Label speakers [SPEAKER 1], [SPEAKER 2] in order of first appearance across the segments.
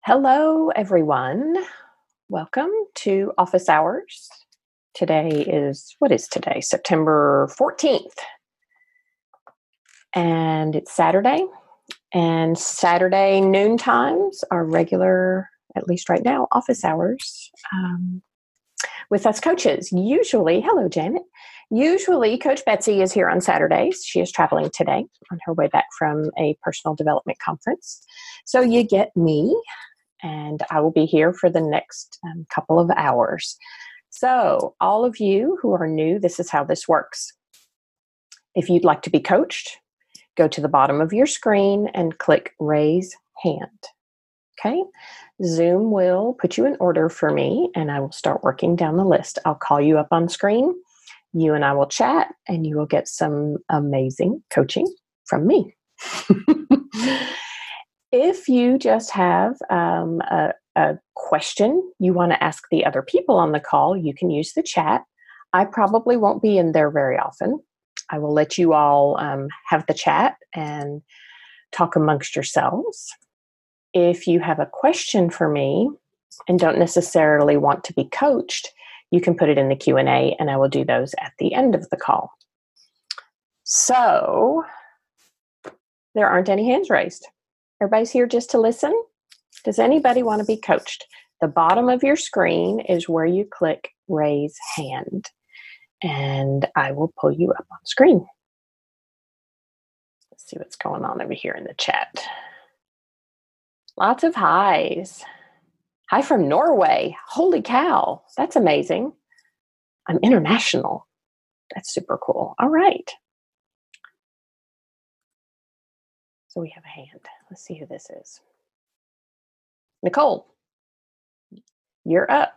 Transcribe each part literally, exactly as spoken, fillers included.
[SPEAKER 1] Hello, everyone. Welcome to Office Hours. Today is, what is today? September fourteenth. And it's Saturday. And Saturday noon times are regular, at least right now, office hours um, with us coaches. Usually, hello, Janet. Usually, Coach Betsy is here on Saturdays. She is traveling today on her way back from a personal development conference. So you get me. And I will be here for the next um, couple of hours. So all of you who are new, this is how this works. If you'd like to be coached, go to the bottom of your screen and click Raise Hand. Okay? Zoom will put you in order for me, and I will start working down the list. I'll call you up on screen. You and I will chat, and you will get some amazing coaching from me. If you just have um, a, a question you want to ask the other people on the call, you can use the chat. I probably won't be in there very often. I will let you all um, have the chat and talk amongst yourselves. If you have a question for me and don't necessarily want to be coached, you can put it in the Q and A, and I will do those at the end of the call. So, there aren't any hands raised. Everybody's here just to listen? Does anybody want to be coached? The bottom of your screen is where you click Raise Hand, and I will pull you up on screen. Let's see what's going on over here in the chat. Lots of highs. Hi from Norway. Holy cow. That's amazing. I'm international. That's super cool. All right. So we have a hand. Let's see who this is. Nicole, you're up.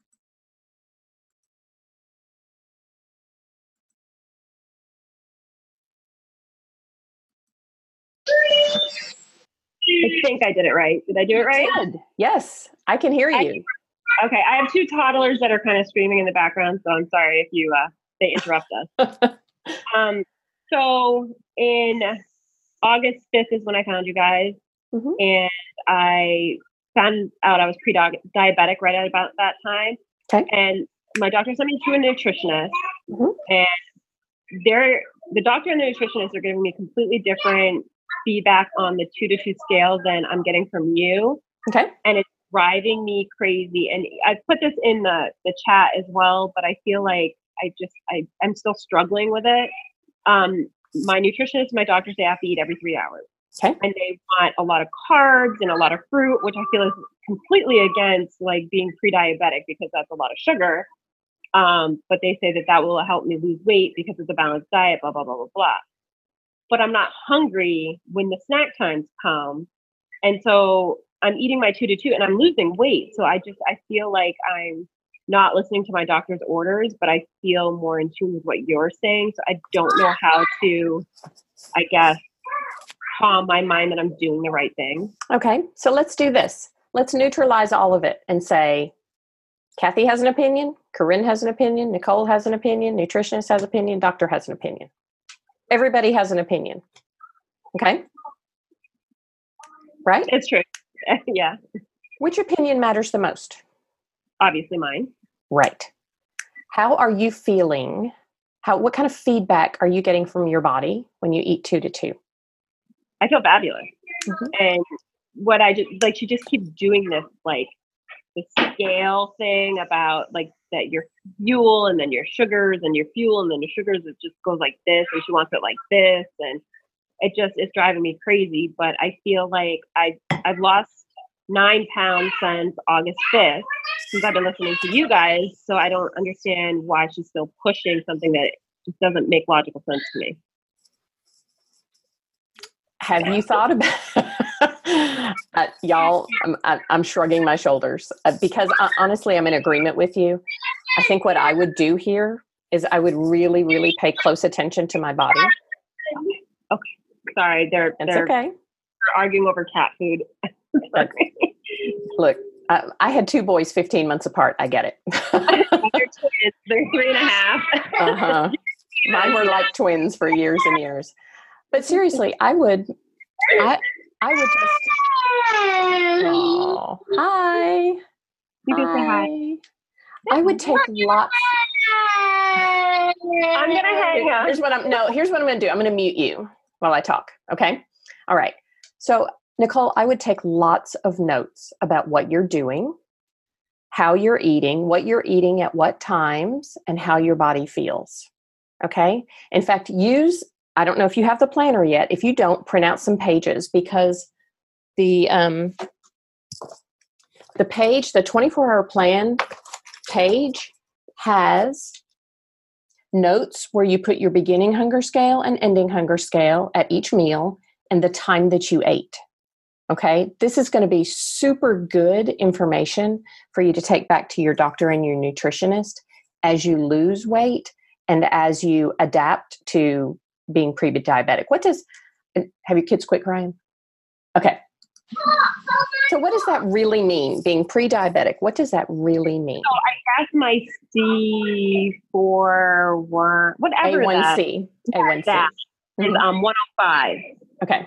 [SPEAKER 2] I think I did it right. Did I do it right?
[SPEAKER 1] Good. Yes, I can hear you.
[SPEAKER 2] I, okay, I have two toddlers that are kind of screaming in the background, so I'm sorry if you uh, they interrupt us. um, so in August fifth is when I found you guys, mm-hmm. and I found out I was pre-diabetic right at about that time.
[SPEAKER 1] Okay.
[SPEAKER 2] And my doctor sent me to a nutritionist,
[SPEAKER 1] mm-hmm.
[SPEAKER 2] and they're the doctor and the nutritionist are giving me completely different feedback on the two to two scale than I'm getting from you.
[SPEAKER 1] Okay.
[SPEAKER 2] And it's driving me crazy. And I put this in the, the chat as well, but I feel like I just, I, I'm still struggling with it. Um, my nutritionist and my doctor say I have to eat every three hours.
[SPEAKER 1] Okay.
[SPEAKER 2] And they want a lot of carbs and a lot of fruit, which I feel is completely against like being pre-diabetic because that's a lot of sugar. Um, but they say that that will help me lose weight because it's a balanced diet, blah, blah, blah, blah, blah. But I'm not hungry when the snack times come. And so I'm eating my two to two and I'm losing weight. So I just, I feel like I'm not listening to my doctor's orders, but I feel more in tune with what you're saying. So I don't know how to, I guess, calm my mind that I'm doing the right thing.
[SPEAKER 1] Okay. So let's do this. Let's neutralize all of it and say, Kathy has an opinion, Corinne has an opinion, Nicole has an opinion, nutritionist has an opinion, doctor has an opinion. Everybody has an opinion. Okay? Right?
[SPEAKER 2] It's true. Yeah.
[SPEAKER 1] Which opinion matters the most?
[SPEAKER 2] Obviously mine.
[SPEAKER 1] Right. How are you feeling? How, what kind of feedback are you getting from your body when you eat two to two?
[SPEAKER 2] I feel fabulous. Mm-hmm. And what I just, like, she just keeps doing this, like, the scale thing about, like, that your fuel and then your sugars and your fuel and then your sugars, it just goes like this, and she wants it like this, and it just is driving me crazy. But I feel like I I've lost nine pounds since August fifth since I've been listening to you guys, so I don't understand why she's still pushing something that just doesn't make logical sense to me.
[SPEAKER 1] Have you thought about uh, y'all? I'm, I'm shrugging my shoulders uh, because uh, honestly, I'm in agreement with you. I think what I would do here is I would really, really pay close attention to my body.
[SPEAKER 2] Okay, sorry, they're
[SPEAKER 1] it's
[SPEAKER 2] they're,
[SPEAKER 1] okay.
[SPEAKER 2] they're arguing over cat food.
[SPEAKER 1] Look, I, I had two boys fifteen months apart. I get it.
[SPEAKER 2] They're twins. They're three and a half.
[SPEAKER 1] uh-huh. Mine were like twins for years and years. But seriously, I would, I, I would just Oh, hi.
[SPEAKER 2] You can say hi.
[SPEAKER 1] I would take lots.
[SPEAKER 2] I'm gonna hang up.
[SPEAKER 1] Here's what I'm no, here's what I'm gonna do. I'm gonna mute you while I talk. Okay. All right. So Nicole, I would take lots of notes about what you're doing, how you're eating, what you're eating at what times, and how your body feels. Okay. In fact, use, I don't know if you have the planner yet. If you don't, print out some pages, because the um the page, the twenty-four hour plan page has notes where you put your beginning hunger scale and ending hunger scale at each meal and the time that you ate. Okay, this is going to be super good information for you to take back to your doctor and your nutritionist as you lose weight and as you adapt to being pre-diabetic. What does, have your kids quit crying? Okay. So what does that really mean, being pre-diabetic? What does that really mean?
[SPEAKER 2] So I guess my C four, were, whatever
[SPEAKER 1] A one C.
[SPEAKER 2] that,
[SPEAKER 1] A one C.
[SPEAKER 2] that
[SPEAKER 1] mm-hmm.
[SPEAKER 2] is um, one oh five.
[SPEAKER 1] Okay.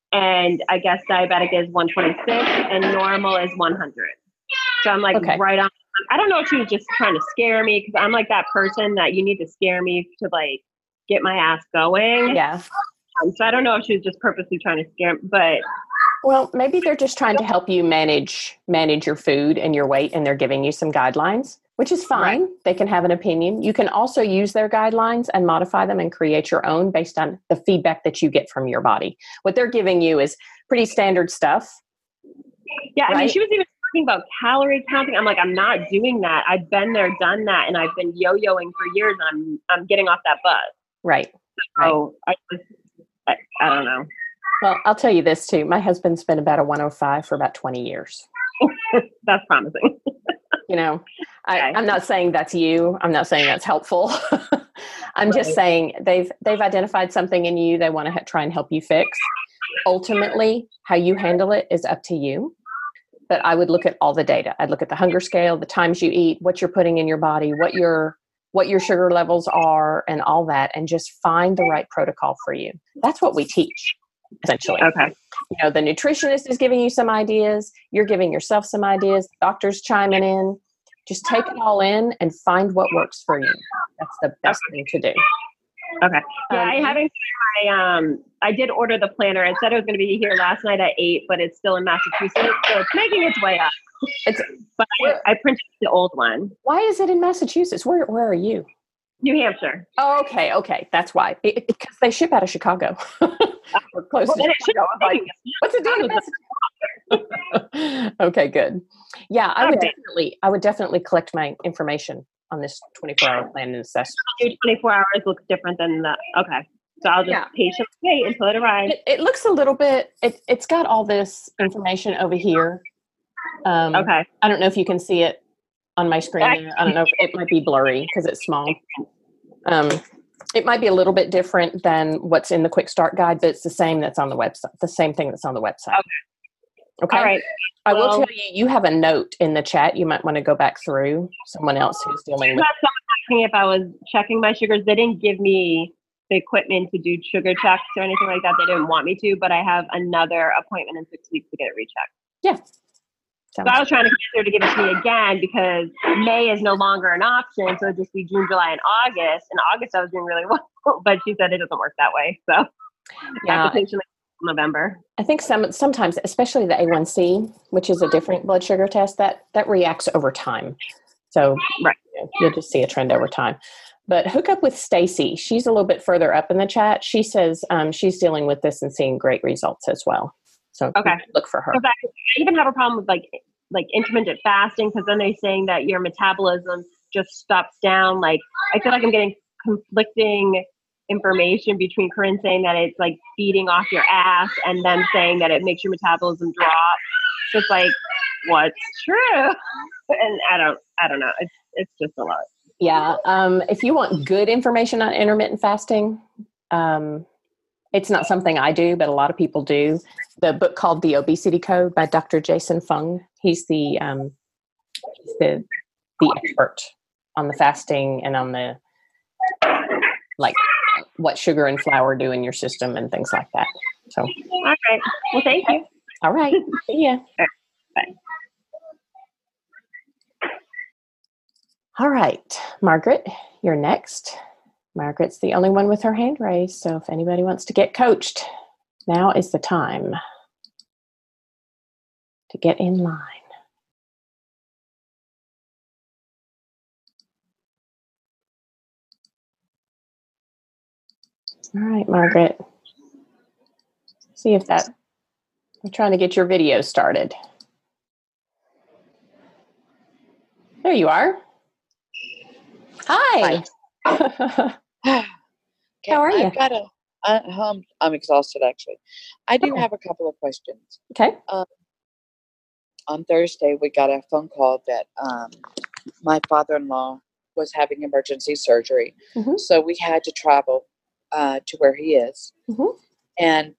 [SPEAKER 2] And I guess diabetic is one twenty-six and normal is one hundred. So I'm like
[SPEAKER 1] okay.
[SPEAKER 2] right on. I don't know if she was just trying to scare me, because I'm like that person that you need to scare me to like get my ass going.
[SPEAKER 1] Yeah.
[SPEAKER 2] Um, so I don't know if she was just purposely trying to scare me, but.
[SPEAKER 1] Well, maybe they're just trying to help you manage manage your food and your weight, and they're giving you some guidelines, which is fine. Right. They can have an opinion. You can also use their guidelines and modify them and create your own based on the feedback that you get from your body. What they're giving you is pretty standard stuff.
[SPEAKER 2] Yeah, I
[SPEAKER 1] right?
[SPEAKER 2] mean, she was even talking about calorie counting. I'm like, I'm not doing that. I've been there, done that, and I've been yo-yoing for years, and I'm I'm getting off that bus.
[SPEAKER 1] Right.
[SPEAKER 2] So right. I, just, I I don't know.
[SPEAKER 1] Well, I'll tell you this too. My husband's been about a one oh five for about twenty years.
[SPEAKER 2] That's promising.
[SPEAKER 1] You know, I,
[SPEAKER 2] okay.
[SPEAKER 1] I'm not saying that's you. I'm not saying that's helpful. I'm right. just saying they've they've identified something in you they want to ha- try and help you fix. Ultimately, how you handle it is up to you. But I would look at all the data. I'd look at the hunger scale, the times you eat, what you're putting in your body, what your what your sugar levels are, and all that, and just find the right protocol for you. That's what we teach. Essentially.
[SPEAKER 2] Okay.
[SPEAKER 1] You know, the nutritionist is giving you some ideas. You're giving yourself some ideas. The doctor's chiming in. Just take it all in and find what works for you. That's the best okay. thing to do.
[SPEAKER 2] Okay. Yeah,
[SPEAKER 1] um,
[SPEAKER 2] I haven't. I um, I did order the planner. It said it was going to be here last night at eight, but it's still in Massachusetts, so it's making its way up. It's. But I, I printed the old one.
[SPEAKER 1] Why is it in Massachusetts? Where Where are you?
[SPEAKER 2] New Hampshire.
[SPEAKER 1] Oh, okay, okay, that's why. It, because they ship out of Chicago. We're close well, to Chicago. Like, what's it doing with this? Okay, good. Yeah, I okay. would definitely, I would definitely collect my information on this twenty-four hour plan and assess.
[SPEAKER 2] twenty-four hours looks different than the. Okay, so I'll just yeah. patiently wait until it arrives.
[SPEAKER 1] It, it looks a little bit. It, it's got all this information over here. Um,
[SPEAKER 2] okay.
[SPEAKER 1] I don't know if you can see it on my screen there. I don't know if it might be blurry because it's small. Um, it might be a little bit different than what's in the quick start guide, but it's the same that's on the website, the same thing that's on the website.
[SPEAKER 2] Okay.
[SPEAKER 1] Okay.
[SPEAKER 2] All right.
[SPEAKER 1] I
[SPEAKER 2] well,
[SPEAKER 1] will tell you, you have a note in the chat. You might want to go back through someone else who's dealing with.
[SPEAKER 2] Someone asking if I was checking my sugars. They didn't give me the equipment to do sugar checks or anything like that. They didn't want me to, but I have another appointment in six weeks to get it rechecked.
[SPEAKER 1] Yeah.
[SPEAKER 2] So I was trying to get her to give it to me again because May is no longer an option. So it'd just be June, July, and August. In August, I was doing really well, but she said it doesn't work that way. So
[SPEAKER 1] yeah,
[SPEAKER 2] potentially November.
[SPEAKER 1] I think some sometimes, especially the A one C, which is a different blood sugar test, that that reacts over time. So
[SPEAKER 2] right.
[SPEAKER 1] you know, you'll just see a trend over time. But hook up with Stacy. She's a little bit further up in the chat. She says um, she's dealing with this and seeing great results as well. So
[SPEAKER 2] okay.
[SPEAKER 1] look for her.
[SPEAKER 2] I even have a problem with like like intermittent fasting because then they're saying that your metabolism just stops down. Like I feel like I'm getting conflicting information between Corinne saying that it's like feeding off your ass and then saying that it makes your metabolism drop. So it's like, what's true? And I don't, I don't know. It's it's just a lot.
[SPEAKER 1] Yeah. Um, if you want good information on intermittent fasting, um, it's not something I do, but a lot of people do. The book called The Obesity Code by Doctor Jason Fung. He's the um, he's the the expert on the fasting and on the like what sugar and flour do in your system and things like that. So,
[SPEAKER 2] all right. Well, thank you.
[SPEAKER 1] All right. See ya.
[SPEAKER 2] Bye.
[SPEAKER 1] All right. Margaret, you're next. Margaret's the only one with her hand raised, so if anybody wants to get coached, now is the time to get in line. All right, Margaret. See if that, I'm trying to get your video started. There you are. Hi.
[SPEAKER 3] Hi. Okay,
[SPEAKER 1] How are you?
[SPEAKER 3] I've got a, I, um, I'm exhausted actually. I do
[SPEAKER 1] Okay.
[SPEAKER 3] have a couple of questions.
[SPEAKER 1] Okay.
[SPEAKER 3] Um, on Thursday, we got a phone call that um, my father-in-law was having emergency surgery.
[SPEAKER 1] Mm-hmm.
[SPEAKER 3] So we had to travel uh, to where he is.
[SPEAKER 1] Mm-hmm.
[SPEAKER 3] And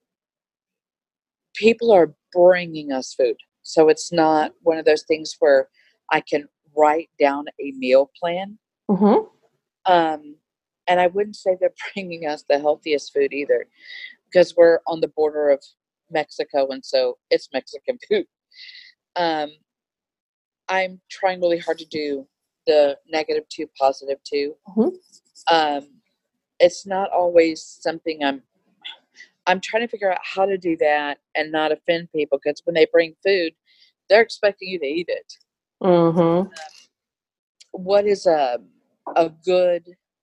[SPEAKER 3] people are bringing us food. So it's not one of those things where I can write down a meal plan.
[SPEAKER 1] Mm-hmm.
[SPEAKER 3] Um, and I wouldn't say they're bringing us the healthiest food either, because we're on the border of Mexico, and so it's Mexican food. Um, I'm trying really hard to do the negative two, positive two.
[SPEAKER 1] Mm-hmm.
[SPEAKER 3] Um, it's not always something I'm. I'm trying to figure out how to do that and not offend people, because when they bring food, they're expecting you to eat it.
[SPEAKER 1] Mm-hmm.
[SPEAKER 3] What is a a good,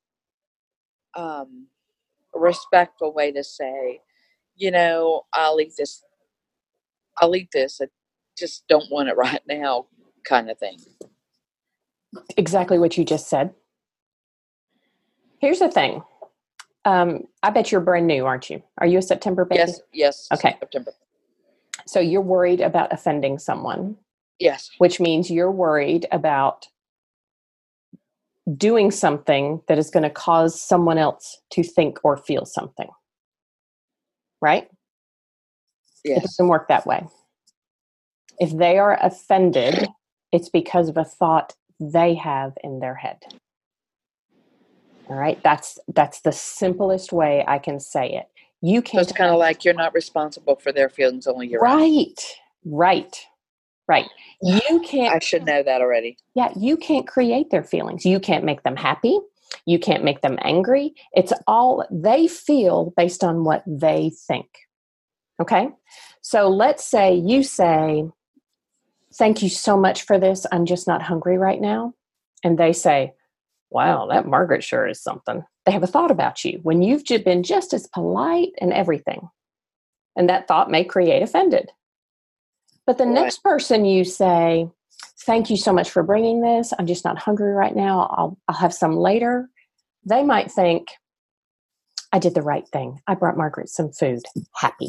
[SPEAKER 3] um, respectful way to say, you know, I'll eat this. I'll eat this. I just don't want it right now, kind of thing.
[SPEAKER 1] Exactly what you just said. Here's the thing. Um, I bet you're brand new, aren't you? Are you a September baby?
[SPEAKER 3] Yes, yes.
[SPEAKER 1] Okay.
[SPEAKER 3] September.
[SPEAKER 1] So you're worried about offending someone,
[SPEAKER 3] Yes.
[SPEAKER 1] which means you're worried about doing something that is going to cause someone else to think or feel something. Right?
[SPEAKER 3] Yes.
[SPEAKER 1] It doesn't work that way. If they are offended, it's because of a thought they have in their head. All right? That's that's the simplest way I can say it. You
[SPEAKER 3] So
[SPEAKER 1] can't.
[SPEAKER 3] it's kind of like you're not responsible for their feelings, only your own.
[SPEAKER 1] Right. Right. Right. You can't.
[SPEAKER 3] I should know that already.
[SPEAKER 1] Yeah, you can't create their feelings. You can't make them happy. You can't make them angry. It's all they feel based on what they think. Okay? So let's say you say, "Thank you so much for this. I'm just not hungry right now." And they say, "Wow, that Margaret sure is something." They have a thought about you when you've just been just as polite and everything. And that thought may create offended. But the
[SPEAKER 3] Right.
[SPEAKER 1] next person you say, "Thank you so much for bringing this. I'm just not hungry right now. I'll, I'll have some later." They might think, "I did the right thing. I brought Margaret some food. Happy."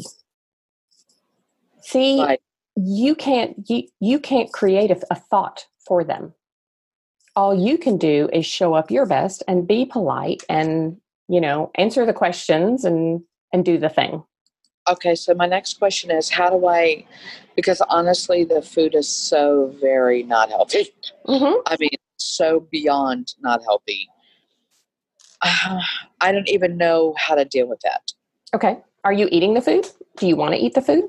[SPEAKER 1] See,
[SPEAKER 3] Right.
[SPEAKER 1] you can't you, you can't create a, a thought for them. All you can do is show up your best and be polite and, you know, answer the questions and and do the thing.
[SPEAKER 3] Okay, so my next question is, how do I, because honestly, the food is so very not healthy.
[SPEAKER 1] Mm-hmm.
[SPEAKER 3] I mean, so beyond not healthy. Uh, I don't even know how to deal with that.
[SPEAKER 1] Okay. Are you eating the food? Do you want to eat the food?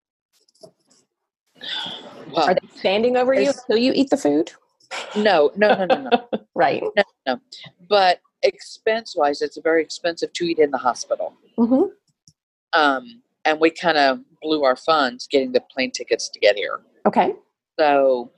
[SPEAKER 3] Well,
[SPEAKER 1] Are they standing over you
[SPEAKER 3] it's-
[SPEAKER 1] until you eat the food?
[SPEAKER 3] no, no, no, no, no.
[SPEAKER 1] Right.
[SPEAKER 3] No, no. But expense-wise, it's very expensive to eat in the hospital.
[SPEAKER 1] Mm-hmm.
[SPEAKER 3] Um, and we kind of blew our funds getting the plane tickets to get here.
[SPEAKER 1] Okay.
[SPEAKER 3] So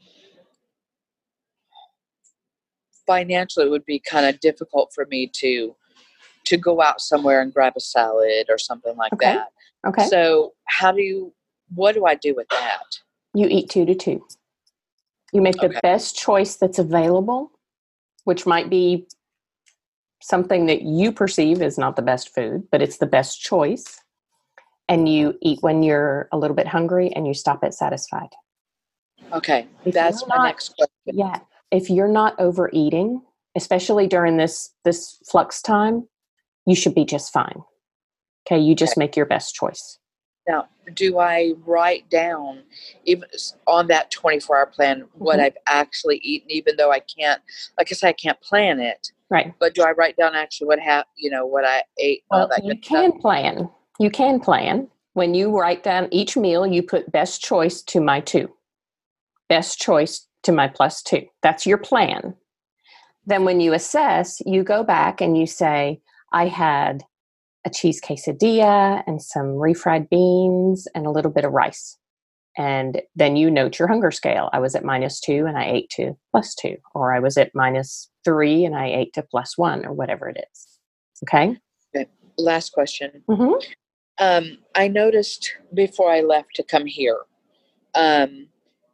[SPEAKER 3] financially, it would be kind of difficult for me to to go out somewhere and grab a salad or something like
[SPEAKER 1] Okay.
[SPEAKER 3] that.
[SPEAKER 1] Okay.
[SPEAKER 3] So how do you? What do I do with that?
[SPEAKER 1] You eat two to two. You make the
[SPEAKER 3] Okay.
[SPEAKER 1] best choice that's available, which might be something that you perceive as not the best food, but it's the best choice. And you eat when you're a little bit hungry and you stop at satisfied.
[SPEAKER 3] Okay,
[SPEAKER 1] If
[SPEAKER 3] that's
[SPEAKER 1] you're
[SPEAKER 3] my
[SPEAKER 1] not-
[SPEAKER 3] next question.
[SPEAKER 1] Yeah. If you're not overeating, especially during this this flux time, you should be just fine. Okay. You just make your best choice.
[SPEAKER 3] Now, do I write down, even s- on that twenty-four hour plan, what
[SPEAKER 1] Mhm.
[SPEAKER 3] I've actually eaten, even though I can't, like I said, I can't plan it,
[SPEAKER 1] Right.
[SPEAKER 3] but do I write down actually what hap- you know, what I ate and all
[SPEAKER 1] Well,
[SPEAKER 3] that
[SPEAKER 1] you
[SPEAKER 3] good stuff?
[SPEAKER 1] can plan. You can plan. When you write down each meal, you put best choice to my two. Best choice to my plus two. That's your plan. Then when you assess, you go back and you say, I had a cheese quesadilla and some refried beans and a little bit of rice. And then you note your hunger scale. I was at minus two and I ate to plus two, or I was at minus three and I ate to plus one, or whatever it is. Okay.
[SPEAKER 3] Okay. Last question.
[SPEAKER 1] Mm-hmm.
[SPEAKER 3] Um, I noticed before I left to come here, um,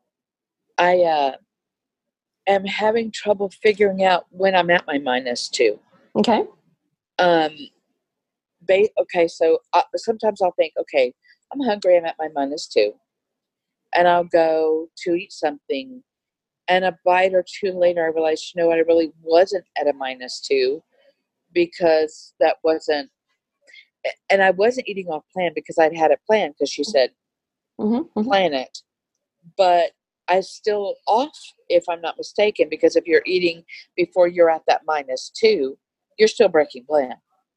[SPEAKER 3] I uh, am having trouble figuring out when I'm at my minus two.
[SPEAKER 1] Okay.
[SPEAKER 3] Um, ba- okay, so uh, sometimes I'll think, okay, I'm hungry, I'm at my minus two. And I'll go to eat something. And a bite or two later, I realized, you know what, I really wasn't at a minus two because that wasn't, and I wasn't eating off plan because I'd had it planned because she said,
[SPEAKER 1] Mm-hmm. Mm-hmm.
[SPEAKER 3] plan it. But I still off, if I'm not mistaken, because if you're eating before you're at that minus two, you're still breaking plan.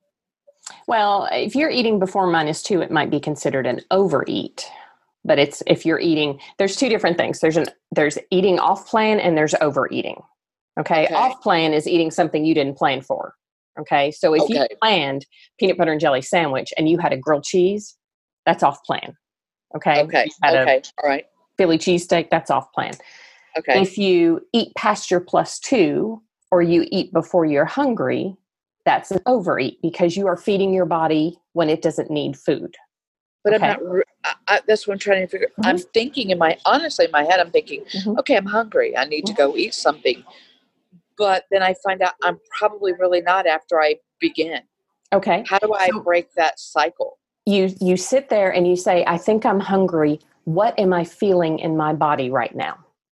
[SPEAKER 1] Well, if you're eating before minus two, it might be considered an overeat. But it's if you're eating, there's two different things. There's an there's eating off plan and there's overeating. Okay?
[SPEAKER 3] Okay.
[SPEAKER 1] Off plan is eating something you didn't plan for. Okay. So if
[SPEAKER 3] Okay.
[SPEAKER 1] you planned peanut butter and jelly sandwich and you had a grilled cheese, that's off plan. Okay.
[SPEAKER 3] Okay.
[SPEAKER 1] You had
[SPEAKER 3] Okay.
[SPEAKER 1] a
[SPEAKER 3] All right.
[SPEAKER 1] Philly cheesesteak, that's off plan.
[SPEAKER 3] Okay.
[SPEAKER 1] If you eat past your plus two or you eat before you're hungry, that's an overeat because you are feeding your body when it doesn't need food.
[SPEAKER 3] But
[SPEAKER 1] Okay.
[SPEAKER 3] I'm not, re- I, I, that's what I'm trying to figure.
[SPEAKER 1] Mhm.
[SPEAKER 3] I'm thinking in my, honestly, in my head, I'm thinking,
[SPEAKER 1] Mhm.
[SPEAKER 3] okay, I'm hungry. I need to go eat something. But then I find out I'm probably really not after I begin.
[SPEAKER 1] Okay.
[SPEAKER 3] How do I
[SPEAKER 1] So-
[SPEAKER 3] break that cycle?
[SPEAKER 1] You you sit there and you say, I think I'm hungry. What am I feeling in my body right now?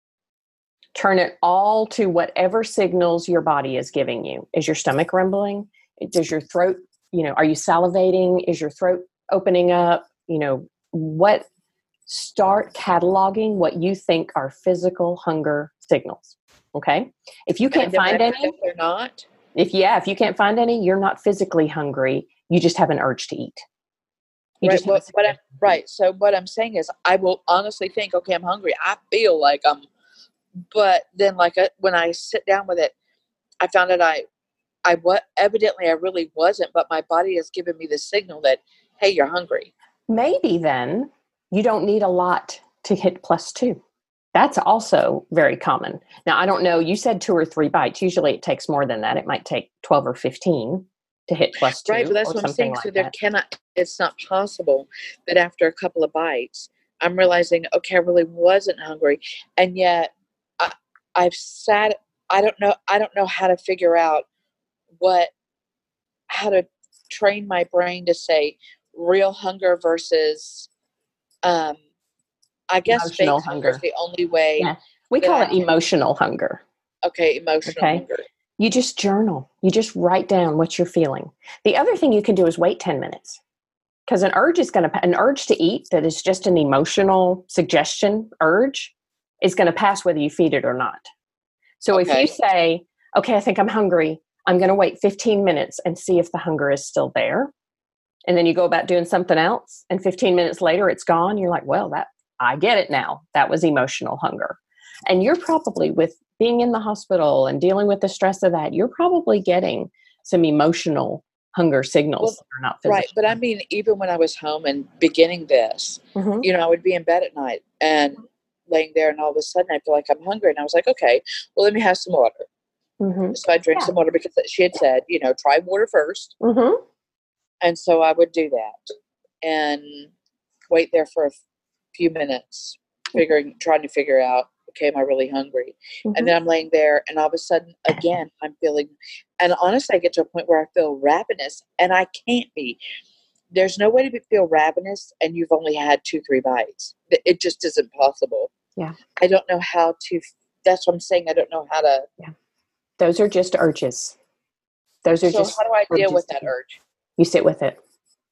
[SPEAKER 1] Turn it all to whatever signals your body is giving you. Is your stomach rumbling? Does your throat, you know, are you salivating? Is your throat opening up? You know, what start cataloging what you think are physical hunger signals. Okay. If you can't
[SPEAKER 3] And then
[SPEAKER 1] find
[SPEAKER 3] I
[SPEAKER 1] any,
[SPEAKER 3] think they're not.
[SPEAKER 1] if yeah, if you can't find any, you're not physically hungry. You just have an urge to eat. You
[SPEAKER 3] Right.
[SPEAKER 1] just have
[SPEAKER 3] Well,
[SPEAKER 1] a
[SPEAKER 3] what I'm, right. So what I'm saying is I will honestly think, okay, I'm hungry. I feel like I'm, but then like uh when I sit down with it, I found out I, I what evidently I really wasn't, but my body has given me the signal that, hey, you're hungry.
[SPEAKER 1] Maybe then you don't need a lot to hit plus two. That's also very common. Now, I don't know, you said two or three bites. Usually it takes more than that. It might take twelve or fifteen to hit plus two.
[SPEAKER 3] Right, but that's
[SPEAKER 1] or
[SPEAKER 3] what I'm
[SPEAKER 1] something
[SPEAKER 3] saying.
[SPEAKER 1] like
[SPEAKER 3] So there
[SPEAKER 1] that.
[SPEAKER 3] cannot, it's not possible that after a couple of bites, I'm realizing, okay, I really wasn't hungry. And yet I, I've sat, I don't know, I don't know how to figure out what, how to train my brain to say real hunger versus, um, I guess fake
[SPEAKER 1] Emotional
[SPEAKER 3] hunger is
[SPEAKER 1] hunger.
[SPEAKER 3] the only way.
[SPEAKER 1] Yeah. We
[SPEAKER 3] that
[SPEAKER 1] call
[SPEAKER 3] I
[SPEAKER 1] it
[SPEAKER 3] can-
[SPEAKER 1] emotional hunger.
[SPEAKER 3] Okay, emotional
[SPEAKER 1] Okay.
[SPEAKER 3] hunger.
[SPEAKER 1] You just journal. You just write down what you're feeling. The other thing you can do is wait ten minutes. Because an urge is going to, an urge to eat that is just an emotional suggestion urge is going to pass whether you feed it or not. So if
[SPEAKER 3] Okay.
[SPEAKER 1] you say, okay, I think I'm hungry, I'm going to wait fifteen minutes and see if the hunger is still there. And then you go about doing something else and fifteen minutes later it's gone. You're like, well, that I get it now. That was emotional hunger. And you're probably, with being in the hospital and dealing with the stress of that, you're probably getting some emotional hunger signals
[SPEAKER 3] Well,
[SPEAKER 1] that are not physical.
[SPEAKER 3] Right, but I mean, even when I was home and beginning this,
[SPEAKER 1] Mhm.
[SPEAKER 3] you know, I would be in bed at night and laying there, and all of a sudden I feel like I'm hungry, and I was like, okay, well, let me have some water.
[SPEAKER 1] Mhm.
[SPEAKER 3] So I drink
[SPEAKER 1] Yeah.
[SPEAKER 3] some water because she had said, you know, try water first,
[SPEAKER 1] Mhm.
[SPEAKER 3] and so I would do that and wait there for a few minutes, figuring, trying to figure out, okay, am I really hungry?
[SPEAKER 1] Mhm.
[SPEAKER 3] And then I'm laying there, and all of a sudden, again, I'm feeling, and honestly, I get to a point where I feel ravenous, and I can't be. There's no way to feel ravenous, and you've only had two, three bites. It it just isn't possible.
[SPEAKER 1] Yeah.
[SPEAKER 3] I don't know how to. That's what I'm saying. I don't know how to.
[SPEAKER 1] Those are just urges. Those are
[SPEAKER 3] So
[SPEAKER 1] just
[SPEAKER 3] how do I deal
[SPEAKER 1] urges
[SPEAKER 3] with
[SPEAKER 1] to
[SPEAKER 3] that
[SPEAKER 1] be-
[SPEAKER 3] urge?
[SPEAKER 1] You sit with it.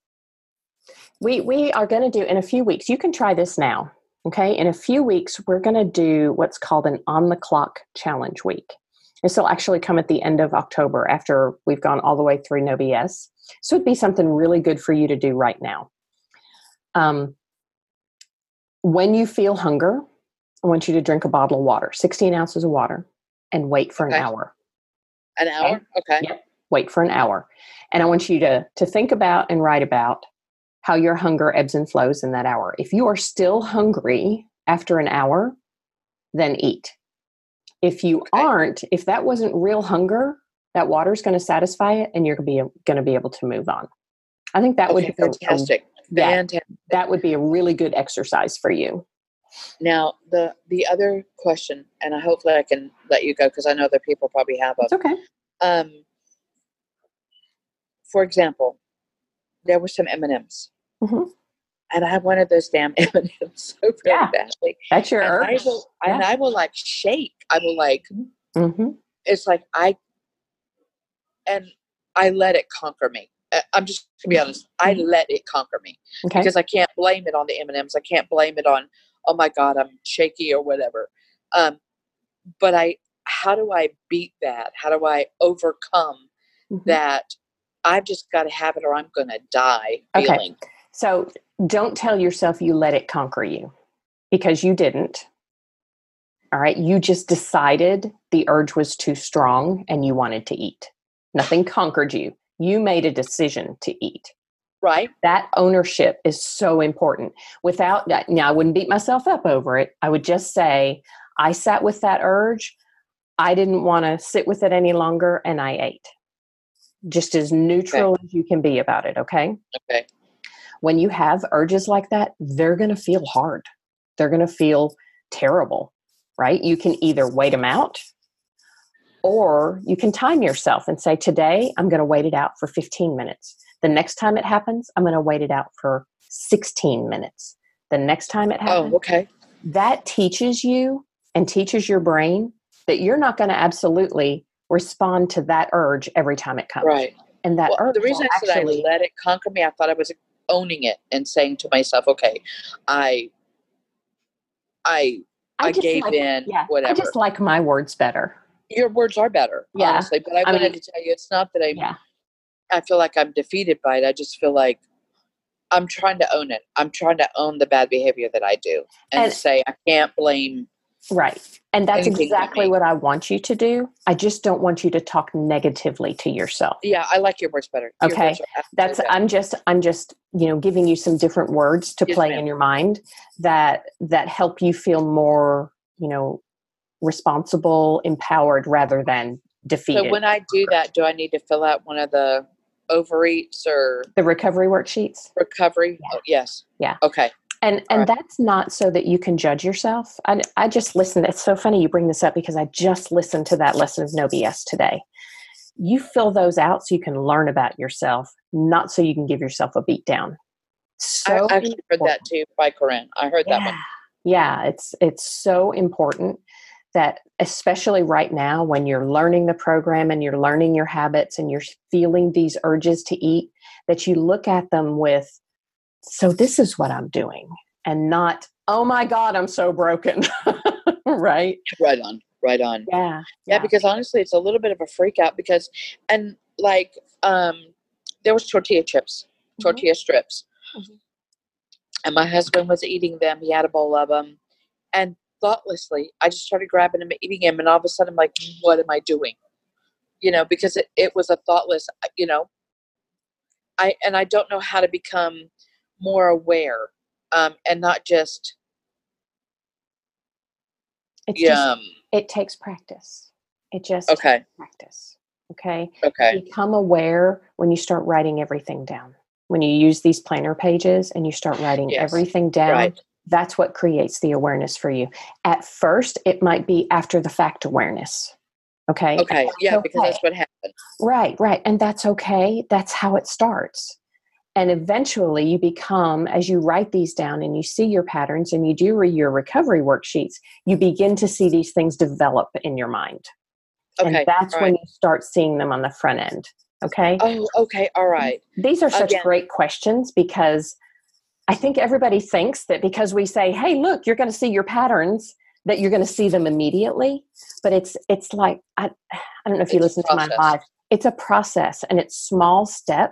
[SPEAKER 1] We we are going to do in a few weeks. You can try this now. Okay. In a few weeks, we're going to do what's called an on the clock challenge week. This will actually come at the end of October after we've gone all the way through No B S. So it'd be something really good for you to do right now. Um, when you feel hunger, I want you to drink a bottle of water, sixteen ounces of water, and wait for
[SPEAKER 3] Okay.
[SPEAKER 1] an hour.
[SPEAKER 3] An hour? Okay.
[SPEAKER 1] Yep. Wait for an hour. And I want you to, to think about and write about how your hunger ebbs and flows in that hour. If you are still hungry after an hour, then eat. If you
[SPEAKER 3] Okay.
[SPEAKER 1] aren't, if that wasn't real hunger, that water is going to satisfy it and you're going to be going to be able to move on. I think that
[SPEAKER 3] Okay,
[SPEAKER 1] would be a-
[SPEAKER 3] fantastic.
[SPEAKER 1] yeah,
[SPEAKER 3] Fantastic.
[SPEAKER 1] that would be a really good exercise for you.
[SPEAKER 3] Now, the the other question, and I hopefully I can let you go because I know other people probably have
[SPEAKER 1] It's
[SPEAKER 3] them.
[SPEAKER 1] okay.
[SPEAKER 3] Um, for example, there were some M and M's,
[SPEAKER 1] Mm-hmm.
[SPEAKER 3] and I wanted those damn M and M's so very
[SPEAKER 1] Yeah.
[SPEAKER 3] badly.
[SPEAKER 1] That's your
[SPEAKER 3] And I
[SPEAKER 1] urge.
[SPEAKER 3] will, and
[SPEAKER 1] Yeah.
[SPEAKER 3] I will like shake. I will like.
[SPEAKER 1] Mm-hmm.
[SPEAKER 3] It's like I, and I let it conquer me. I- I'm just to be honest. I
[SPEAKER 1] Mhm.
[SPEAKER 3] let it conquer me
[SPEAKER 1] Okay.
[SPEAKER 3] because I can't blame it on the M and M's. I can't blame it on, oh my God, I'm shaky or whatever. Um, but I, how do I beat that? How do I overcome
[SPEAKER 1] Mhm.
[SPEAKER 3] that? I've just got to have it or I'm going to die
[SPEAKER 1] Okay.
[SPEAKER 3] feeling.
[SPEAKER 1] So don't tell yourself you let it conquer you, because you didn't. All right. You just decided the urge was too strong and you wanted to eat. Nothing conquered you. You made a decision to eat.
[SPEAKER 3] Right?
[SPEAKER 1] That ownership is so important. Without that, now I wouldn't beat myself up over it. I would just say, I sat with that urge. I didn't want to sit with it any longer and I ate. Just as neutral as you can be about it. Okay.
[SPEAKER 3] Okay.
[SPEAKER 1] When you have urges like that, they're going to feel hard. They're going to feel terrible, right? You can either wait them out or you can time yourself and say, today I'm going to wait it out for fifteen minutes. The next time it happens, I'm going to wait it out for sixteen minutes. The next time it happens,
[SPEAKER 3] Oh, okay.
[SPEAKER 1] that teaches you and teaches your brain that you're not going to absolutely respond to that urge every time it comes.
[SPEAKER 3] Right.
[SPEAKER 1] And that
[SPEAKER 3] Well,
[SPEAKER 1] urge
[SPEAKER 3] the reason
[SPEAKER 1] will
[SPEAKER 3] I said
[SPEAKER 1] actually,
[SPEAKER 3] I let it conquer me, I thought I was owning it and saying to myself, okay, I, I, I,
[SPEAKER 1] I just
[SPEAKER 3] gave
[SPEAKER 1] like,
[SPEAKER 3] in,
[SPEAKER 1] yeah,
[SPEAKER 3] whatever.
[SPEAKER 1] I just like my words better.
[SPEAKER 3] Your words are better,
[SPEAKER 1] Yeah.
[SPEAKER 3] honestly. But I,
[SPEAKER 1] I
[SPEAKER 3] wanted
[SPEAKER 1] mean,
[SPEAKER 3] to tell you, it's not that I,
[SPEAKER 1] Yeah.
[SPEAKER 3] I feel like I'm defeated by it. I just feel like I'm trying to own it. I'm trying to own the bad behavior that I do and,
[SPEAKER 1] And-
[SPEAKER 3] say I can't blame.
[SPEAKER 1] Right. And that's
[SPEAKER 3] anything but
[SPEAKER 1] exactly
[SPEAKER 3] me.
[SPEAKER 1] what I want you to do. I just don't want you to talk negatively to yourself.
[SPEAKER 3] Yeah, I like your words better. Your
[SPEAKER 1] Okay.
[SPEAKER 3] words are absolutely
[SPEAKER 1] That's,
[SPEAKER 3] better.
[SPEAKER 1] I'm just, I'm just, you know, giving you some different words to
[SPEAKER 3] Yes,
[SPEAKER 1] play
[SPEAKER 3] ma'am.
[SPEAKER 1] in your mind that, that help you feel more, you know, responsible, empowered rather than defeated.
[SPEAKER 3] So when I do that, do I need to fill out one of the overeats or
[SPEAKER 1] The recovery worksheets.
[SPEAKER 3] recovery?
[SPEAKER 1] Yeah.
[SPEAKER 3] Oh, yes.
[SPEAKER 1] Yeah.
[SPEAKER 3] Okay.
[SPEAKER 1] And
[SPEAKER 3] All
[SPEAKER 1] and
[SPEAKER 3] right.
[SPEAKER 1] that's not so that you can judge yourself. I, I just listened. It's so funny you bring this up because I just listened to that lesson of No B S today. You fill those out so you can learn about yourself, not so you can give yourself a beat down. So
[SPEAKER 3] I actually heard that too by Corinne. I heard that
[SPEAKER 1] yeah.
[SPEAKER 3] one.
[SPEAKER 1] Yeah, it's it's so important that especially right now when you're learning the program and you're learning your habits and you're feeling these urges to eat, that you look at them with, so this is what I'm doing, and not, oh my God, I'm so broken. Right?
[SPEAKER 3] Right on. Right on.
[SPEAKER 1] Yeah.
[SPEAKER 3] Yeah,
[SPEAKER 1] Yeah.
[SPEAKER 3] because honestly, it's a little bit of a freak out because, and like, um, there was tortilla chips,
[SPEAKER 1] Mhm.
[SPEAKER 3] tortilla strips,
[SPEAKER 1] Mhm.
[SPEAKER 3] and my husband was eating them. He had a bowl of them, and thoughtlessly, I just started grabbing them and eating them, and all of a sudden, I'm like, what am I doing? You know, because it, it was a thoughtless, you know, I and I don't know how to become more aware, um, and not just,
[SPEAKER 1] It's just,
[SPEAKER 3] um,
[SPEAKER 1] it takes practice. It just
[SPEAKER 3] okay,
[SPEAKER 1] takes practice. Okay.
[SPEAKER 3] okay,
[SPEAKER 1] You become aware when you start writing everything down. When you use these planner pages and you start writing
[SPEAKER 3] yes,
[SPEAKER 1] everything down,
[SPEAKER 3] right,
[SPEAKER 1] that's what creates the awareness for you. At first, it might be after the fact awareness. Okay. And
[SPEAKER 3] okay,
[SPEAKER 1] that's
[SPEAKER 3] yeah, because
[SPEAKER 1] okay.
[SPEAKER 3] that's what happened.
[SPEAKER 1] Right, right. And that's okay. That's how it starts. And eventually you become, as you write these down and you see your patterns and you do re- your recovery worksheets, you begin to see these things develop in your mind.
[SPEAKER 3] Okay,
[SPEAKER 1] And that's
[SPEAKER 3] all
[SPEAKER 1] when
[SPEAKER 3] right.
[SPEAKER 1] you start seeing them on the front end. Okay.
[SPEAKER 3] Oh, okay, all right.
[SPEAKER 1] These are such
[SPEAKER 3] Again.
[SPEAKER 1] great questions because I think everybody thinks that because we say, hey, look, you're going to see your patterns, that you're going to see them immediately. But it's it's like, I, I don't know if you
[SPEAKER 3] It's a
[SPEAKER 1] listen to my
[SPEAKER 3] process.
[SPEAKER 1] live. It's a process and it's small steps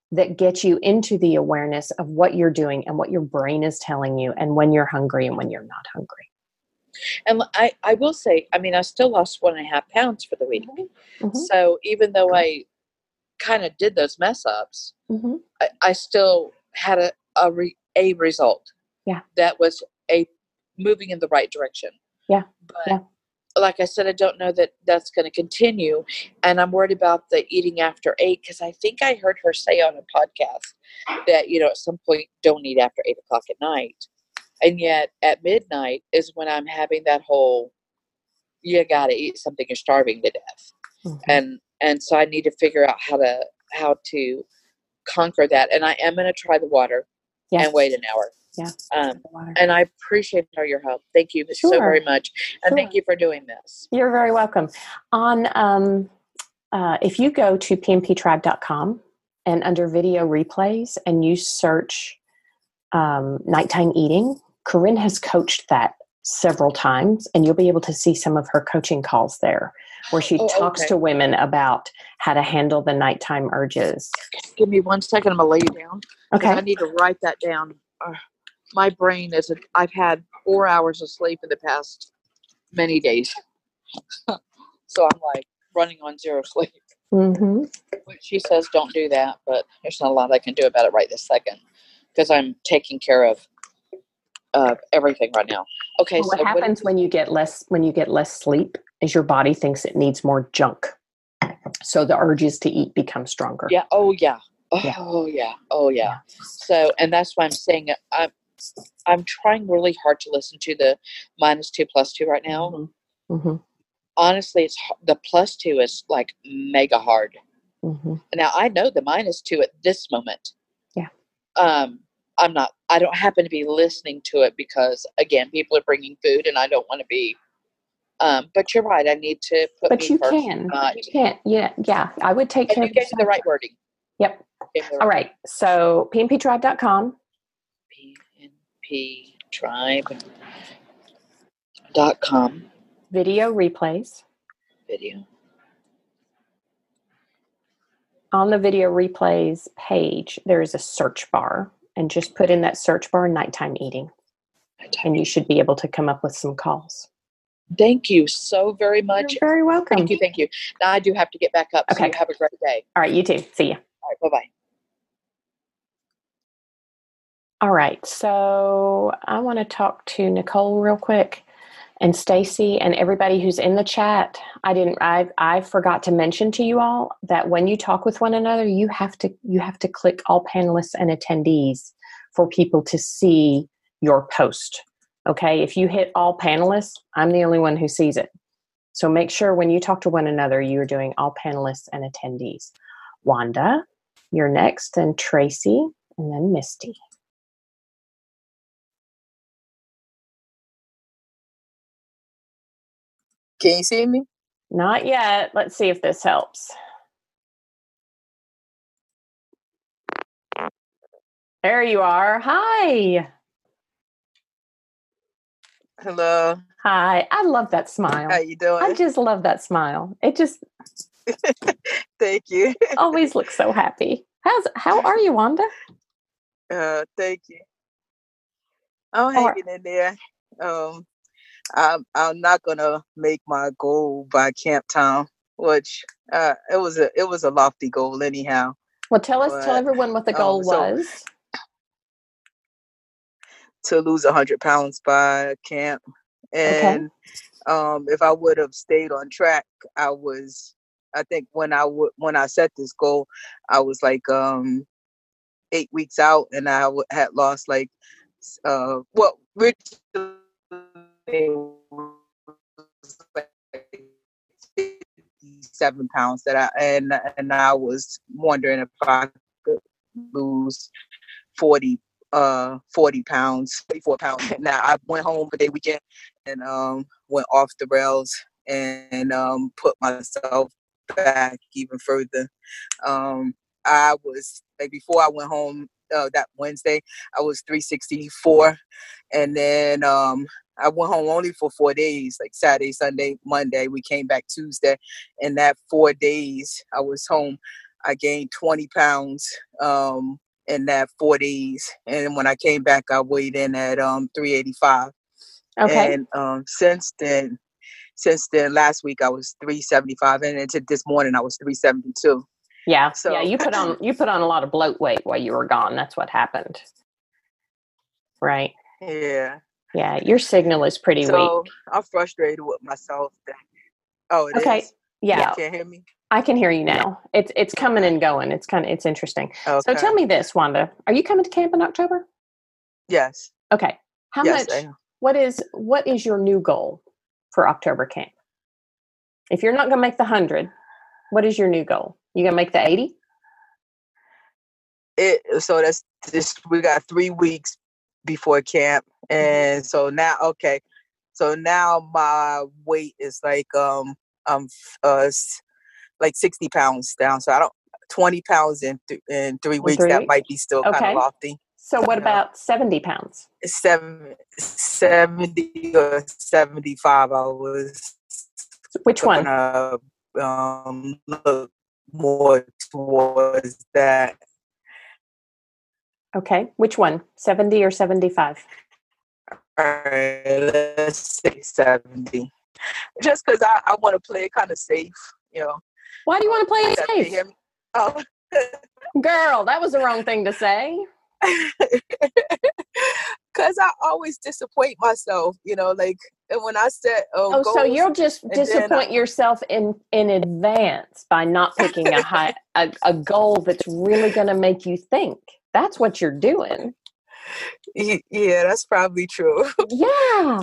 [SPEAKER 1] that get you into the awareness of what you're doing and what your brain is telling you, and when you're hungry and when you're not hungry.
[SPEAKER 3] And I, I will say, I mean, I still lost one and a half pounds for the week.
[SPEAKER 1] Mm-hmm.
[SPEAKER 3] So even though I kind of did those mess ups,
[SPEAKER 1] mm-hmm.
[SPEAKER 3] I, I still had a, a, re, a result.
[SPEAKER 1] Yeah.
[SPEAKER 3] That was a moving in the right direction.
[SPEAKER 1] Yeah.
[SPEAKER 3] But
[SPEAKER 1] yeah.
[SPEAKER 3] like I said, I don't know that that's going to continue. And I'm worried about the eating after eight, because I think I heard her say on a podcast that, you know, at some point don't eat after eight o'clock at night. And yet at midnight is when I'm having that whole, you got to eat something, you're starving to death. Mm-hmm. And, and so I need to figure out how to, how to conquer that. And I am going to try the water yes. and wait an hour.
[SPEAKER 1] Yeah.
[SPEAKER 3] Um, and I appreciate all your help. Thank you sure. so very much. And
[SPEAKER 1] sure.
[SPEAKER 3] thank you for doing this.
[SPEAKER 1] You're very welcome. On, um, uh, if you go to p m p tribe dot com and under video replays and you search um, nighttime eating, Corinne has coached that several times, and you'll be able to see some of her coaching calls there where she
[SPEAKER 3] oh,
[SPEAKER 1] talks
[SPEAKER 3] okay.
[SPEAKER 1] to women about how to handle the nighttime urges.
[SPEAKER 3] Give me one second. I'm going to lay you down.
[SPEAKER 1] Okay.
[SPEAKER 3] I need to write that down. Uh, my brain is, a, I've had four hours of sleep in the past many days. So I'm like running on zero sleep.
[SPEAKER 1] Mm-hmm.
[SPEAKER 3] Which she says don't do that, but there's not a lot I can do about it right this second because I'm taking care of uh, everything right now. Okay.
[SPEAKER 1] Well, what
[SPEAKER 3] so
[SPEAKER 1] happens
[SPEAKER 3] what
[SPEAKER 1] when you get less, when you get less sleep is your body thinks it needs more junk. So the urges to eat become stronger.
[SPEAKER 3] Yeah. Oh yeah. Oh
[SPEAKER 1] yeah.
[SPEAKER 3] yeah. Oh yeah. yeah. So, and that's why I'm saying I'm, I'm trying really hard to listen to the minus two plus two right now.
[SPEAKER 1] Mm-hmm. Mm-hmm.
[SPEAKER 3] Honestly, it's the plus two is like mega hard.
[SPEAKER 1] Mm-hmm.
[SPEAKER 3] Now I know the minus two at this moment.
[SPEAKER 1] Yeah.
[SPEAKER 3] Um, I'm not, I don't happen to be listening to it because again, people are bringing food and I don't want to be, um, but you're right. I need to put
[SPEAKER 1] but
[SPEAKER 3] me
[SPEAKER 1] you
[SPEAKER 3] first,
[SPEAKER 1] can,
[SPEAKER 3] not,
[SPEAKER 1] you can't. Yeah. Yeah. I would take
[SPEAKER 3] and
[SPEAKER 1] care
[SPEAKER 3] you
[SPEAKER 1] of
[SPEAKER 3] gave me the right wording.
[SPEAKER 1] Yep.
[SPEAKER 3] Right
[SPEAKER 1] All right. So p m p tribe dot com.
[SPEAKER 3] p m p tribe dot com.
[SPEAKER 1] Video replays.
[SPEAKER 3] Video.
[SPEAKER 1] On the video replays page, there is a search bar, and just put in that search bar nighttime eating. Nighttime and you should be able to come up with some calls.
[SPEAKER 3] Thank you so very much.
[SPEAKER 1] You're very welcome.
[SPEAKER 3] Thank you. Thank you. Now I do have to get back up.
[SPEAKER 1] Okay.
[SPEAKER 3] So you have a great day.
[SPEAKER 1] All right. You too. See you.
[SPEAKER 3] All right. Bye-bye.
[SPEAKER 1] All right. So I want to talk to Nicole real quick. And Stacy and everybody who's in the chat. I didn't I I forgot to mention to you all that when you talk with one another, you have to you have to click all panelists and attendees for people to see your post. Okay? If you hit all panelists, I'm the only one who sees it. So make sure when you talk to one another, you're doing all panelists and attendees. Wanda, you're next, and Tracy, and then Misty.
[SPEAKER 4] Can you see me?
[SPEAKER 1] Not yet. Let's see if this helps. There you are. Hi.
[SPEAKER 4] Hello.
[SPEAKER 1] Hi. I love that smile.
[SPEAKER 4] How you doing?
[SPEAKER 1] I just love that smile. It just
[SPEAKER 4] Thank you.
[SPEAKER 1] always looks so happy. How's how are you, Wanda?
[SPEAKER 4] Uh, thank you. I'm hanging in there. Um, I'm I'm not gonna make my goal by Camp Town, which uh, it was a it was a lofty goal anyhow.
[SPEAKER 1] Well, tell us,
[SPEAKER 4] but,
[SPEAKER 1] tell everyone what the goal
[SPEAKER 4] um, so
[SPEAKER 1] was.
[SPEAKER 4] To lose a hundred pounds by camp, and okay. um, if I would have stayed on track, I was. I think when I would when I set this goal, I was like um, eight weeks out, and I w- had lost like uh, well, fifty-seven pounds that I and and I was wondering if I could lose forty uh forty pounds, forty-four pounds. Now I went home for the weekend and um went off the rails and um put myself back even further. Um I was like before I went home uh, that Wednesday, I was three sixty-four, and then um I went home only for four days, like Saturday, Sunday, Monday. We came back Tuesday, and that four days I was home. I gained twenty pounds um, in that four days. And when I came back, I weighed in at um, three eighty-five.
[SPEAKER 1] Okay.
[SPEAKER 4] And um, since then, since then, last week I was three seventy-five, and into this morning I was three seventy-two.
[SPEAKER 1] Yeah.
[SPEAKER 4] So
[SPEAKER 1] yeah, you put on you put on a lot of bloat weight while you were gone. That's what happened. Right.
[SPEAKER 4] yeah.
[SPEAKER 1] Yeah, your signal is pretty
[SPEAKER 4] So
[SPEAKER 1] weak.
[SPEAKER 4] I'm frustrated with myself. That, oh, it
[SPEAKER 1] Okay.
[SPEAKER 4] is?
[SPEAKER 1] Yeah.
[SPEAKER 4] You can't hear me?
[SPEAKER 1] I can hear you now. It's it's coming
[SPEAKER 4] Okay.
[SPEAKER 1] and going. It's kind of it's interesting.
[SPEAKER 4] Okay.
[SPEAKER 1] So tell me this, Wanda. Are you coming to camp in October?
[SPEAKER 4] Yes.
[SPEAKER 1] Okay. How
[SPEAKER 4] Yes,
[SPEAKER 1] much
[SPEAKER 4] I am.
[SPEAKER 1] what is what is your new goal for October camp? If you're not going to make the one hundred, what is your new goal? You going to make the eighty?
[SPEAKER 4] It so that's this we got three weeks before camp, and so now okay. So now my weight is like um um uh s- like sixty pounds down. So I don't twenty pounds in th- in three
[SPEAKER 1] In
[SPEAKER 4] weeks.
[SPEAKER 1] three
[SPEAKER 4] That
[SPEAKER 1] weeks?
[SPEAKER 4] might be still kind of
[SPEAKER 1] Okay.
[SPEAKER 4] lofty.
[SPEAKER 1] So what
[SPEAKER 4] You know,
[SPEAKER 1] about seventy pounds?
[SPEAKER 4] seven, seventy or seventy-five. I was
[SPEAKER 1] Which one?
[SPEAKER 4] gonna um look more towards that.
[SPEAKER 1] Okay. Which one? seventy or seventy-five?
[SPEAKER 4] All right, let's say seventy. Just because I, I want to play it kind of safe, you know.
[SPEAKER 1] Why do you want to play
[SPEAKER 4] Can you
[SPEAKER 1] it
[SPEAKER 4] hear
[SPEAKER 1] safe?
[SPEAKER 4] me? Oh.
[SPEAKER 1] Girl, that was the wrong thing to say.
[SPEAKER 4] Because I always disappoint myself, you know, like, and when I set uh,
[SPEAKER 1] Oh,
[SPEAKER 4] goals,
[SPEAKER 1] so you'll just
[SPEAKER 4] and then I,
[SPEAKER 1] disappoint yourself in in advance by not picking a high a, a goal that's really going to make you think. That's what you're doing.
[SPEAKER 4] y- yeah, that's probably true.
[SPEAKER 1] Yeah.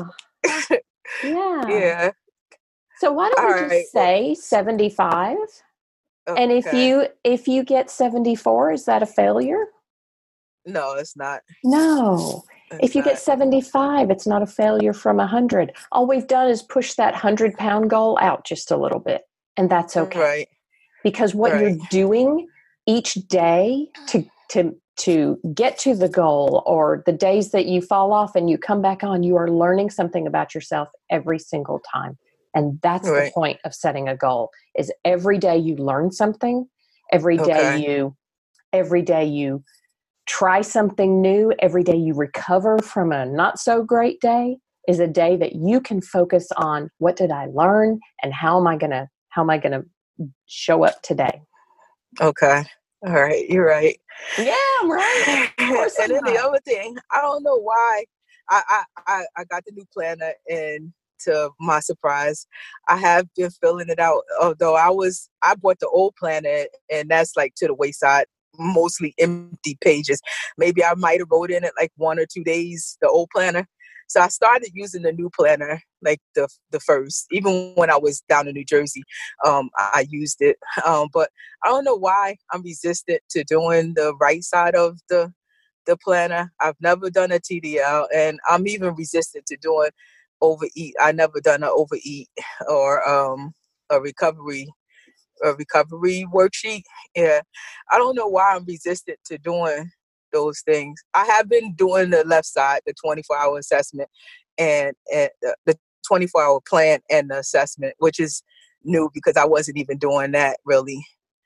[SPEAKER 1] Yeah.
[SPEAKER 4] Yeah.
[SPEAKER 1] So why don't
[SPEAKER 4] All
[SPEAKER 1] we
[SPEAKER 4] right.
[SPEAKER 1] just
[SPEAKER 4] Well,
[SPEAKER 1] say seventy-five? And if
[SPEAKER 4] okay.
[SPEAKER 1] you if you get seventy-four, is that a failure?
[SPEAKER 4] No, it's not.
[SPEAKER 1] No.
[SPEAKER 4] It's
[SPEAKER 1] If you get
[SPEAKER 4] not.
[SPEAKER 1] seventy-five, it's not a failure from one hundred. All we've done is push that one hundred pound goal out just a little bit. And that's okay.
[SPEAKER 4] Right.
[SPEAKER 1] Because what
[SPEAKER 4] Right.
[SPEAKER 1] you're doing each day to to to get to the goal, or the days that you fall off and you come back on, you are learning something about yourself every single time. And that's the
[SPEAKER 4] Right.
[SPEAKER 1] point of setting a goal, is every day you learn something, every day
[SPEAKER 4] Okay.
[SPEAKER 1] you every day you try something new, every day you recover from a not so great day is a day that you can focus on, what did I learn and how am I going to how am I going to show up today?
[SPEAKER 4] Okay. All right. You're right.
[SPEAKER 1] Yeah, I'm right. Of course
[SPEAKER 4] And
[SPEAKER 1] I'm
[SPEAKER 4] then the
[SPEAKER 1] right.
[SPEAKER 4] other thing, I don't know why I, I, I, I got the new planner, and to my surprise, I have been filling it out. Although I was, I bought the old planner, and that's like to the wayside, mostly empty pages. Maybe I might have wrote in it like one or two days, the old planner. So I started using the new planner, like the the first, even when I was down in New Jersey, um, I used it. Um, but I don't know why I'm resistant to doing the right side of the the planner. I've never done a T D L, and I'm even resistant to doing overeat. I never done an overeat or um, a recovery a recovery worksheet. Yeah, I don't know why I'm resistant to doing those things. I have been doing the left side, the twenty-four hour assessment, and, and the, the twenty-four hour plan and the assessment, which is new because I wasn't even doing that really.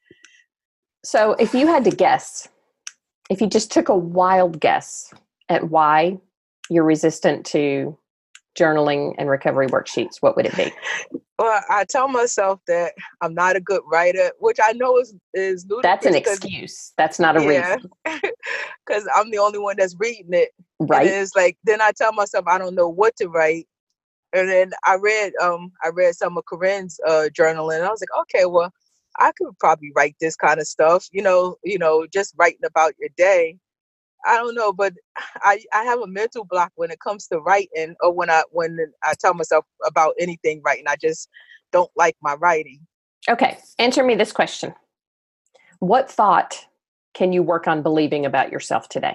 [SPEAKER 1] So if you had to guess, if you just took a wild guess at why you're resistant to journaling and recovery worksheets, what would it be?
[SPEAKER 4] Well, I tell myself that I'm not a good writer, which I know is is
[SPEAKER 1] That's an
[SPEAKER 4] ludicrous because
[SPEAKER 1] excuse. That's not a
[SPEAKER 4] yeah,
[SPEAKER 1] reason.
[SPEAKER 4] because I'm the only one that's reading it, and
[SPEAKER 1] Right?
[SPEAKER 4] it's like then I tell myself I don't know what to write, and then I read um I read some of Corinne's uh journaling, and I was like, okay, well, I could probably write this kind of stuff, you know, you know, just writing about your day. I don't know, but I, I have a mental block when it comes to writing, or when I when I tell myself about anything writing. I just don't like my writing.
[SPEAKER 1] Okay. Answer me this question. What thought can you work on believing about yourself today?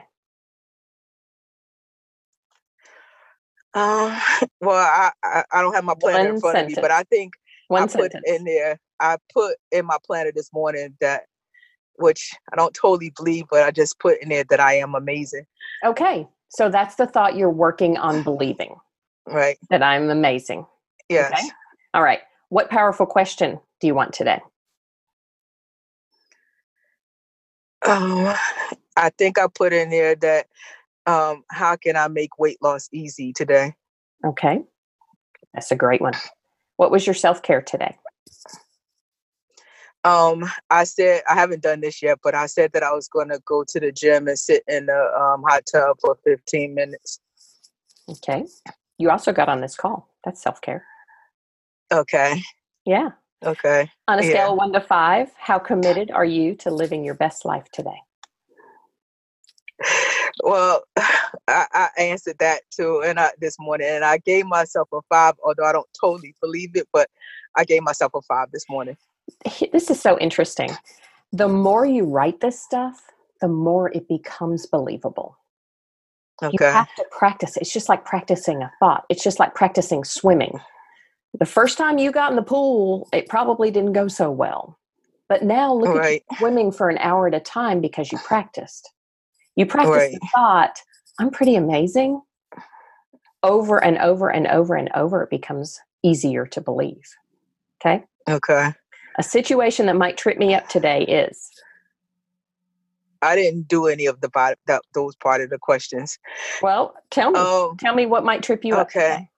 [SPEAKER 4] Um, well, I, I I don't have my planner in
[SPEAKER 1] One
[SPEAKER 4] front of me, but I
[SPEAKER 1] sentence.
[SPEAKER 4] think I
[SPEAKER 1] One
[SPEAKER 4] put
[SPEAKER 1] sentence.
[SPEAKER 4] in there. I put in my planner this morning that, which I don't totally believe, but I just put in there that I am amazing.
[SPEAKER 1] Okay. So that's the thought you're working on believing,
[SPEAKER 4] Right.
[SPEAKER 1] that I'm amazing.
[SPEAKER 4] Yes.
[SPEAKER 1] Okay. All right. What powerful question do you want today?
[SPEAKER 4] Um, I think I put in there that um, how can I make weight loss easy today?
[SPEAKER 1] Okay. That's a great one. What was your self-care today?
[SPEAKER 4] Um, I said I haven't done this yet, but I said that I was going to go to the gym and sit in the um, hot tub for fifteen minutes.
[SPEAKER 1] Okay. You also got on this call. That's self-care.
[SPEAKER 4] Okay.
[SPEAKER 1] Yeah.
[SPEAKER 4] Okay.
[SPEAKER 1] On a scale
[SPEAKER 4] Yeah.
[SPEAKER 1] of one to five, how committed are you to living your best life today?
[SPEAKER 4] Well, I, I answered that too, and I, this morning, and I gave myself a five. Although I don't totally believe it, but I gave myself a five this morning.
[SPEAKER 1] This is so interesting. The more you write this stuff, the more it becomes believable.
[SPEAKER 4] Okay.
[SPEAKER 1] You have to practice. It's just like practicing a thought. It's just like practicing swimming. The first time you got in the pool, it probably didn't go so well. But now look
[SPEAKER 4] Right.
[SPEAKER 1] at you swimming for an hour at a time because you practiced. You practiced
[SPEAKER 4] Right.
[SPEAKER 1] the thought, I'm pretty amazing. Over and over and over and over, it becomes easier to believe. Okay?
[SPEAKER 4] Okay.
[SPEAKER 1] A situation that might trip me up today is?
[SPEAKER 4] I didn't do any of the part, that, those part of the questions.
[SPEAKER 1] Well, tell me.
[SPEAKER 4] Um,
[SPEAKER 1] tell me what might trip you up
[SPEAKER 4] okay.
[SPEAKER 1] today.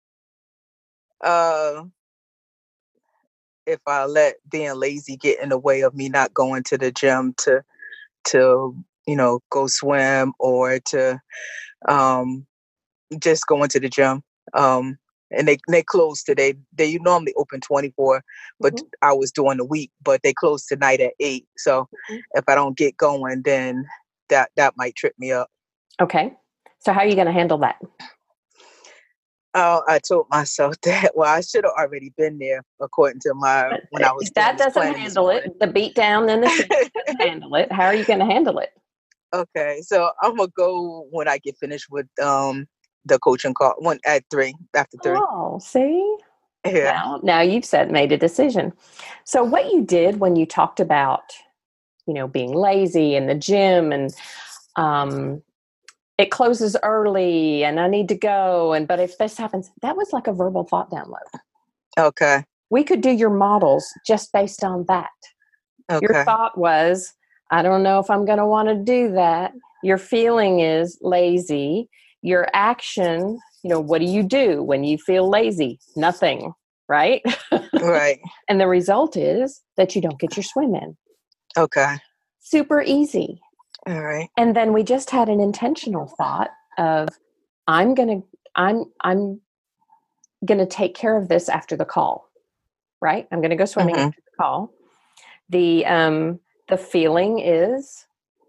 [SPEAKER 4] Uh, if I let being lazy get in the way of me not going to the gym to, to you know, go swim or to um, just going to the gym. Um, and they they closed today. They normally open twenty-four, but
[SPEAKER 1] Mm-hmm.
[SPEAKER 4] I was doing the week, but they closed tonight at eight. So
[SPEAKER 1] Mm-hmm.
[SPEAKER 4] if I don't get going, then that that might trip me up.
[SPEAKER 1] Okay. So how are you going to handle that?
[SPEAKER 4] Uh, I told myself that, well, I should have already been there according to my, when I was
[SPEAKER 1] If that
[SPEAKER 4] doing this
[SPEAKER 1] doesn't
[SPEAKER 4] planning this
[SPEAKER 1] handle
[SPEAKER 4] morning.
[SPEAKER 1] it, the beat down and the shit doesn't handle it. How are you going to handle it?
[SPEAKER 4] Okay, so I'm gonna go when I get finished with um the coaching call. One at three after three.
[SPEAKER 1] Oh, see?
[SPEAKER 4] Yeah.
[SPEAKER 1] Now, now you've said made a decision. So what you did when you talked about, you know, being lazy in the gym and um, it closes early and I need to go. And but if this happens, that was like a verbal thought download.
[SPEAKER 4] Okay.
[SPEAKER 1] We could do your models just based on that.
[SPEAKER 4] Okay.
[SPEAKER 1] Your thought was, I don't know if I'm going to want to do that. Your feeling is lazy. Your action, you know, what do you do when you feel lazy? Nothing, right?
[SPEAKER 4] Right.
[SPEAKER 1] And the result is that you don't get your swim in.
[SPEAKER 4] Okay.
[SPEAKER 1] Super easy.
[SPEAKER 4] All right.
[SPEAKER 1] And then we just had an intentional thought of, I'm going to, I'm, I'm going to take care of this after the call, right? I'm going to go swimming
[SPEAKER 4] Mm-hmm.
[SPEAKER 1] after the call. The, um, the feeling is,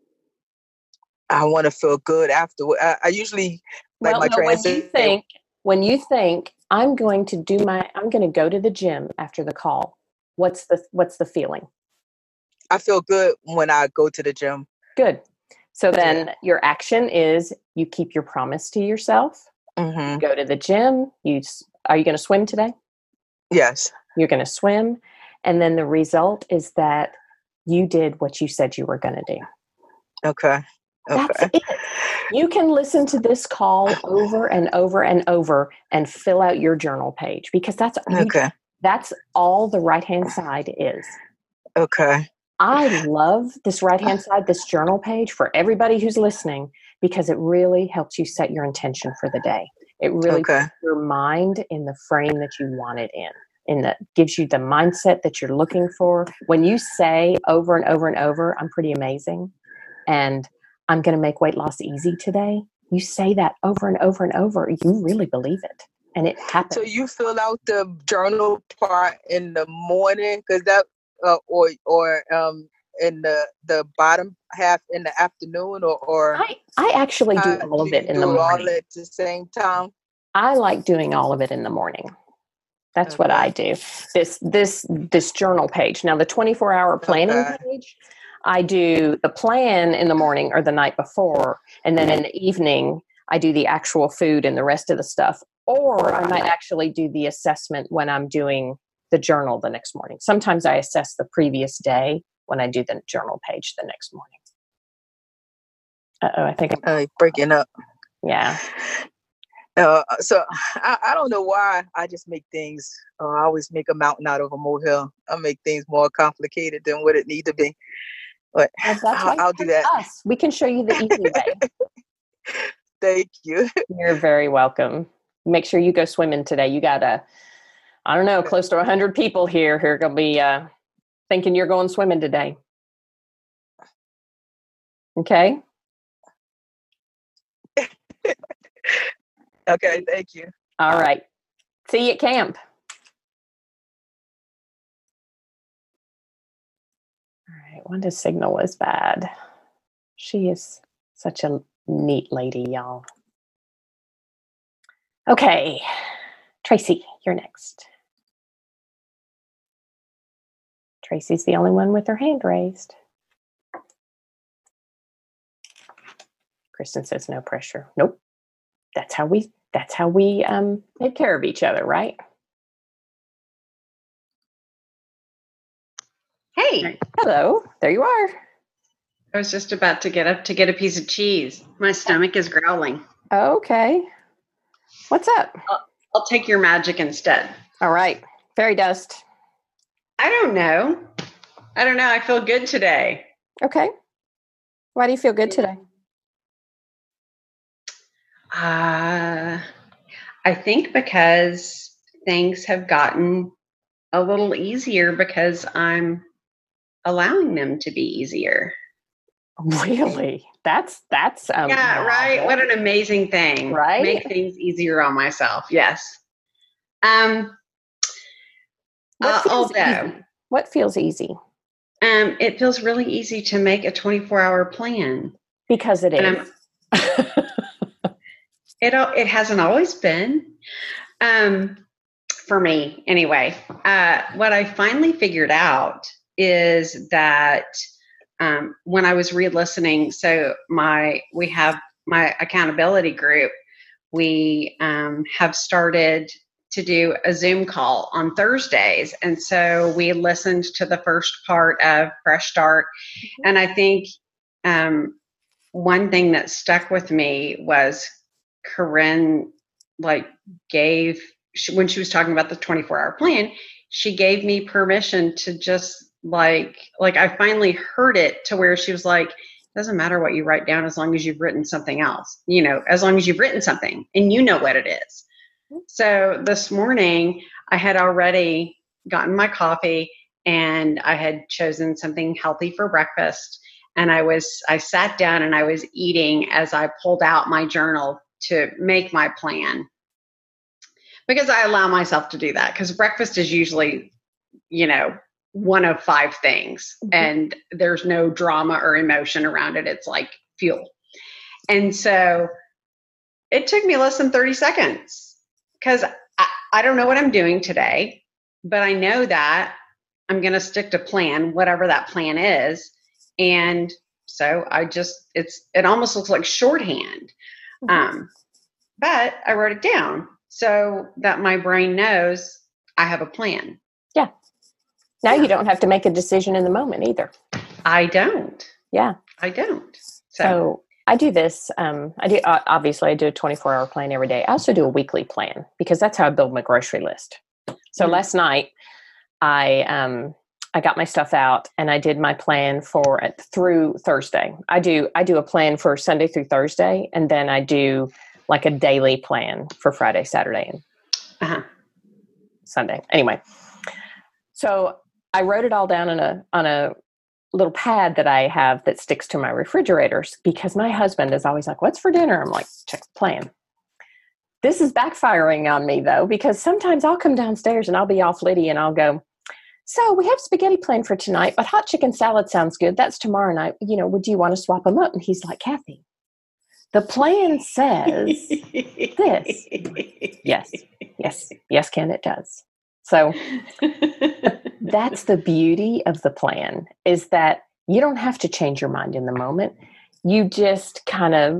[SPEAKER 4] I want to feel good afterward. I, I usually like
[SPEAKER 1] well,
[SPEAKER 4] my
[SPEAKER 1] no,
[SPEAKER 4] trainer
[SPEAKER 1] when you
[SPEAKER 4] said,
[SPEAKER 1] think, when you think I'm going to do my, I'm going to go to the gym after the call. What's the, what's the feeling?
[SPEAKER 4] I feel good when I go to the gym.
[SPEAKER 1] Good. So then
[SPEAKER 4] Yeah.
[SPEAKER 1] your action is you keep your promise to yourself.
[SPEAKER 4] Mm-hmm.
[SPEAKER 1] You go to the gym. You, are you going to swim today?
[SPEAKER 4] Yes.
[SPEAKER 1] You're going to swim. And then the result is that you did what you said you were going to do.
[SPEAKER 4] Okay. Okay.
[SPEAKER 1] That's it. You can listen to this call over and over and over and fill out your journal page because that's you,
[SPEAKER 4] Okay.
[SPEAKER 1] that's all the right-hand side is.
[SPEAKER 4] Okay.
[SPEAKER 1] I love this right-hand side, this journal page for everybody who's listening because it really helps you set your intention for the day. It really
[SPEAKER 4] Okay.
[SPEAKER 1] puts your mind in the frame that you want it in. And that gives you the mindset that you're looking for. When you say over and over and over, I'm pretty amazing, and I'm going to make weight loss easy today, you say that over and over and over, you really believe it. And it happens.
[SPEAKER 4] So you fill out the journal part in the morning, because that, uh, or or um, in the the bottom half in the afternoon, or or
[SPEAKER 1] I, I actually do
[SPEAKER 4] uh,
[SPEAKER 1] all of
[SPEAKER 4] do
[SPEAKER 1] it
[SPEAKER 4] you
[SPEAKER 1] in the
[SPEAKER 4] do it all
[SPEAKER 1] morning.
[SPEAKER 4] at the same time?
[SPEAKER 1] I like doing all of it in the morning. That's
[SPEAKER 4] Okay.
[SPEAKER 1] what I do. This this this journal page. Now the twenty-four hour planning
[SPEAKER 4] Okay.
[SPEAKER 1] page, I do the plan in the morning or the night before, and then in the evening I do the actual food and the rest of the stuff. Or I might actually do the assessment when I'm doing the journal the next morning. Sometimes I assess the previous day when I do the journal page the next morning. Uh-oh, I think I'm,
[SPEAKER 4] Uh, breaking up.
[SPEAKER 1] yeah.
[SPEAKER 4] Uh, so I, I don't know why I just make things. Uh, I always make a mountain out of a molehill. I make things more complicated than what it need to be. But
[SPEAKER 1] Well, that's
[SPEAKER 4] I'll,
[SPEAKER 1] why
[SPEAKER 4] I'll do that.
[SPEAKER 1] us. We can show you the easy way.
[SPEAKER 4] Thank you.
[SPEAKER 1] You're very welcome. Make sure you go swimming today. You got a, I don't know, close to one hundred people here who are going to be uh, thinking you're going swimming today. Okay?
[SPEAKER 4] Okay, thank you.
[SPEAKER 1] All right. See you at camp. All right. Wanda's signal is bad. She is such a neat lady, y'all. Okay. Tracy, you're next. Tracy's the only one with her hand raised. Kristen says no pressure. Nope. That's how we that's how we um take care of each other, right?
[SPEAKER 5] Hey,
[SPEAKER 1] Hello. There you are.
[SPEAKER 5] I was just about to get up to get a piece of cheese. My stomach is growling.
[SPEAKER 1] Okay. What's up?
[SPEAKER 5] I'll, I'll take your magic instead.
[SPEAKER 1] All right. Fairy dust.
[SPEAKER 5] I don't know. I don't know. I feel good today.
[SPEAKER 1] Okay. Why do you feel good today?
[SPEAKER 5] Uh, I think because things have gotten a little easier because I'm allowing them to be easier.
[SPEAKER 1] Really? That's that's um
[SPEAKER 5] Yeah, right.
[SPEAKER 1] novel.
[SPEAKER 5] What an amazing thing.
[SPEAKER 1] Right?
[SPEAKER 5] Make things easier on myself. Yes. Um,
[SPEAKER 1] What
[SPEAKER 5] uh,
[SPEAKER 1] feels
[SPEAKER 5] although,
[SPEAKER 1] easy? What feels easy?
[SPEAKER 5] um, it feels really easy to make a twenty-four hour plan.
[SPEAKER 1] Because it
[SPEAKER 5] And
[SPEAKER 1] is.
[SPEAKER 5] It al- it hasn't always been, um, for me anyway. Uh, what I finally figured out is that um, when I was re-listening, so my we have my accountability group. We um, have started to do a Zoom call on Thursdays, and so we listened to the first part of Fresh Start,
[SPEAKER 1] Mm-hmm.
[SPEAKER 5] and I think um, one thing that stuck with me was Corinne like gave she, when she was talking about the twenty-four hour plan, she gave me permission to just like like I finally heard it to where she was like, it doesn't matter what you write down as long as you've written something else, you know, as long as you've written something and you know what it is. So this morning I had already gotten my coffee and I had chosen something healthy for breakfast. And I was, I sat down and I was eating as I pulled out my journal to make my plan, because I allow myself to do that, because breakfast is usually, you know, one of five things, mm-hmm. and there's no drama or emotion around it. It's like fuel. And so it took me less than thirty seconds, because I, I don't know what I'm doing today, but I know that I'm going to stick to plan, whatever that plan is. And so I just, it's, it almost looks like shorthand. Mm-hmm. Um, but I wrote it down so that my brain knows I have a plan.
[SPEAKER 1] Yeah. Now
[SPEAKER 5] yeah.
[SPEAKER 1] you don't have to make a decision in the moment either.
[SPEAKER 5] I don't.
[SPEAKER 1] Yeah.
[SPEAKER 5] I don't.
[SPEAKER 1] So, so I do this. Um, I do, uh, obviously I do a twenty-four hour plan every day. I also do a weekly plan because that's how I build my grocery list. So mm-hmm. last night I, um, I got my stuff out and I did my plan for through Thursday. I do, I do a plan for Sunday through Thursday. And then I do like a daily plan for Friday, Saturday, and uh-huh. Sunday. Anyway. So I wrote it all down on a, on a little pad that I have that sticks to my refrigerators, because my husband is always like, what's for dinner? I'm like, check the plan. This is backfiring on me though, because sometimes I'll come downstairs and I'll be off Liddy and I'll go, so we have spaghetti planned for tonight, but hot chicken salad sounds good. That's tomorrow night. You know, would you want to swap them up? And he's like, Kathy, the plan says this. Yes, yes, yes, Ken, it does. So that's the beauty of the plan, is that you don't have to change your mind in the moment. You just kind of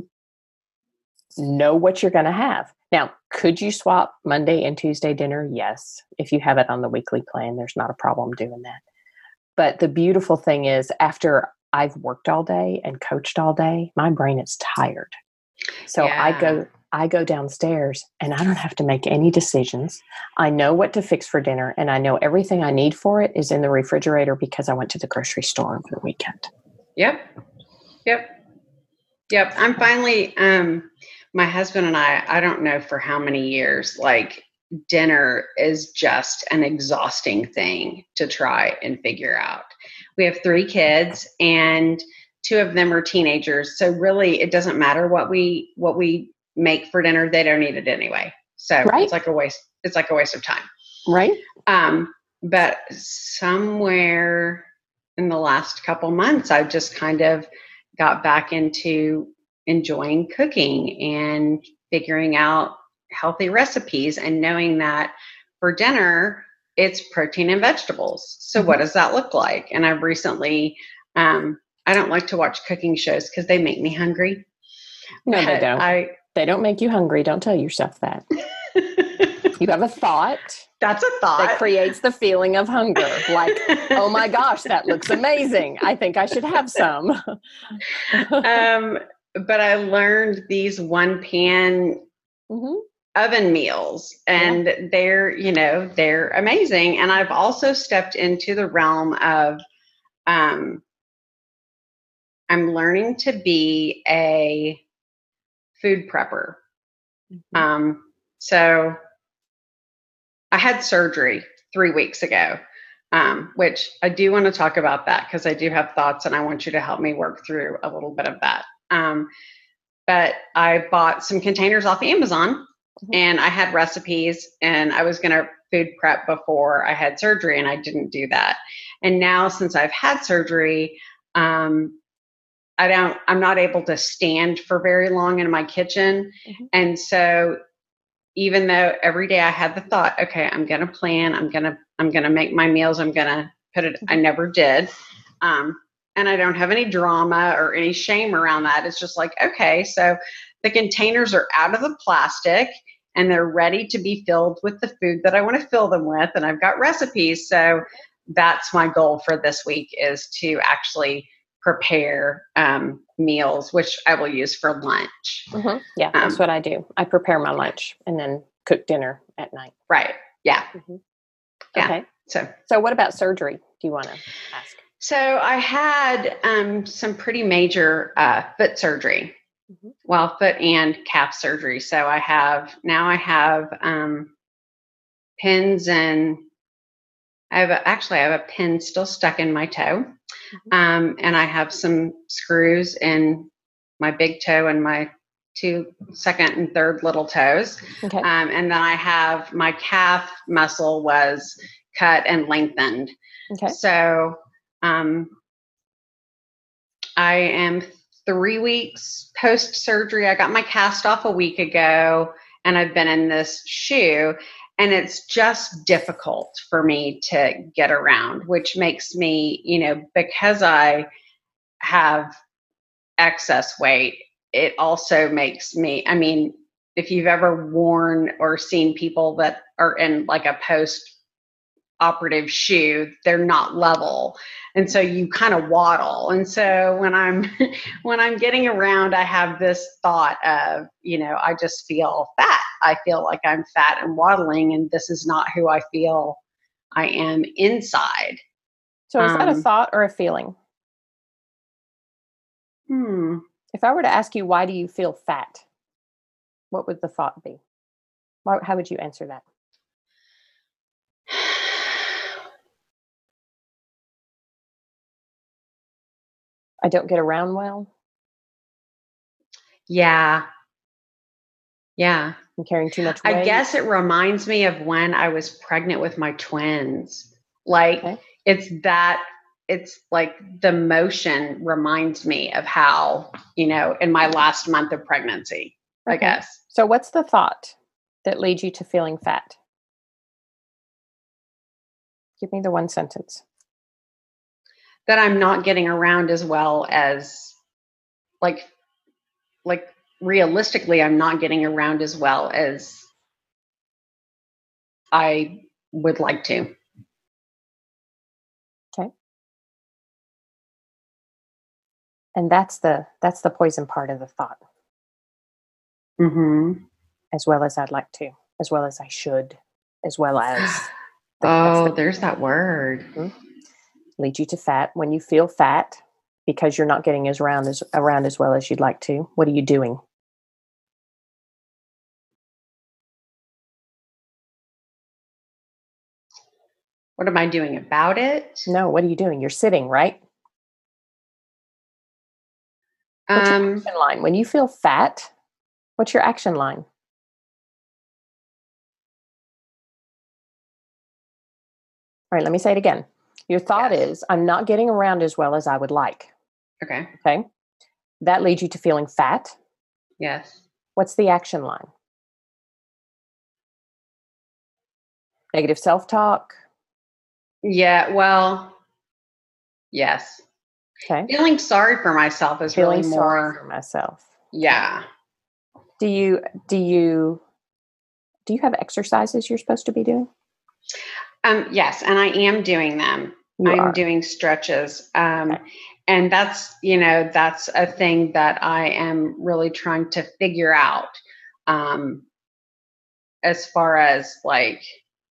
[SPEAKER 1] know what you're going to have. Now, could you swap Monday and Tuesday dinner? Yes. If you have it on the weekly plan, there's not a problem doing that. But the beautiful thing is, after I've worked all day and coached all day, my brain is tired. So yeah. I go I go downstairs and I don't have to make any decisions. I know what to fix for dinner, and I know everything I need for it is in the refrigerator because I went to the grocery store over the weekend.
[SPEAKER 5] Yep. Yep. Yep. I'm finally, um, my husband and I, I don't know for how many years, like dinner is just an exhausting thing to try and figure out. We have three kids and two of them are teenagers. So really it doesn't matter what we, what we make for dinner. They don't eat it anyway. So
[SPEAKER 1] Right.
[SPEAKER 5] it's like a waste. It's like a waste of time.
[SPEAKER 1] Right.
[SPEAKER 5] Um, but somewhere in the last couple months, I've just kind of got back into enjoying cooking and figuring out healthy recipes and knowing that for dinner, it's protein and vegetables. So mm-hmm. what does that look like? And I've recently, um, I don't like to watch cooking shows because they make me hungry.
[SPEAKER 1] No,
[SPEAKER 5] but
[SPEAKER 1] they don't.
[SPEAKER 5] I,
[SPEAKER 1] they don't make you hungry. Don't tell yourself that. You have a thought.
[SPEAKER 5] That's a thought.
[SPEAKER 1] That creates the feeling of hunger. Like, oh my gosh, that looks amazing. I think I should have some.
[SPEAKER 5] um, but I learned these one pan mm-hmm. oven meals and yeah. they're, you know, they're amazing. And I've also stepped into the realm of, um, I'm learning to be a food prepper. Mm-hmm. Um, so I had surgery three weeks ago, um, which I do want to talk about that because I do have thoughts and I want you to help me work through a little bit of that. Um, but I bought some containers off Amazon mm-hmm. and I had recipes and I was going to food prep before I had surgery and I didn't do that. And now since I've had surgery, um, I don't, I'm not able to stand for very long in my kitchen. Mm-hmm. And so even though every day I had the thought, okay, I'm going to plan, I'm going to, I'm going to make my meals. I'm going to put it, I never did. Um, and I don't have any drama or any shame around that. It's just like, okay, so the containers are out of the plastic and they're ready to be filled with the food that I want to fill them with. And I've got recipes. So that's my goal for this week is to actually prepare um, meals, which I will use for lunch.
[SPEAKER 1] Mm-hmm. Yeah, that's um, what I do. I prepare my lunch and then cook dinner at night.
[SPEAKER 5] Right. Yeah.
[SPEAKER 1] Mm-hmm.
[SPEAKER 5] Yeah.
[SPEAKER 1] Okay.
[SPEAKER 5] So,
[SPEAKER 1] so what about surgery? Do you want to ask?
[SPEAKER 5] So I had um, some pretty major uh, foot surgery, mm-hmm. well, foot and calf surgery. So I have, now I have um, pins and I have a, actually I have a pin still stuck in my toe. Mm-hmm. Um, and I have some screws in my big toe and my two second and third little toes.
[SPEAKER 1] Okay.
[SPEAKER 5] Um, and then I have my calf muscle was cut and lengthened.
[SPEAKER 1] Okay.
[SPEAKER 5] So um, I am three weeks post surgery. I got my cast off a week ago and I've been in this shoe. And it's just difficult for me to get around, which makes me, you know, because I have excess weight, it also makes me, I mean, if you've ever worn or seen people that are in like a post-operative shoe, they're not level. And so you kind of waddle. And so when I'm when I'm getting around, I have this thought of, you know, I just feel fat. I feel like I'm fat and waddling, and this is not who I feel I am inside.
[SPEAKER 1] So is
[SPEAKER 5] um,
[SPEAKER 1] that a thought or a feeling?
[SPEAKER 5] Hmm.
[SPEAKER 1] If I were to ask you, why do you feel fat? What would the thought be? Why, how would you answer that? I don't get around well.
[SPEAKER 5] Yeah. Yeah.
[SPEAKER 1] I'm carrying too much weight.
[SPEAKER 5] I guess it reminds me of when I was pregnant with my twins. Like okay. it's that, it's like the motion reminds me of how, you know, in my last month of pregnancy, okay. I guess.
[SPEAKER 1] So what's the thought that leads you to feeling fat? Give me the one sentence.
[SPEAKER 5] That I'm not getting around as well as like, like realistically, I'm not getting around as well as I would like to.
[SPEAKER 1] Okay. And that's the, that's the poison part of the thought.
[SPEAKER 5] Mm-hmm.
[SPEAKER 1] As well as I'd like to, as well as I should, as well as.
[SPEAKER 5] The, oh, the, there's that word.
[SPEAKER 1] Mm-hmm. Lead you to fat. When you feel fat, because you're not getting as around as around as well as you'd like to? What are you doing?
[SPEAKER 5] What am I doing about it?
[SPEAKER 1] No, what are you doing? You're sitting, right? What's your
[SPEAKER 5] Um,
[SPEAKER 1] action line? When you feel fat, what's your action line? All right, let me say it again. Your thought
[SPEAKER 5] Yes.
[SPEAKER 1] is, I'm not getting around as well as I would like.
[SPEAKER 5] okay.
[SPEAKER 1] Okay. That leads you to feeling fat.
[SPEAKER 5] Yes.
[SPEAKER 1] What's the action line? Negative self-talk.
[SPEAKER 5] Yeah. Well, yes.
[SPEAKER 1] Okay.
[SPEAKER 5] Feeling sorry for myself is
[SPEAKER 1] Feeling
[SPEAKER 5] really
[SPEAKER 1] sorry
[SPEAKER 5] more.
[SPEAKER 1] for myself.
[SPEAKER 5] Yeah.
[SPEAKER 1] Do you do you do you have exercises you're supposed to be doing?
[SPEAKER 5] Um, yes, and I am doing them.
[SPEAKER 1] You
[SPEAKER 5] I'm
[SPEAKER 1] are.
[SPEAKER 5] doing stretches. Um,
[SPEAKER 1] Okay.
[SPEAKER 5] and that's, you know, that's a thing that I am really trying to figure out. Um, as far as like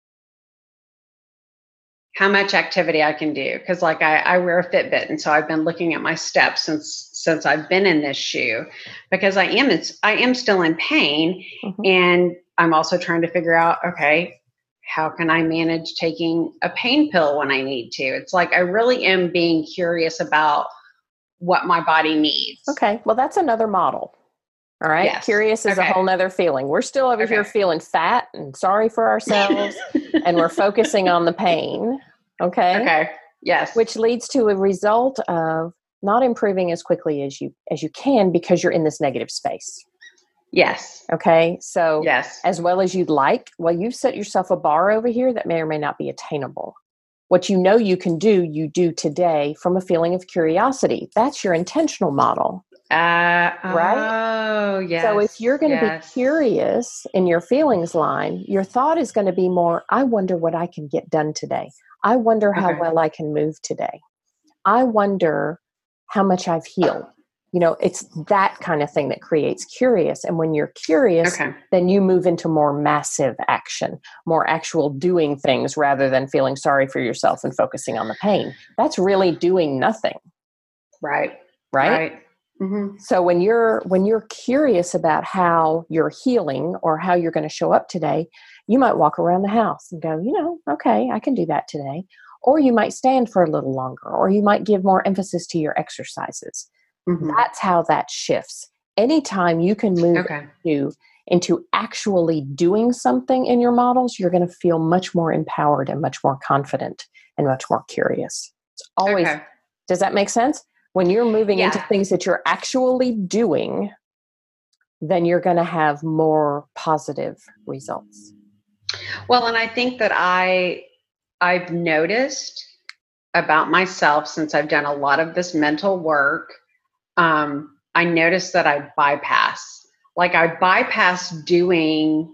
[SPEAKER 5] how much activity I can do. Cause like I, I wear a Fitbit. And so I've been looking at my steps since, since I've been in this shoe because I am, it's, I am still in pain.
[SPEAKER 1] Mhm.
[SPEAKER 5] And I'm also trying to figure out, okay, how can I manage taking a pain pill when I need to? It's like I really am being curious about what my body needs.
[SPEAKER 1] Okay. Well, that's another model. All right.
[SPEAKER 5] Yes.
[SPEAKER 1] Curious is
[SPEAKER 5] Okay.
[SPEAKER 1] a whole nother feeling. We're still over
[SPEAKER 5] Okay.
[SPEAKER 1] here feeling fat and sorry for ourselves, and we're focusing on the pain. Okay.
[SPEAKER 5] Okay. Yes.
[SPEAKER 1] Which leads to a result of not improving as quickly as you as you can because you're in this negative space.
[SPEAKER 5] Yes.
[SPEAKER 1] Okay. So
[SPEAKER 5] Yes.
[SPEAKER 1] as well as you'd like, well, you've set yourself a bar over here that may or may not be attainable. What you know you can do, you do today from a feeling of curiosity. That's your intentional model.
[SPEAKER 5] Uh,
[SPEAKER 1] Right?
[SPEAKER 5] Oh, yes.
[SPEAKER 1] So if you're going to
[SPEAKER 5] yes.
[SPEAKER 1] be curious in your feelings line, your thought is going to be more, I wonder what I can get done today. I wonder how
[SPEAKER 5] Okay.
[SPEAKER 1] well I can move today. I wonder how much I've healed. You know, it's that kind of thing that creates curious. And when you're curious,
[SPEAKER 5] Okay.
[SPEAKER 1] then you move into more massive action, more actual doing things rather than feeling sorry for yourself and focusing on the pain. That's really doing nothing.
[SPEAKER 5] Right.
[SPEAKER 1] Right?
[SPEAKER 5] Right. Mm-hmm.
[SPEAKER 1] So when you're when you're curious about how you're healing or how you're going to show up today, you might walk around the house and go, you know, okay, I can do that today. Or you might stand for a little longer, or you might give more emphasis to your exercises.
[SPEAKER 5] Mm-hmm.
[SPEAKER 1] That's how that shifts. Anytime you can move
[SPEAKER 5] Okay.
[SPEAKER 1] into, into actually doing something in your models, you're going to feel much more empowered and much more confident and much more curious. It's always,
[SPEAKER 5] Okay.
[SPEAKER 1] does that make sense? When you're moving
[SPEAKER 5] Yeah.
[SPEAKER 1] into things that you're actually doing, then you're going to have more positive results.
[SPEAKER 5] Well, and I think that I I've noticed about myself since I've done a lot of this mental work. Um, I noticed that I bypass, like I bypass doing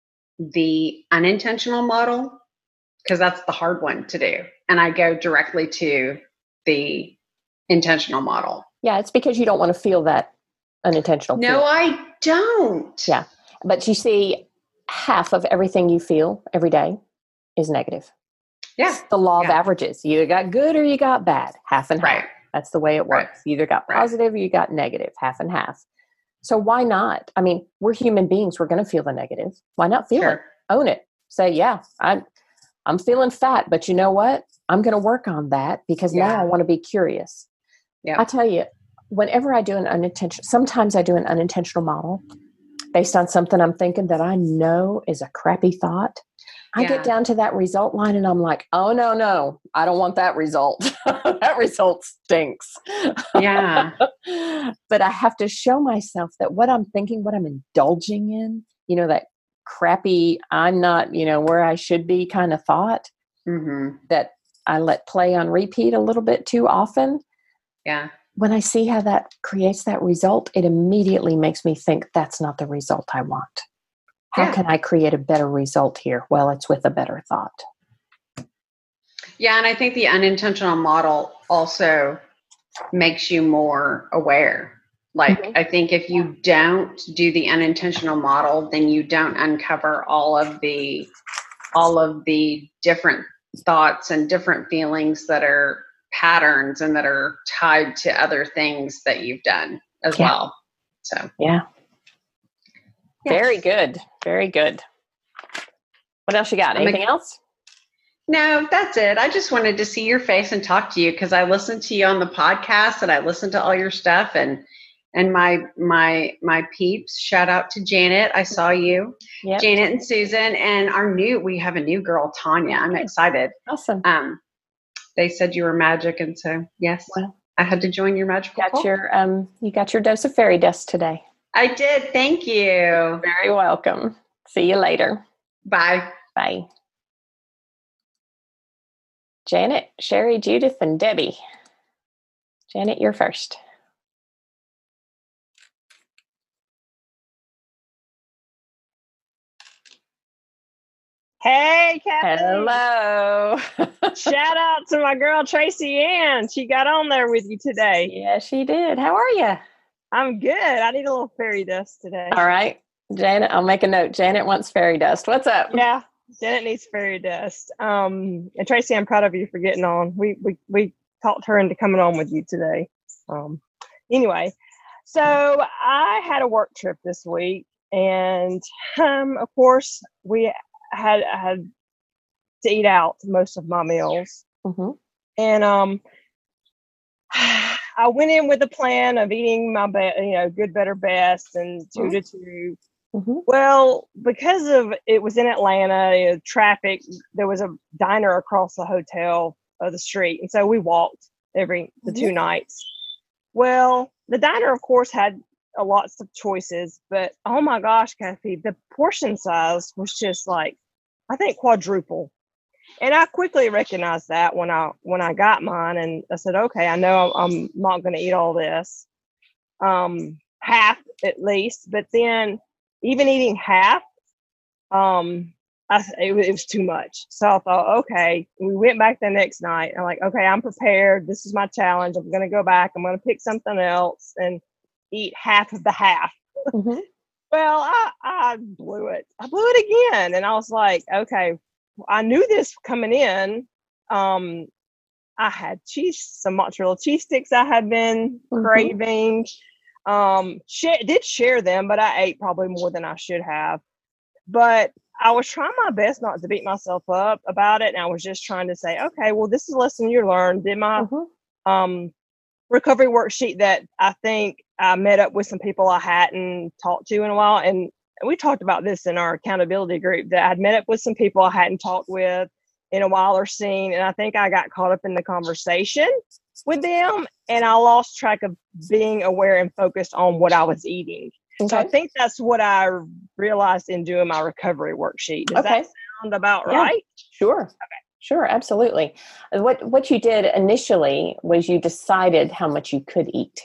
[SPEAKER 5] the unintentional model because that's the hard one to do, and I go directly to the intentional model.
[SPEAKER 1] Yeah, it's because you don't want to feel that unintentional
[SPEAKER 5] No,
[SPEAKER 1] feeling.
[SPEAKER 5] I don't.
[SPEAKER 1] Yeah. But you see, half of everything you feel every day is negative.
[SPEAKER 5] Yeah.
[SPEAKER 1] It's the law of
[SPEAKER 5] Yeah.
[SPEAKER 1] averages. You either got good or you got bad, half and
[SPEAKER 5] Right.
[SPEAKER 1] half. That's the way it
[SPEAKER 5] Right.
[SPEAKER 1] works. You either got
[SPEAKER 5] Right.
[SPEAKER 1] positive or you got negative, half and half. So why not? I mean, we're human beings. We're going to feel the negative. Why not feel
[SPEAKER 5] Sure.
[SPEAKER 1] it? Own it. Say, yeah, I'm, I'm feeling fat, but you know what? I'm going to work on that because now
[SPEAKER 5] Yeah.
[SPEAKER 1] I want to be curious.
[SPEAKER 5] Yeah.
[SPEAKER 1] I tell you, whenever I do an unintentional, sometimes I do an unintentional model based on something I'm thinking that I know is a crappy thought. I
[SPEAKER 5] Yeah.
[SPEAKER 1] get down to that result line and I'm like, oh, no, no, I don't want that result. That result stinks.
[SPEAKER 5] Yeah.
[SPEAKER 1] But I have to show myself that what I'm thinking, what I'm indulging in, you know, that crappy, I'm not, you know, where I should be kind of thought
[SPEAKER 5] Mm-hmm.
[SPEAKER 1] that I let play on repeat a little bit too often.
[SPEAKER 5] Yeah.
[SPEAKER 1] When I see how that creates that result, it immediately makes me think that's not the result I want. How
[SPEAKER 5] Yeah.
[SPEAKER 1] can I create a better result here? Well, it's with a better thought.
[SPEAKER 5] Yeah. And I think the unintentional model also makes you more aware. Like,
[SPEAKER 1] Mhm.
[SPEAKER 5] I think if you don't do the unintentional model, then you don't uncover all of the, all of the different thoughts and different feelings that are patterns and that are tied to other things that you've done as
[SPEAKER 1] Yeah.
[SPEAKER 5] well. So,
[SPEAKER 1] Yeah.
[SPEAKER 5] yes.
[SPEAKER 1] Very good. Very good. What else you got?
[SPEAKER 5] I'm
[SPEAKER 1] Anything
[SPEAKER 5] a-
[SPEAKER 1] else?
[SPEAKER 5] No, that's it. I just wanted to see your face and talk to you because I listened to you on the podcast and I listened to all your stuff and and my my my peeps. Shout out to Janet. I saw you,
[SPEAKER 1] Yep.
[SPEAKER 5] Janet and Susan, and our new. We have a new girl, Tanya. I'm excited.
[SPEAKER 1] Awesome.
[SPEAKER 5] Um, they said you were magic, and so yes,
[SPEAKER 1] Well,
[SPEAKER 5] I had to join your magical.
[SPEAKER 1] got
[SPEAKER 5] cult.
[SPEAKER 1] your um, you got your dose of fairy dust today.
[SPEAKER 5] I did. Thank you.
[SPEAKER 1] Very welcome. See you later.
[SPEAKER 5] Bye.
[SPEAKER 1] Bye. Janet, Sherry, Judith, and Debbie. Janet, you're first.
[SPEAKER 6] Hey, Kathy.
[SPEAKER 1] Hello.
[SPEAKER 6] Shout out to my girl, Tracy Ann. She got on there with you today.
[SPEAKER 1] Yeah, she did. How are you?
[SPEAKER 6] I'm good. I need a little fairy dust today.
[SPEAKER 1] All right. Janet, I'll make a note. Janet wants fairy dust. What's up?
[SPEAKER 6] Yeah, Janet needs fairy dust. Um, and Tracy, I'm proud of you for getting on. We we we talked her into coming on with you today. Um, anyway, so I had a work trip this week, and um, of course we had had to eat out most of my meals,
[SPEAKER 1] Mm-hmm.
[SPEAKER 6] and um, I went in with a plan of eating my be- you know good, better, best, and two to two.
[SPEAKER 1] Mm-hmm.
[SPEAKER 6] Well, because of it was in Atlanta, you know, traffic, there was a diner across the hotel of the street. And so we walked every the two
[SPEAKER 1] Mhm.
[SPEAKER 6] nights. Well, the diner, of course, had a lots of choices, but oh my gosh, Kathy, the portion size was just like, I think quadruple. And I quickly recognized that when I when I got mine, and I said, okay, I know I'm not going to eat all this, um, half at least. But then, even eating half, um, I, it, was- it was too much. So I thought, okay. We went back the next night. I'm like, okay, I'm prepared. This is my challenge. I'm going to go back. I'm going to pick something else and eat half of the half.
[SPEAKER 1] Mm-hmm.
[SPEAKER 6] Well, I, I blew it. I blew it again. And I was like, okay, I knew this coming in. Um, I had cheese, some mozzarella cheese sticks I had been
[SPEAKER 1] Mhm.
[SPEAKER 6] craving. Um, sh- did share them, but I ate probably more than I should have. But I was trying my best not to beat myself up about it. And I was just trying to say, okay, well, this is a lesson you learned. Did my
[SPEAKER 1] Mm-hmm.
[SPEAKER 6] um, recovery worksheet that I think I met up with some people I hadn't talked to in a while. And we talked about this in our accountability group, that I'd met up with some people I hadn't talked with in a while or seen. And I think I got caught up in the conversation with them, and I lost track of being aware and focused on what I was eating. So I
[SPEAKER 1] Okay.
[SPEAKER 6] think that's what I realized in doing my recovery worksheet. Does
[SPEAKER 1] Okay.
[SPEAKER 6] that sound about
[SPEAKER 1] Yeah.
[SPEAKER 6] right?
[SPEAKER 1] Sure. Sure. Absolutely. What What you did initially was you decided how much you could eat,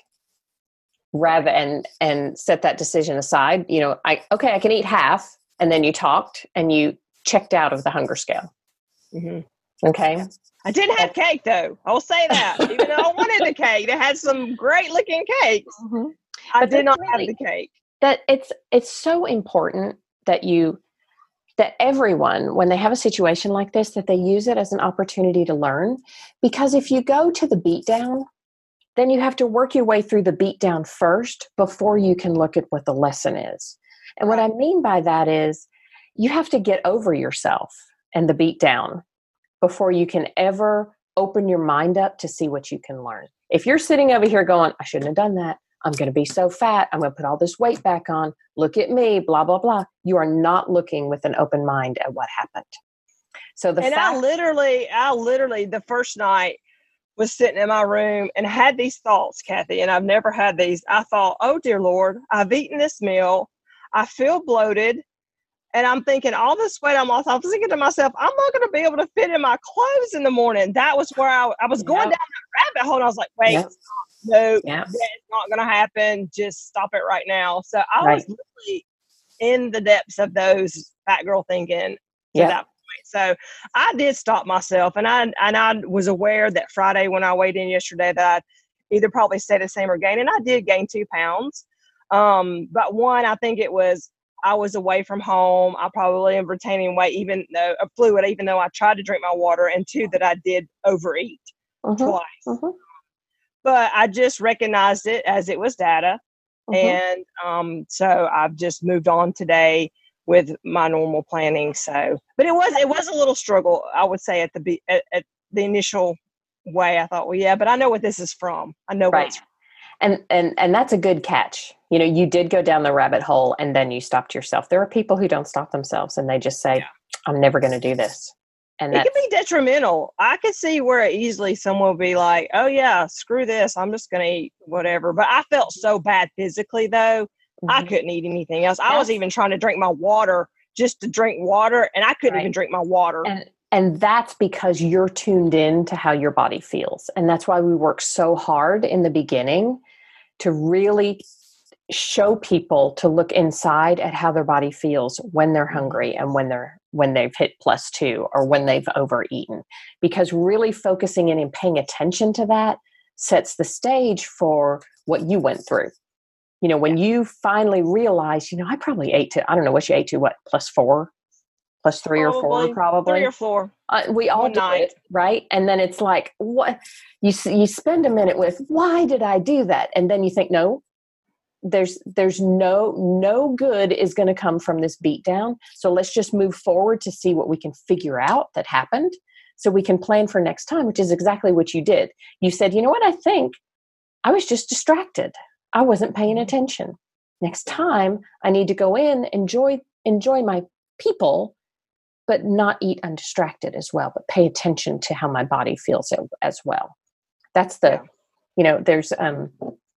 [SPEAKER 1] rather and and set that decision aside. You know, I okay, I can eat half, and then you talked and you checked out of the hunger scale.
[SPEAKER 6] Mm-hmm.
[SPEAKER 1] Okay.
[SPEAKER 6] I didn't have cake though. I'll say that. Even though I wanted the cake, they had some great looking cakes.
[SPEAKER 1] Mm-hmm.
[SPEAKER 6] I
[SPEAKER 1] But
[SPEAKER 6] did not
[SPEAKER 1] that's really-
[SPEAKER 6] have the cake.
[SPEAKER 1] That it's it's so important that you that everyone, when they have a situation like this, that they use it as an opportunity to learn. Because if you go to the beatdown, then you have to work your way through the beatdown first before you can look at what the lesson is. And what I mean by that is you have to get over yourself and the beatdown before you can ever open your mind up to see what you can learn. If you're sitting over here going, I shouldn't have done that. I'm going to be so fat. I'm going to put all this weight back on. Look at me, blah, blah, blah. You are not looking with an open mind at what happened. So the
[SPEAKER 6] And
[SPEAKER 1] fact,
[SPEAKER 6] I literally, I literally, the first night was sitting in my room and had these thoughts, Kathy, and I've never had these. I thought, oh, dear Lord, I've eaten this meal. I feel bloated. And I'm thinking, all this weight I'm lost. I was thinking to myself, I'm not going to be able to fit in my clothes in the morning. That was where I, I was going
[SPEAKER 1] Yep.
[SPEAKER 6] down that rabbit hole. And I was like, wait,
[SPEAKER 1] Yep.
[SPEAKER 6] no,
[SPEAKER 1] yeah,
[SPEAKER 6] that's not going to happen. Just stop it right now. So I
[SPEAKER 1] Right.
[SPEAKER 6] was literally in the depths of those fat girl thinking to
[SPEAKER 1] Yep.
[SPEAKER 6] that point. So I did stop myself, and I and I was aware that Friday when I weighed in yesterday that I'd either probably stay the same or gain, and I did gain two pounds. Um, but one, I think it was I was away from home. I probably am retaining weight, even though a fluid, even though I tried to drink my water, and two, that I did overeat.
[SPEAKER 1] Mhm.
[SPEAKER 6] twice.
[SPEAKER 1] Mhm.
[SPEAKER 6] But I just recognized it as it was data.
[SPEAKER 1] Mhm.
[SPEAKER 6] And um, so I've just moved on today with my normal planning. So, but it was it was a little struggle, I would say, at the be- at, at the initial way. I thought, well, yeah, but I know what this is from. I know
[SPEAKER 1] Right.
[SPEAKER 6] what it's from.
[SPEAKER 1] And and and that's a good catch. You know, you did go down the rabbit hole and then you stopped yourself. There are people who don't stop themselves and they just say,
[SPEAKER 6] Yeah.
[SPEAKER 1] I'm never going to do this. And
[SPEAKER 6] It
[SPEAKER 1] that's
[SPEAKER 6] can be detrimental. I could see where easily someone would be like, oh, yeah, screw this. I'm just going to eat whatever. But I felt so bad physically, though. I
[SPEAKER 1] Mhm.
[SPEAKER 6] couldn't eat anything else. I was
[SPEAKER 1] Yes.
[SPEAKER 6] even trying to drink my water just to drink water, and I couldn't
[SPEAKER 1] Right.
[SPEAKER 6] even drink my water.
[SPEAKER 1] And and that's because you're tuned in to how your body feels. And that's why we work so hard in the beginning to really show people to look inside at how their body feels when they're hungry and when they're when they've hit plus two or when they've overeaten, because really focusing in and paying attention to that sets the stage for what you went through. You know, when you finally realize, you know, I probably ate to, I don't know what you ate to, what, plus four, plus three or four, probably.
[SPEAKER 6] Three or four.
[SPEAKER 1] Uh, we all
[SPEAKER 6] One
[SPEAKER 1] do
[SPEAKER 6] night.
[SPEAKER 1] it, right? And then it's like, what you s- you spend a minute with, why did I do that? And then you think, no, there's there's no no good is going to come from this beat down. So let's just move forward to see what we can figure out that happened, so we can plan for next time, which is exactly what you did. You said, you know what, I think I was just distracted. I wasn't paying attention. Next time, I need to go in, enjoy enjoy my people, but not eat undistracted as well, but pay attention to how my body feels as well. That's the,
[SPEAKER 6] Yeah.
[SPEAKER 1] you know, there's, um,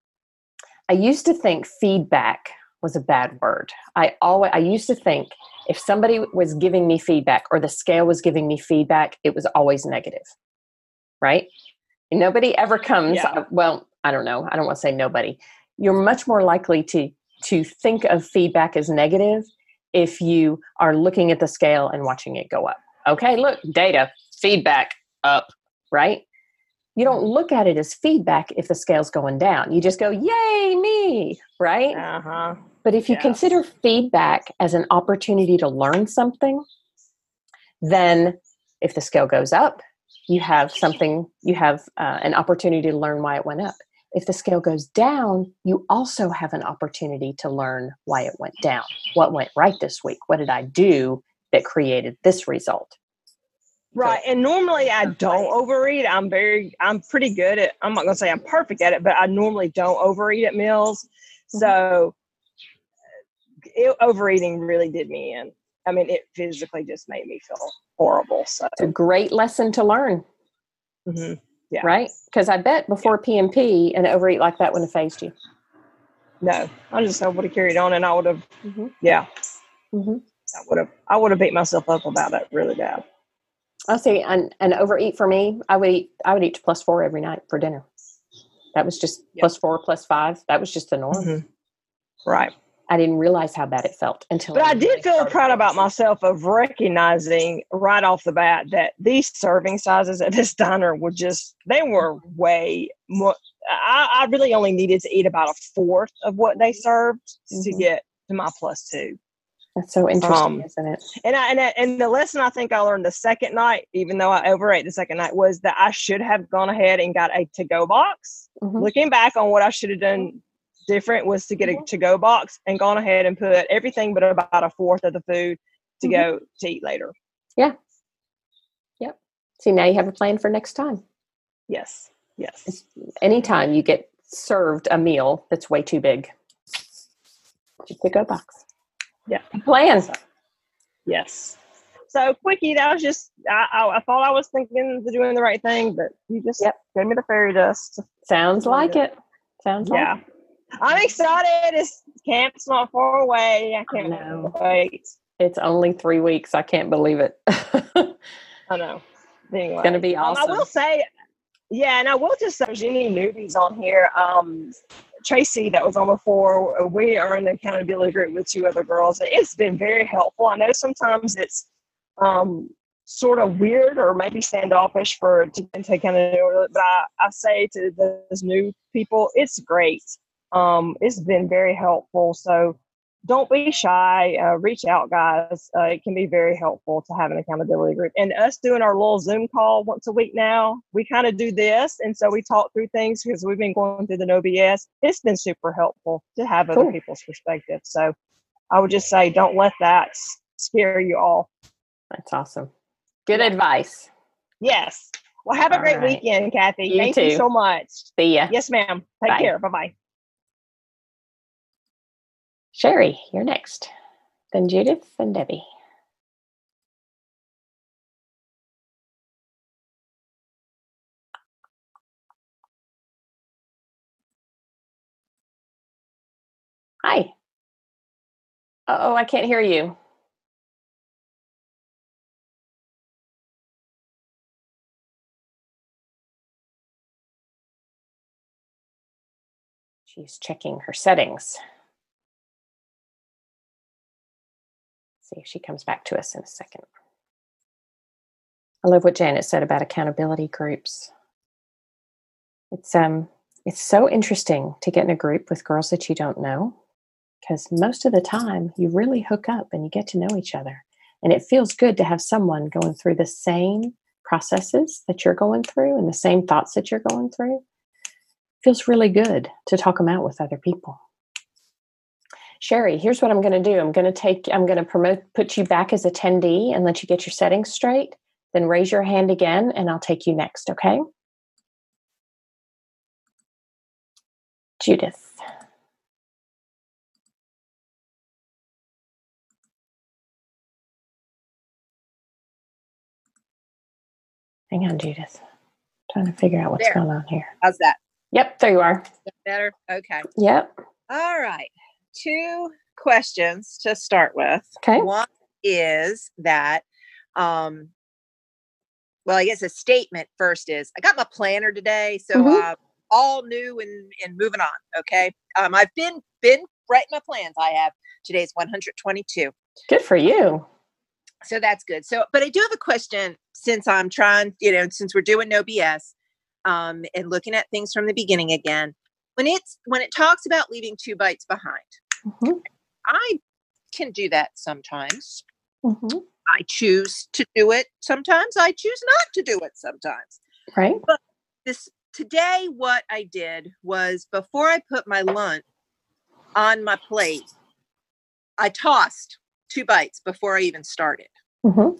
[SPEAKER 1] I used to think feedback was a bad word. I always, I used to think if somebody was giving me feedback or the scale was giving me feedback, it was always negative, right? And nobody ever comes,
[SPEAKER 6] Yeah.
[SPEAKER 1] uh, well, I don't know. I don't want to say nobody. You're much more likely to, to think of feedback as negative if you are looking at the scale and watching it go up. Okay, look, data, feedback, up, right? You don't look at it as feedback if the scale's going down. You just go, yay, me, right?
[SPEAKER 6] Uh-huh.
[SPEAKER 1] But if you
[SPEAKER 6] Yes.
[SPEAKER 1] consider feedback as an opportunity to learn something, then if the scale goes up, you have something, you have uh, an opportunity to learn why it went up. If the scale goes down, you also have an opportunity to learn why it went down. What went right this week? What did I do that created this result?
[SPEAKER 6] Right. And normally I don't overeat. I'm very, I'm pretty good at, I'm not going to say I'm perfect at it, but I normally don't overeat at meals. So it, overeating really did me in. I mean, it physically just made me feel horrible. So
[SPEAKER 1] It's a great lesson to learn,
[SPEAKER 6] mhm. Yeah.
[SPEAKER 1] right? Because I bet before P M P, an overeat like that wouldn't have phased you.
[SPEAKER 6] No, I just I would have carried on, and I would have,
[SPEAKER 1] Mm-hmm.
[SPEAKER 6] yeah,
[SPEAKER 1] Mm-hmm.
[SPEAKER 6] I would have, I would have beat myself up about it really bad.
[SPEAKER 1] I'll say an, an overeat for me, I would eat, I would eat to plus four every night for dinner. That was just
[SPEAKER 6] Yep.
[SPEAKER 1] plus four, plus five. That was just the norm.
[SPEAKER 6] Mm-hmm. Right.
[SPEAKER 1] I didn't realize how bad it felt until.
[SPEAKER 6] But I
[SPEAKER 1] really
[SPEAKER 6] did feel
[SPEAKER 1] started
[SPEAKER 6] proud
[SPEAKER 1] doing
[SPEAKER 6] about
[SPEAKER 1] it.
[SPEAKER 6] myself of recognizing right off the bat that these serving sizes at this diner were just, they were way more. I, I really only needed to eat about a fourth of what they served
[SPEAKER 1] Mhm.
[SPEAKER 6] to get to my plus two.
[SPEAKER 1] That's so interesting,
[SPEAKER 6] Um,
[SPEAKER 1] isn't it?
[SPEAKER 6] And I, and I, and the lesson I think I learned the second night, even though I overate the second night, was that I should have gone ahead and got a to-go box.
[SPEAKER 1] Mhm.
[SPEAKER 6] Looking back on what I should have done different was to get a to-go box and gone ahead and put everything but about a fourth of the food to
[SPEAKER 1] Mhm.
[SPEAKER 6] go to eat later.
[SPEAKER 1] Yeah. Yep. See, now you have a plan for next time.
[SPEAKER 6] Yes. Yes.
[SPEAKER 1] It's, anytime you get served a meal that's way too big, to-go box.
[SPEAKER 6] Yeah.
[SPEAKER 1] Plan.
[SPEAKER 6] So, yes. So, quickie, that was just, I, I, I thought I was thinking of doing the right thing, but you just
[SPEAKER 1] Yep.
[SPEAKER 6] gave me the fairy dust.
[SPEAKER 1] Sounds like it. Sounds
[SPEAKER 6] Yeah.
[SPEAKER 1] like it.
[SPEAKER 6] I'm excited. It's, camp's not far away. I
[SPEAKER 1] I
[SPEAKER 6] can't
[SPEAKER 1] know.
[SPEAKER 6] wait.
[SPEAKER 1] It's only three weeks. I can't believe it.
[SPEAKER 6] I know. Anyway,
[SPEAKER 1] It's going to be
[SPEAKER 6] um,
[SPEAKER 1] awesome.
[SPEAKER 6] I will say, yeah, and I will just say, there's any newbies on here. Um, Tracy, that was on before, we are in the accountability group with two other girls. It's been very helpful. I know sometimes it's um, sort of weird or maybe standoffish for to, to kind of know it, but I, I say to those new people, it's great. Um, it's been very helpful. So don't be shy. Uh, reach out, guys. Uh, it can be very helpful to have an accountability group. And us doing our little Zoom call once a week now, we kind of do this. And so we talk through things because we've been going through the No B S. It's been super helpful to have
[SPEAKER 1] Cool.
[SPEAKER 6] other people's perspective. So I would just say, don't let that scare you all.
[SPEAKER 1] That's awesome. Good
[SPEAKER 6] Yeah.
[SPEAKER 1] advice.
[SPEAKER 6] Yes. Well, have a
[SPEAKER 1] All
[SPEAKER 6] great
[SPEAKER 1] right.
[SPEAKER 6] weekend, Kathy.
[SPEAKER 1] You
[SPEAKER 6] Thank
[SPEAKER 1] too.
[SPEAKER 6] you so much.
[SPEAKER 1] See ya.
[SPEAKER 6] Yes, ma'am. Take
[SPEAKER 1] Bye.
[SPEAKER 6] care. Bye-bye.
[SPEAKER 1] Sherry, you're next. Then Judith and Debbie. Hi. Uh-oh, I can't hear you. She's checking her settings. See if she comes back to us in a second. I love what Janet said about accountability groups. It's um, it's so interesting to get in a group with girls that you don't know, because most of the time you really hook up and you get to know each other. And it feels good to have someone going through the same processes that you're going through and the same thoughts that you're going through. It feels really good to talk them out with other people. Sherry, here's what I'm going to do. I'm going to take, I'm going to promote, put you back as attendee and let you get your settings straight. Then raise your hand again and I'll take you next, okay? Judith. Hang on, Judith. Trying to figure out what's
[SPEAKER 7] There.
[SPEAKER 1] going on here.
[SPEAKER 7] How's that?
[SPEAKER 1] Yep, there you are.
[SPEAKER 7] Better? Okay.
[SPEAKER 1] Yep.
[SPEAKER 7] All right. Two questions to start with.
[SPEAKER 1] Okay.
[SPEAKER 7] One is that, um, well, I guess a statement first is I got my planner today, so
[SPEAKER 1] Mhm.
[SPEAKER 7] uh, all new and, and moving on. Okay. Um, I've been been writing my plans. I have. Today's one hundred twenty-two.
[SPEAKER 1] Good for you.
[SPEAKER 7] So that's good. So, but I do have a question since I'm trying, you know, since we're doing No B S, um, and looking at things from the beginning again. When it's when it talks about leaving two bites behind,
[SPEAKER 1] Mhm.
[SPEAKER 7] I can do that sometimes.
[SPEAKER 1] Mhm.
[SPEAKER 7] I choose to do it sometimes. I choose not to do it sometimes.
[SPEAKER 1] Right?
[SPEAKER 7] This today, what I did was before I put my lunch on my plate, I tossed two bites before I even started.
[SPEAKER 1] Mhm.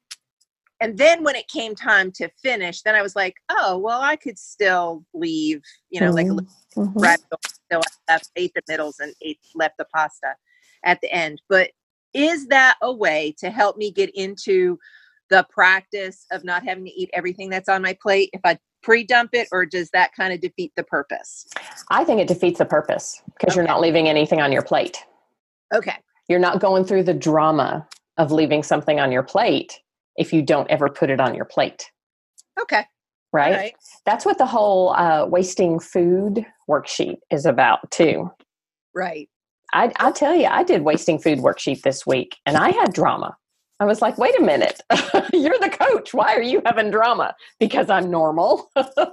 [SPEAKER 7] And then when it came time to finish, then I was like, oh, well, I could still leave, you know, like a little
[SPEAKER 1] Mhm.
[SPEAKER 7] bread. So I left, ate the middles and ate, left the pasta at the end. But is that a way to help me get into the practice of not having to eat everything that's on my plate if I pre-dump it, or does that kind of defeat the purpose?
[SPEAKER 1] I think it defeats the purpose because you're
[SPEAKER 7] Okay.
[SPEAKER 1] not leaving anything on your plate.
[SPEAKER 7] Okay.
[SPEAKER 1] You're not going through the drama of leaving something on your plate if you don't ever put it on your plate.
[SPEAKER 7] Okay.
[SPEAKER 1] Right?
[SPEAKER 7] All right.
[SPEAKER 1] That's what the whole uh, wasting food worksheet is about too.
[SPEAKER 7] Right.
[SPEAKER 1] I, I tell you, I did wasting food worksheet this week and I had drama. I was like, wait a minute, you're the coach. Why are you having drama? Because I'm normal.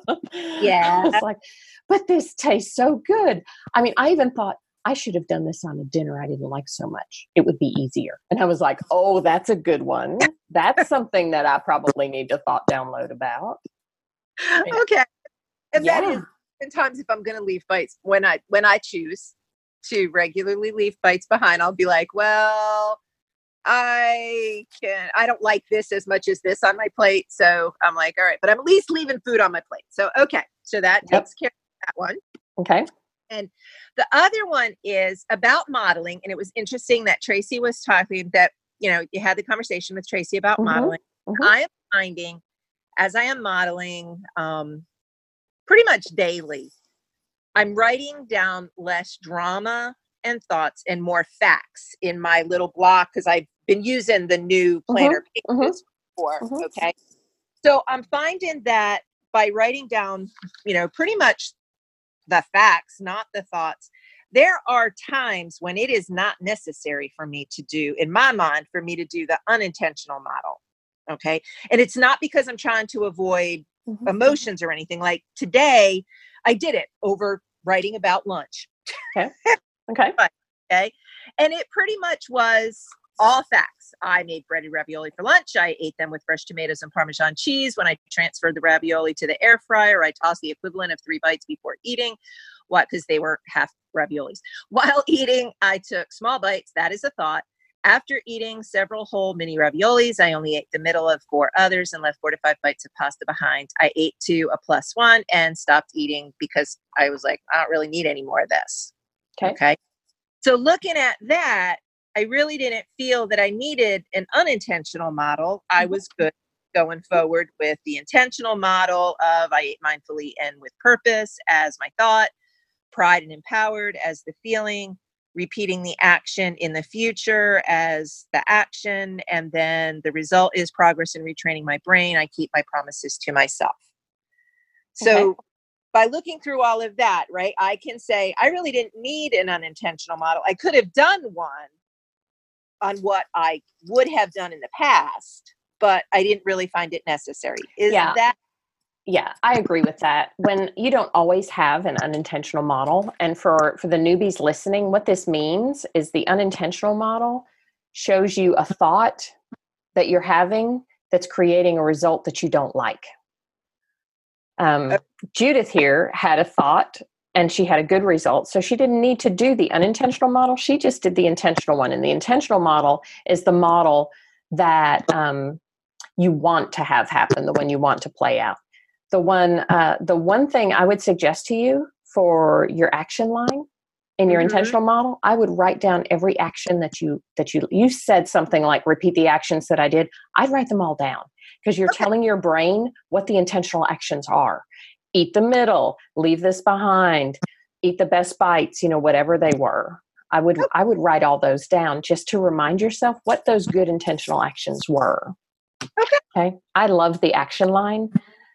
[SPEAKER 7] Yeah.
[SPEAKER 1] I was like, but this tastes so good. I mean, I even thought I should have done this on a dinner I didn't like so much. It would be easier. And I was like, oh, that's a good one. That's something that I probably need to thought download about. Yeah.
[SPEAKER 7] Okay. And that
[SPEAKER 1] Yeah.
[SPEAKER 7] is sometimes if I'm going to leave bites, when I when I choose to regularly leave bites behind, I'll be like, well, I can I don't like this as much as this on my plate. So I'm like, all right, but I'm at least leaving food on my plate. So okay. So that
[SPEAKER 1] Yep.
[SPEAKER 7] takes care of that one.
[SPEAKER 1] Okay.
[SPEAKER 7] And the other one is about modeling. And it was interesting that Tracy was talking that, you know, you had the conversation with Tracy about
[SPEAKER 1] Mhm.
[SPEAKER 7] modeling.
[SPEAKER 1] Mhm.
[SPEAKER 7] I am finding as I am modeling um, pretty much daily, I'm writing down less drama and thoughts and more facts in my little block because I've been using the new planner
[SPEAKER 1] Mhm.
[SPEAKER 7] pages before.
[SPEAKER 1] Mhm.
[SPEAKER 7] Okay. So I'm finding that by writing down, you know, pretty much the facts, not the thoughts, there are times when it is not necessary for me to do, in my mind, for me to do the unintentional model. Okay. And it's not because I'm trying to avoid
[SPEAKER 1] Mhm.
[SPEAKER 7] emotions or anything. Like today, I did it over writing about lunch.
[SPEAKER 1] Okay. Okay.
[SPEAKER 7] Okay. And it pretty much was all facts. I made breaded ravioli for lunch. I ate them with fresh tomatoes and Parmesan cheese. When I transferred the ravioli to the air fryer, I tossed the equivalent of three bites before eating. What? Because they were half raviolis. While eating, I took small bites. That is a thought. After eating several whole mini raviolis, I only ate the middle of four others and left four to five bites of pasta behind. I ate two, a plus one, and stopped eating because I was like, I don't really need any more of this.
[SPEAKER 1] Okay.
[SPEAKER 7] Okay. So looking at that, I really didn't feel that I needed an unintentional model. I was good going forward with the intentional model of I ate mindfully and with purpose as my thought, pride and empowered as the feeling, repeating the action in the future as the action, and then the result is progress in retraining my brain. I keep my promises to myself. So okay. By looking through all of that, right, I can say I really didn't need an unintentional model. I could have done one on what I would have done in the past, but I didn't really find it necessary. Is
[SPEAKER 1] yeah.
[SPEAKER 7] that?
[SPEAKER 1] Yeah, I agree with that. When you don't always have an unintentional model, and for, for the newbies listening, what this means is the unintentional model shows you a thought that you're having that's creating a result that you don't like. Um, Judith here had a thought and she had a good result. So she didn't need to do the unintentional model. She just did the intentional one. And the intentional model is the model that um, you want to have happen, the one you want to play out. The one, uh, the one thing I would suggest to you for your action line in your mm-hmm. intentional model, I would write down every action that you, that you, you said something like repeat the actions that I did. I'd write them all down because you're okay. telling your brain what the intentional actions are. Eat the middle, leave this behind, eat the best bites, you know, whatever they were. I would, okay. I would write all those down just to remind yourself what those good intentional actions were.
[SPEAKER 7] Okay.
[SPEAKER 1] Okay. I love the action line.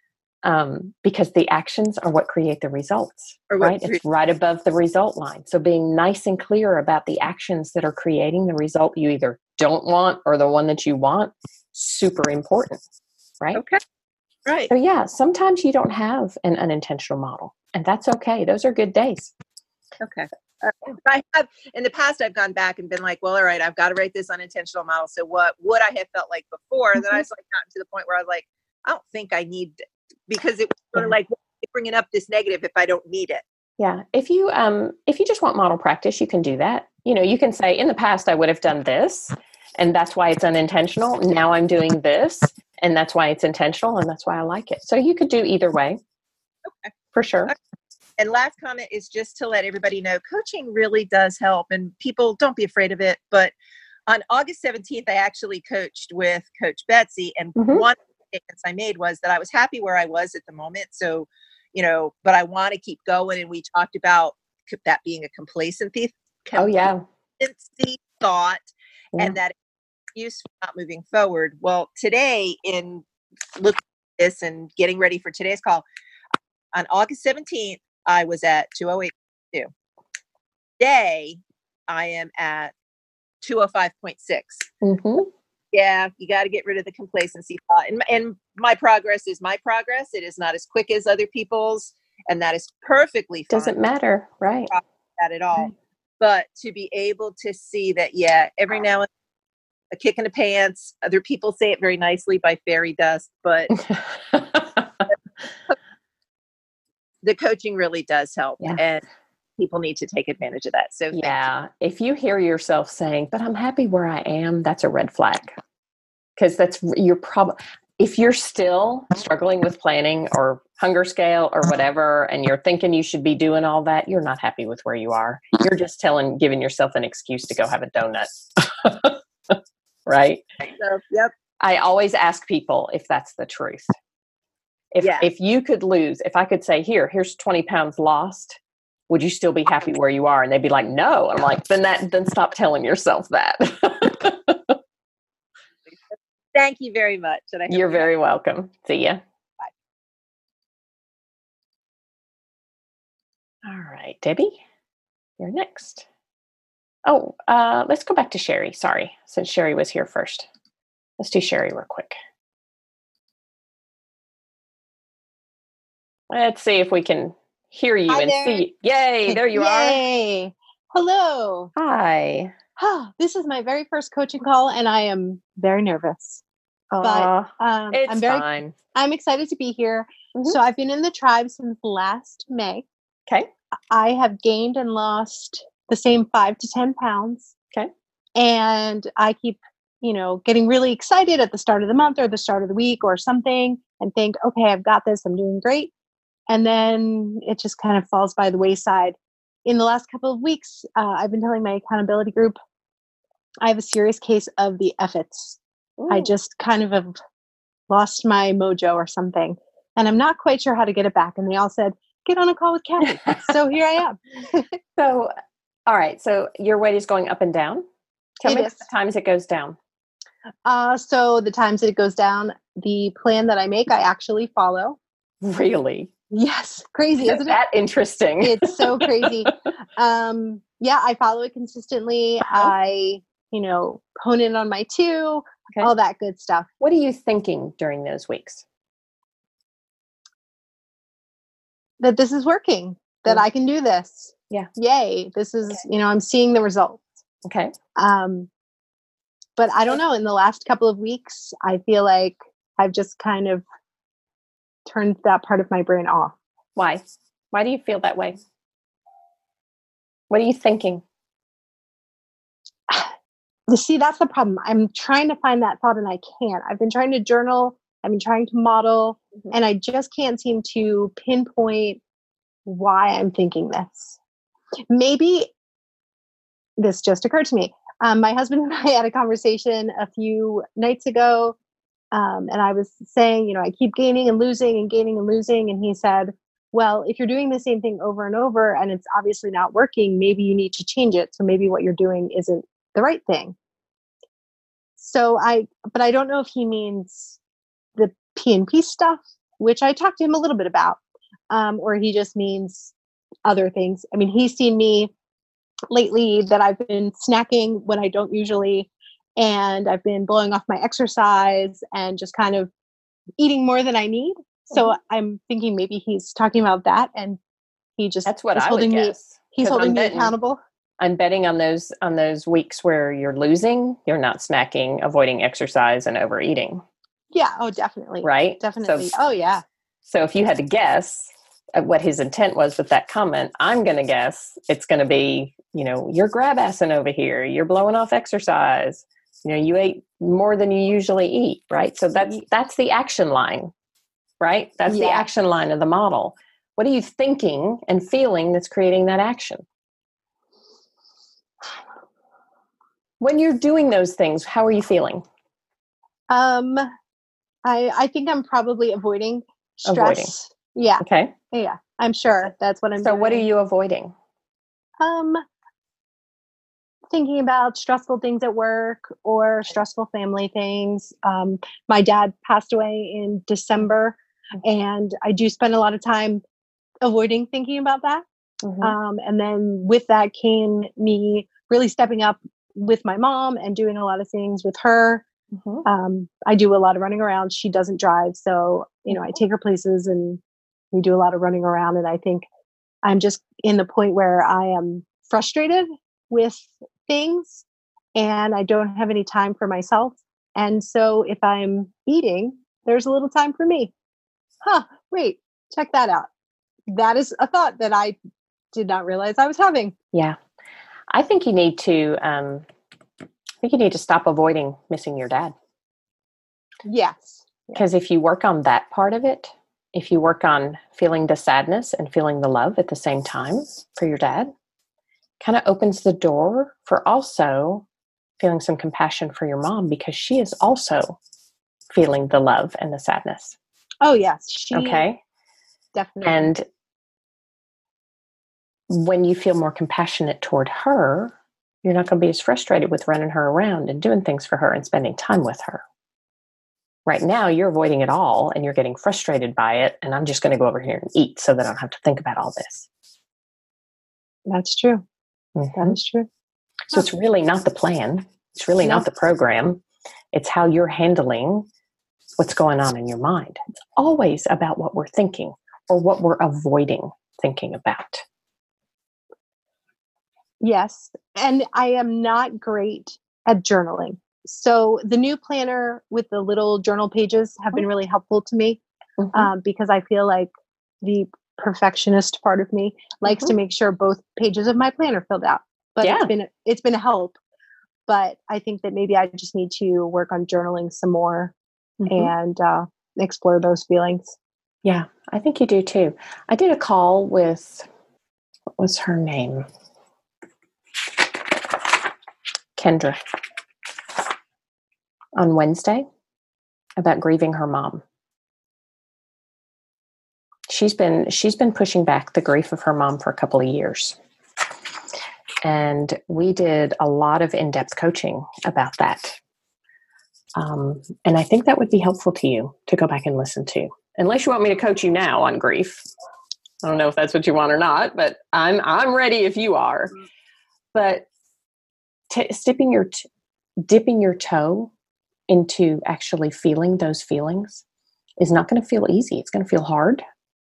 [SPEAKER 1] Um, because the actions are what create the results, right? It's right above the result line. So being nice and clear about the actions that are creating the result you either don't want or the one that you want, super important, right?
[SPEAKER 7] Okay, right.
[SPEAKER 1] So yeah, sometimes you don't have an unintentional model, and that's okay. Those are good days.
[SPEAKER 7] Okay. Uh, I have in the past, I've gone back and been like, well, all right, I've got to write this unintentional model. So what would I have felt like before? Mm-hmm. Then I was like, gotten to the point where I was like, I don't think I need. Because it was sort of like bringing up this negative if I don't need it.
[SPEAKER 1] Yeah. If you, um, if you just want model practice, you can do that. You know, you can say in the past, I would have done this and that's why it's unintentional. Now I'm doing this and that's why it's intentional. And that's why I like it. So you could do either way.
[SPEAKER 7] Okay.
[SPEAKER 1] For sure. Okay.
[SPEAKER 7] And last comment is just to let everybody know, coaching really does help and people don't be afraid of it. But on August seventeenth, I actually coached with Coach Betsy and mm-hmm. one statements I made was that I was happy where I was at the moment. So, you know, but I want to keep going. And we talked about that being a complacency,
[SPEAKER 1] oh yeah,
[SPEAKER 7] complacency thought, yeah. and that excuse for not moving forward. Well, today in looking at this and getting ready for today's call, on August seventeenth, I was at two oh eight point two. Today, I am at two oh five point six.
[SPEAKER 1] Mm-hmm.
[SPEAKER 7] Yeah, you got to get rid of the complacency thought. And, and my progress is my progress. It is not as quick as other people's. And that is perfectly fine.
[SPEAKER 1] Doesn't matter, right?
[SPEAKER 7] That at all.
[SPEAKER 1] Right.
[SPEAKER 7] But to be able to see that, yeah, every now and then, a kick in the pants. Other people say it very nicely by fairy dust. But the coaching really does help.
[SPEAKER 1] Yeah.
[SPEAKER 7] And people need to take advantage of that. So
[SPEAKER 1] yeah, if you hear yourself saying, but I'm happy where I am, that's a red flag. Because that's you're probably, if you're still struggling with planning or hunger scale or whatever, and you're thinking you should be doing all that, you're not happy with where you are. You're just telling, giving yourself an excuse to go have a donut. Right?
[SPEAKER 7] So, yep.
[SPEAKER 1] I always ask people if that's the truth. If
[SPEAKER 7] yeah.
[SPEAKER 1] if you could lose, if I could say, here, here's twenty pounds lost, would you still be happy where you are? And they'd be like, no. I'm like, then that, then stop telling yourself that.
[SPEAKER 7] Thank you very much. And I
[SPEAKER 1] You're very welcome. See ya.
[SPEAKER 7] Bye.
[SPEAKER 1] All right, Debbie, you're next. Oh, uh, let's go back to Sherry. Sorry, since Sherry was here first. Let's do Sherry real quick. Let's see if we can hear you
[SPEAKER 8] Hi
[SPEAKER 1] and
[SPEAKER 8] there.
[SPEAKER 1] see you. Yay, there you
[SPEAKER 8] Yay.
[SPEAKER 1] are.
[SPEAKER 8] Hello.
[SPEAKER 1] Hi.
[SPEAKER 8] oh, this is my very first coaching call and I am very nervous.
[SPEAKER 1] Uh,
[SPEAKER 8] But um,
[SPEAKER 1] it's
[SPEAKER 8] I'm very,
[SPEAKER 1] fine.
[SPEAKER 8] I'm excited to be here.
[SPEAKER 1] Mhm.
[SPEAKER 8] So I've been in the tribe since last May.
[SPEAKER 1] Okay.
[SPEAKER 8] I have gained and lost the same five to ten pounds.
[SPEAKER 1] Okay.
[SPEAKER 8] And I keep, you know, getting really excited at the start of the month or the start of the week or something and think, okay, I've got this. I'm doing great. And then it just kind of falls by the wayside. In the last couple of weeks, uh, I've been telling my accountability group, I have a serious case of the F I Ts. I
[SPEAKER 1] Ooh.
[SPEAKER 8] just kind of have lost my mojo or something. And I'm not quite sure how to get it back. And they all said, get on a call with Kathy. So here I am.
[SPEAKER 1] So, all right. So your weight is going up and down. Tell
[SPEAKER 8] It
[SPEAKER 1] me
[SPEAKER 8] is.
[SPEAKER 1] the times it goes down.
[SPEAKER 8] Uh, so the times it goes down, the plan that I make, I actually follow.
[SPEAKER 1] Really?
[SPEAKER 8] Yes. Crazy,
[SPEAKER 1] Isn't
[SPEAKER 8] isn't it?
[SPEAKER 1] that interesting?
[SPEAKER 8] It's so crazy. um, yeah, I follow it consistently.
[SPEAKER 1] Uh-huh.
[SPEAKER 8] I, you know, hone in on my two,
[SPEAKER 1] Okay.
[SPEAKER 8] all that good stuff.
[SPEAKER 1] What are you thinking during those weeks?
[SPEAKER 8] That this is working, that
[SPEAKER 1] Mm.
[SPEAKER 8] I can do this.
[SPEAKER 1] Yeah.
[SPEAKER 8] Yay. This is,
[SPEAKER 1] Okay.
[SPEAKER 8] you know, I'm seeing the results.
[SPEAKER 1] Okay.
[SPEAKER 8] Um, but I don't know, in the last couple of weeks, I feel like I've just kind of turned that part of my brain off.
[SPEAKER 1] Why? Why do you feel that way? What are you thinking?
[SPEAKER 8] You see, that's the problem. I'm trying to find that thought and I can't. I've been trying to journal, I've been trying to model,
[SPEAKER 1] Mhm.
[SPEAKER 8] and I just can't seem to pinpoint why I'm thinking this. Maybe this just occurred to me. Um, my husband and I had a conversation a few nights ago, um, and I was saying, you know, I keep gaining and losing and gaining and losing. And he said, well, if you're doing the same thing over and over and it's obviously not working, maybe you need to change it. So maybe what you're doing isn't the right thing. So I, but I don't know if he means the P and P stuff, which I talked to him a little bit about, um, or he just means other things. I mean, he's seen me lately that I've been snacking when I don't usually, and I've been blowing off my exercise and just kind of eating more than I need. So
[SPEAKER 1] Mhm.
[SPEAKER 8] I'm thinking maybe he's talking about that, and he just
[SPEAKER 1] That's what
[SPEAKER 8] is
[SPEAKER 1] I
[SPEAKER 8] holding
[SPEAKER 1] would
[SPEAKER 8] me.
[SPEAKER 1] guess.
[SPEAKER 8] He's
[SPEAKER 1] 'Cause
[SPEAKER 8] holding
[SPEAKER 1] I'm
[SPEAKER 8] me
[SPEAKER 1] betting-
[SPEAKER 8] accountable.
[SPEAKER 1] I'm betting on those on those weeks where you're losing, you're not snacking, avoiding exercise, and overeating,
[SPEAKER 8] Yeah. Oh, definitely.
[SPEAKER 1] right?
[SPEAKER 8] Definitely.
[SPEAKER 1] So,
[SPEAKER 8] Oh, yeah.
[SPEAKER 1] so if you had to guess at what his intent was with that comment, I'm going to guess it's going to be, you know, you're grab assing over here, you're blowing off exercise, you know, you ate more than you usually eat, right? So that's that's the action line, right? That's the
[SPEAKER 8] Yeah.
[SPEAKER 1] action line of the model. What are you thinking and feeling that's creating that action? When you're doing those things, how are you feeling?
[SPEAKER 8] Um, I I think I'm probably avoiding stress.
[SPEAKER 1] Avoiding.
[SPEAKER 8] Yeah.
[SPEAKER 1] Okay.
[SPEAKER 8] Yeah. I'm sure that's what I'm
[SPEAKER 1] So
[SPEAKER 8] doing.
[SPEAKER 1] what are you avoiding?
[SPEAKER 8] Um, thinking about stressful things at work or stressful family things. Um, my dad passed away in December, and I do spend a lot of time avoiding thinking about that.
[SPEAKER 1] Mhm.
[SPEAKER 8] Um, and then with that came me really stepping up with my mom and doing a lot of things with her.
[SPEAKER 1] Mhm.
[SPEAKER 8] Um, I do a lot of running around. She doesn't drive, so you know I take her places and we do a lot of running around. And I think I'm just in the point where I am frustrated with things and I don't have any time for myself. And so if I'm eating, there's a little time for me. Huh, wait, check that out. That is a thought that I did not realize I was having.
[SPEAKER 1] Yeah. I think you need to um I think you need to stop avoiding missing your dad.
[SPEAKER 8] Yes.
[SPEAKER 1] Because if you work on that part of it, if you work on feeling the sadness and feeling the love at the same time for your dad, kind of opens the door for also feeling some compassion for your mom because she is also feeling the love and the sadness.
[SPEAKER 8] Oh, yes. She
[SPEAKER 1] Okay.
[SPEAKER 8] definitely.
[SPEAKER 1] And when you feel more compassionate toward her, you're not going to be as frustrated with running her around and doing things for her and spending time with her. Right now, you're avoiding it all and you're getting frustrated by it. And I'm just going to go over here and eat so that I don't have to think about all this.
[SPEAKER 8] That's true.
[SPEAKER 1] Mm-hmm.
[SPEAKER 8] That is true.
[SPEAKER 1] So it's really not the plan. It's really
[SPEAKER 8] No.
[SPEAKER 1] not the program. It's how you're handling what's going on in your mind. It's always about what we're thinking or what we're avoiding thinking about.
[SPEAKER 8] Yes. And I am not great at journaling. So the new planner with the little journal pages have been really helpful to me,
[SPEAKER 1] Mm-hmm.
[SPEAKER 8] um, because I feel like the perfectionist part of me likes
[SPEAKER 1] Mhm.
[SPEAKER 8] to make sure both pages of my plan are filled out. But
[SPEAKER 1] Yeah.
[SPEAKER 8] it's been it's been a help. But I think that maybe I just need to work on journaling some more
[SPEAKER 1] Mhm.
[SPEAKER 8] and uh, explore those feelings.
[SPEAKER 1] Yeah, I think you do too. I did a call with, what was her name? Kendra, on Wednesday about grieving her mom. She's been she's been pushing back the grief of her mom for a couple of years. And we did a lot of in-depth coaching about that. Um, and I think that would be helpful to you to go back and listen to. Unless you want me to coach you now on grief. I don't know if that's what you want or not, but I'm I'm ready if you are. But t- dipping your t- dipping your toe into actually feeling those feelings is not going to feel easy. It's going to feel hard.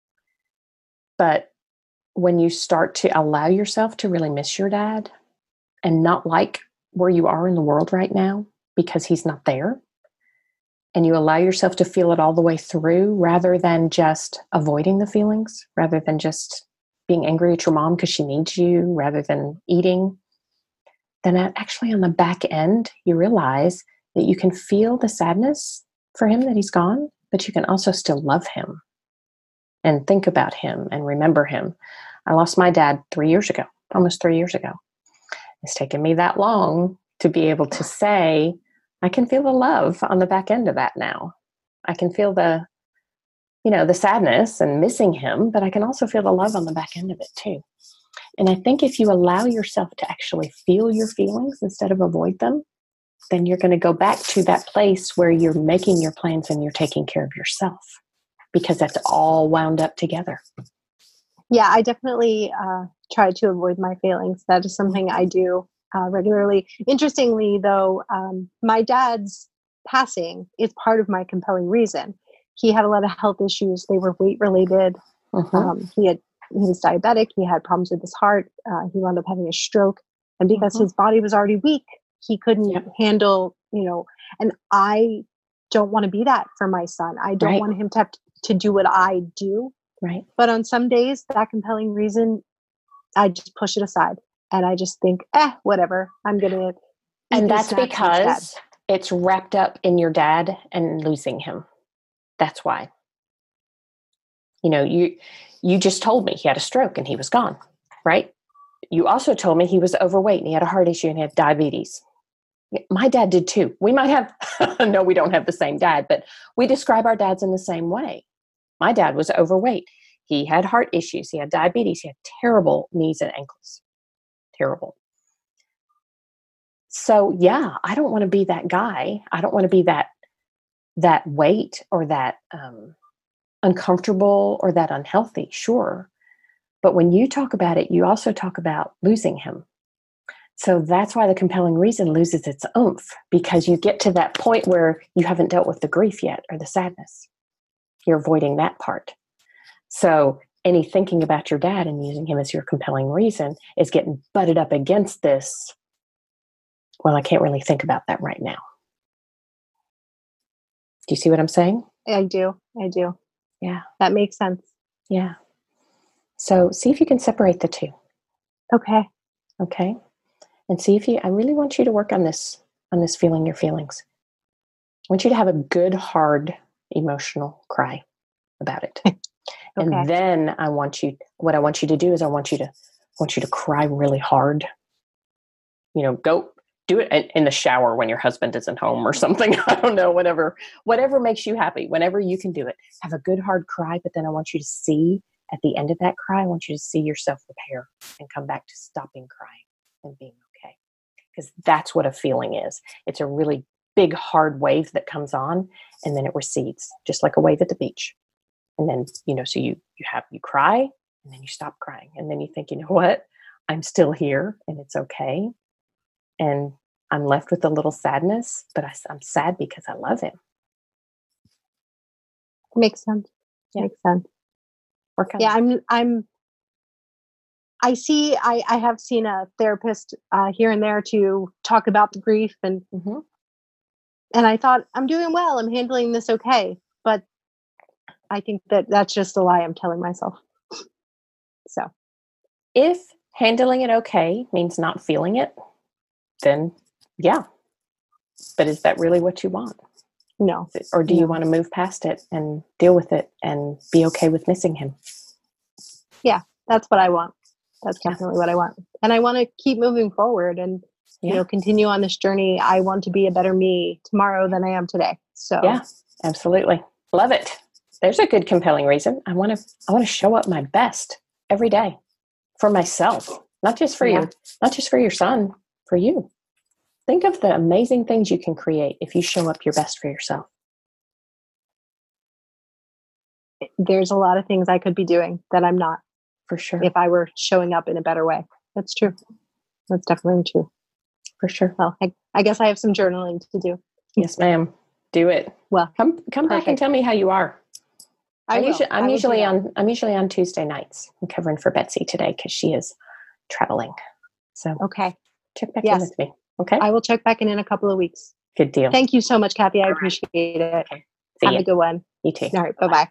[SPEAKER 1] But when you start to allow yourself to really miss your dad and not like where you are in the world right now because he's not there, and you allow yourself to feel it all the way through rather than just avoiding the feelings, rather than just being angry at your mom because she needs you, rather than eating, then actually on the back end, you realize that you can feel the sadness for him that he's gone, but you can also still love him and think about him and remember him. I lost my dad three years ago, almost three years ago. It's taken me that long to be able to say, I can feel the love on the back end of that now. I can feel the, you know, the sadness and missing him, but I can also feel the love on the back end of it too. And I think if you allow yourself to actually feel your feelings instead of avoid them, then you're going to go back to that place where you're making your plans and you're taking care of yourself, because that's all wound up together.
[SPEAKER 8] Yeah, I definitely uh, try to avoid my feelings. That is something I do uh, regularly. Interestingly, though, um, my dad's passing is part of my compelling reason. He had a lot of health issues. They were weight related.
[SPEAKER 1] Mm-hmm.
[SPEAKER 8] Um, he had he was diabetic. He had problems with his heart. Uh, he wound up having a stroke, and because
[SPEAKER 1] Mm-hmm.
[SPEAKER 8] his body was already weak, he couldn't
[SPEAKER 1] Yep.
[SPEAKER 8] handle. You know, and I don't want to be that for my son. I don't
[SPEAKER 1] Right.
[SPEAKER 8] want him to have to, to do what I do.
[SPEAKER 1] Right.
[SPEAKER 8] But on some days, that compelling reason, I just push it aside and I just think, eh, whatever. I'm going to.
[SPEAKER 1] And that's because it's wrapped up in your dad and losing him. That's why. You know, you you just told me he had a stroke and he was gone, right? You also told me he was overweight and he had a heart issue and he had diabetes. My dad did too. We might have, no, we don't have the same dad, but we describe our dads in the same way. My dad was overweight. He had heart issues. He had diabetes. He had terrible knees and ankles. Terrible. So yeah, I don't want to be that guy. I don't want to be that, that weight or that um, uncomfortable or that unhealthy. Sure. But when you talk about it, you also talk about losing him. So that's why the compelling reason loses its oomph, because you get to that point where you haven't dealt with the grief yet or the sadness. You're avoiding that part. So any thinking about your dad and using him as your compelling reason is getting butted up against this. Well, I can't really think about that right now. Do you see what I'm saying?
[SPEAKER 8] I do. I do.
[SPEAKER 1] Yeah.
[SPEAKER 8] That makes sense.
[SPEAKER 1] Yeah. So see if you can separate the two.
[SPEAKER 8] Okay.
[SPEAKER 1] Okay. And see if you, I really want you to work on this, on this feeling your feelings. I want you to have a good, hard, emotional cry about it.
[SPEAKER 8] Okay.
[SPEAKER 1] And then I want you, what I want you to do is I want you to, I want you to cry really hard. You know, go do it in, in the shower when your husband isn't home or something. I don't know, whatever, whatever makes you happy, whenever you can do it. Have a good, hard cry, but then I want you to see at the end of that cry, I want you to see yourself repair and come back to stopping crying and being okay. Because that's what a feeling is. It's a really big, hard wave that comes on and then it recedes, just like a wave at the beach. And then, you know, so you, you have, you cry and then you stop crying. And then you think, you know what, I'm still here and it's okay. And I'm left with a little sadness, but I, I'm sad because I love him.
[SPEAKER 8] Makes sense.
[SPEAKER 1] Yeah.
[SPEAKER 8] Makes sense.
[SPEAKER 1] Work on
[SPEAKER 8] Yeah.
[SPEAKER 1] that.
[SPEAKER 8] I'm, I'm, I see, I, I have seen a therapist uh, here and there to talk about the grief, and
[SPEAKER 1] Mm-hmm.
[SPEAKER 8] and I thought, I'm doing well, I'm handling this okay. But I think that that's just a lie I'm telling myself. So
[SPEAKER 1] If handling it okay means not feeling it, then yeah. But is that really what you want?
[SPEAKER 8] no.
[SPEAKER 1] Or do
[SPEAKER 8] No.
[SPEAKER 1] you want to move past it and deal with it and be okay with missing him?
[SPEAKER 8] Yeah, that's what I want. That's
[SPEAKER 1] Yeah.
[SPEAKER 8] definitely what I want. And I want to keep moving forward and,
[SPEAKER 1] Yeah.
[SPEAKER 8] you know, continue on this journey. I want to be a better me tomorrow than I am today. So
[SPEAKER 1] Yeah, absolutely. Love it. There's a good compelling reason. I want to I want to show up my best every day for myself, not just for
[SPEAKER 8] Yeah.
[SPEAKER 1] your not just for your son, for you. Think of the amazing things you can create if you show up your best for yourself.
[SPEAKER 8] there's a lot of things I could be doing that I'm not
[SPEAKER 1] For sure.
[SPEAKER 8] if I were showing up in a better way. That's true. That's definitely true.
[SPEAKER 1] For sure.
[SPEAKER 8] Well, I, I guess I have some journaling to do.
[SPEAKER 1] Yes, ma'am. Do it.
[SPEAKER 8] Well,
[SPEAKER 1] Come come back and
[SPEAKER 8] perfect.
[SPEAKER 1] tell me how you are.
[SPEAKER 8] I
[SPEAKER 1] I
[SPEAKER 8] will.
[SPEAKER 1] usually,
[SPEAKER 8] I
[SPEAKER 1] I'm
[SPEAKER 8] will do
[SPEAKER 1] usually
[SPEAKER 8] that.
[SPEAKER 1] on I'm usually on Tuesday nights. I'm covering for Betsy today because she is traveling. So
[SPEAKER 8] Okay.
[SPEAKER 1] check back
[SPEAKER 8] Yes.
[SPEAKER 1] in with me. Okay.
[SPEAKER 8] I will check back in in a couple of weeks.
[SPEAKER 1] Good deal.
[SPEAKER 8] Thank you so much, Kathy. I appreciate it.
[SPEAKER 1] Okay. See
[SPEAKER 8] Have
[SPEAKER 1] ya.
[SPEAKER 8] a good one.
[SPEAKER 1] You too.
[SPEAKER 8] All right. Bye-bye.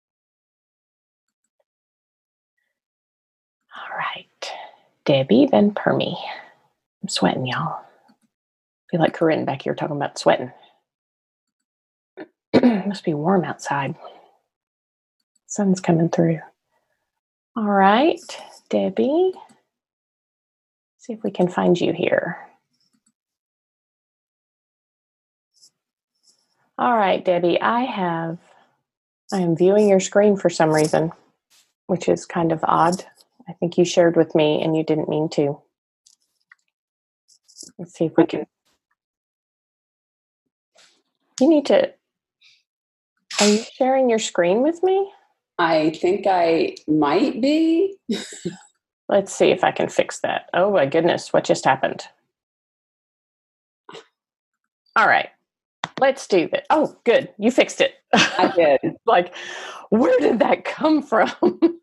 [SPEAKER 1] All right. Debbie, then Permy. I'm sweating, y'all. I feel like Corinne back here talking about sweating. Must be warm outside. Sun's coming through. All right, Debbie. See if we can find you here. All right, Debbie, I have, I am viewing your screen for some reason, which is kind of odd. I think you shared with me and you didn't mean to. Let's see if we can. You need to, are you sharing your screen with me?
[SPEAKER 9] I think I might be.
[SPEAKER 1] Let's see if I can fix that. Oh my goodness, what just happened? All right, let's do that. Oh, good, you fixed it.
[SPEAKER 9] I did.
[SPEAKER 1] Like, where did that come from?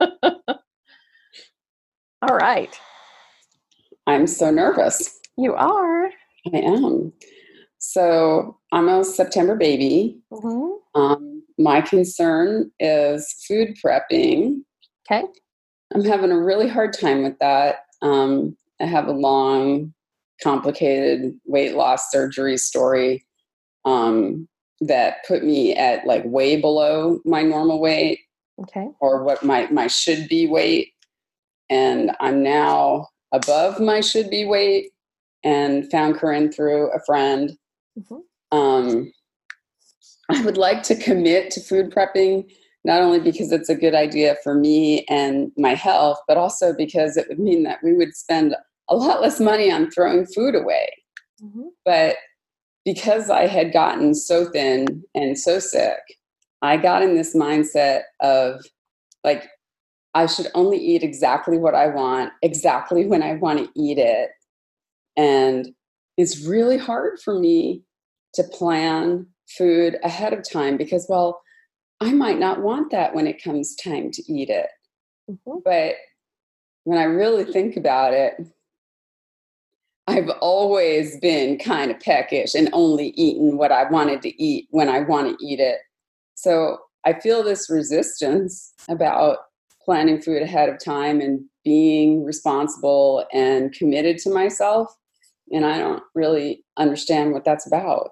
[SPEAKER 1] All right.
[SPEAKER 9] I'm so nervous.
[SPEAKER 1] You are.
[SPEAKER 9] I am. So I'm a September baby.
[SPEAKER 1] Mm-hmm.
[SPEAKER 9] Um, my concern is food prepping.
[SPEAKER 1] Okay.
[SPEAKER 9] I'm having a really hard time with that. Um, I have a long, complicated weight loss surgery story um, that put me at like way below my normal weight
[SPEAKER 1] Okay.
[SPEAKER 9] or what my, my should be weight. And I'm now above my should be weight and found Corinne through a friend.
[SPEAKER 1] Mm-hmm.
[SPEAKER 9] Um, I would like to commit to food prepping, not only because it's a good idea for me and my health, but also because it would mean that we would spend a lot less money on throwing food away.
[SPEAKER 1] Mm-hmm.
[SPEAKER 9] But because I had gotten so thin and so sick, I got in this mindset of like, I should only eat exactly what I want, exactly when I want to eat it. And it's really hard for me to plan food ahead of time because, well, I might not want that when it comes time to eat it.
[SPEAKER 1] Mm-hmm.
[SPEAKER 9] But when I really think about it, I've always been kind of peckish and only eaten what I wanted to eat when I want to eat it. So I feel this resistance about planning food ahead of time and being responsible and committed to myself. And I don't really understand what that's about.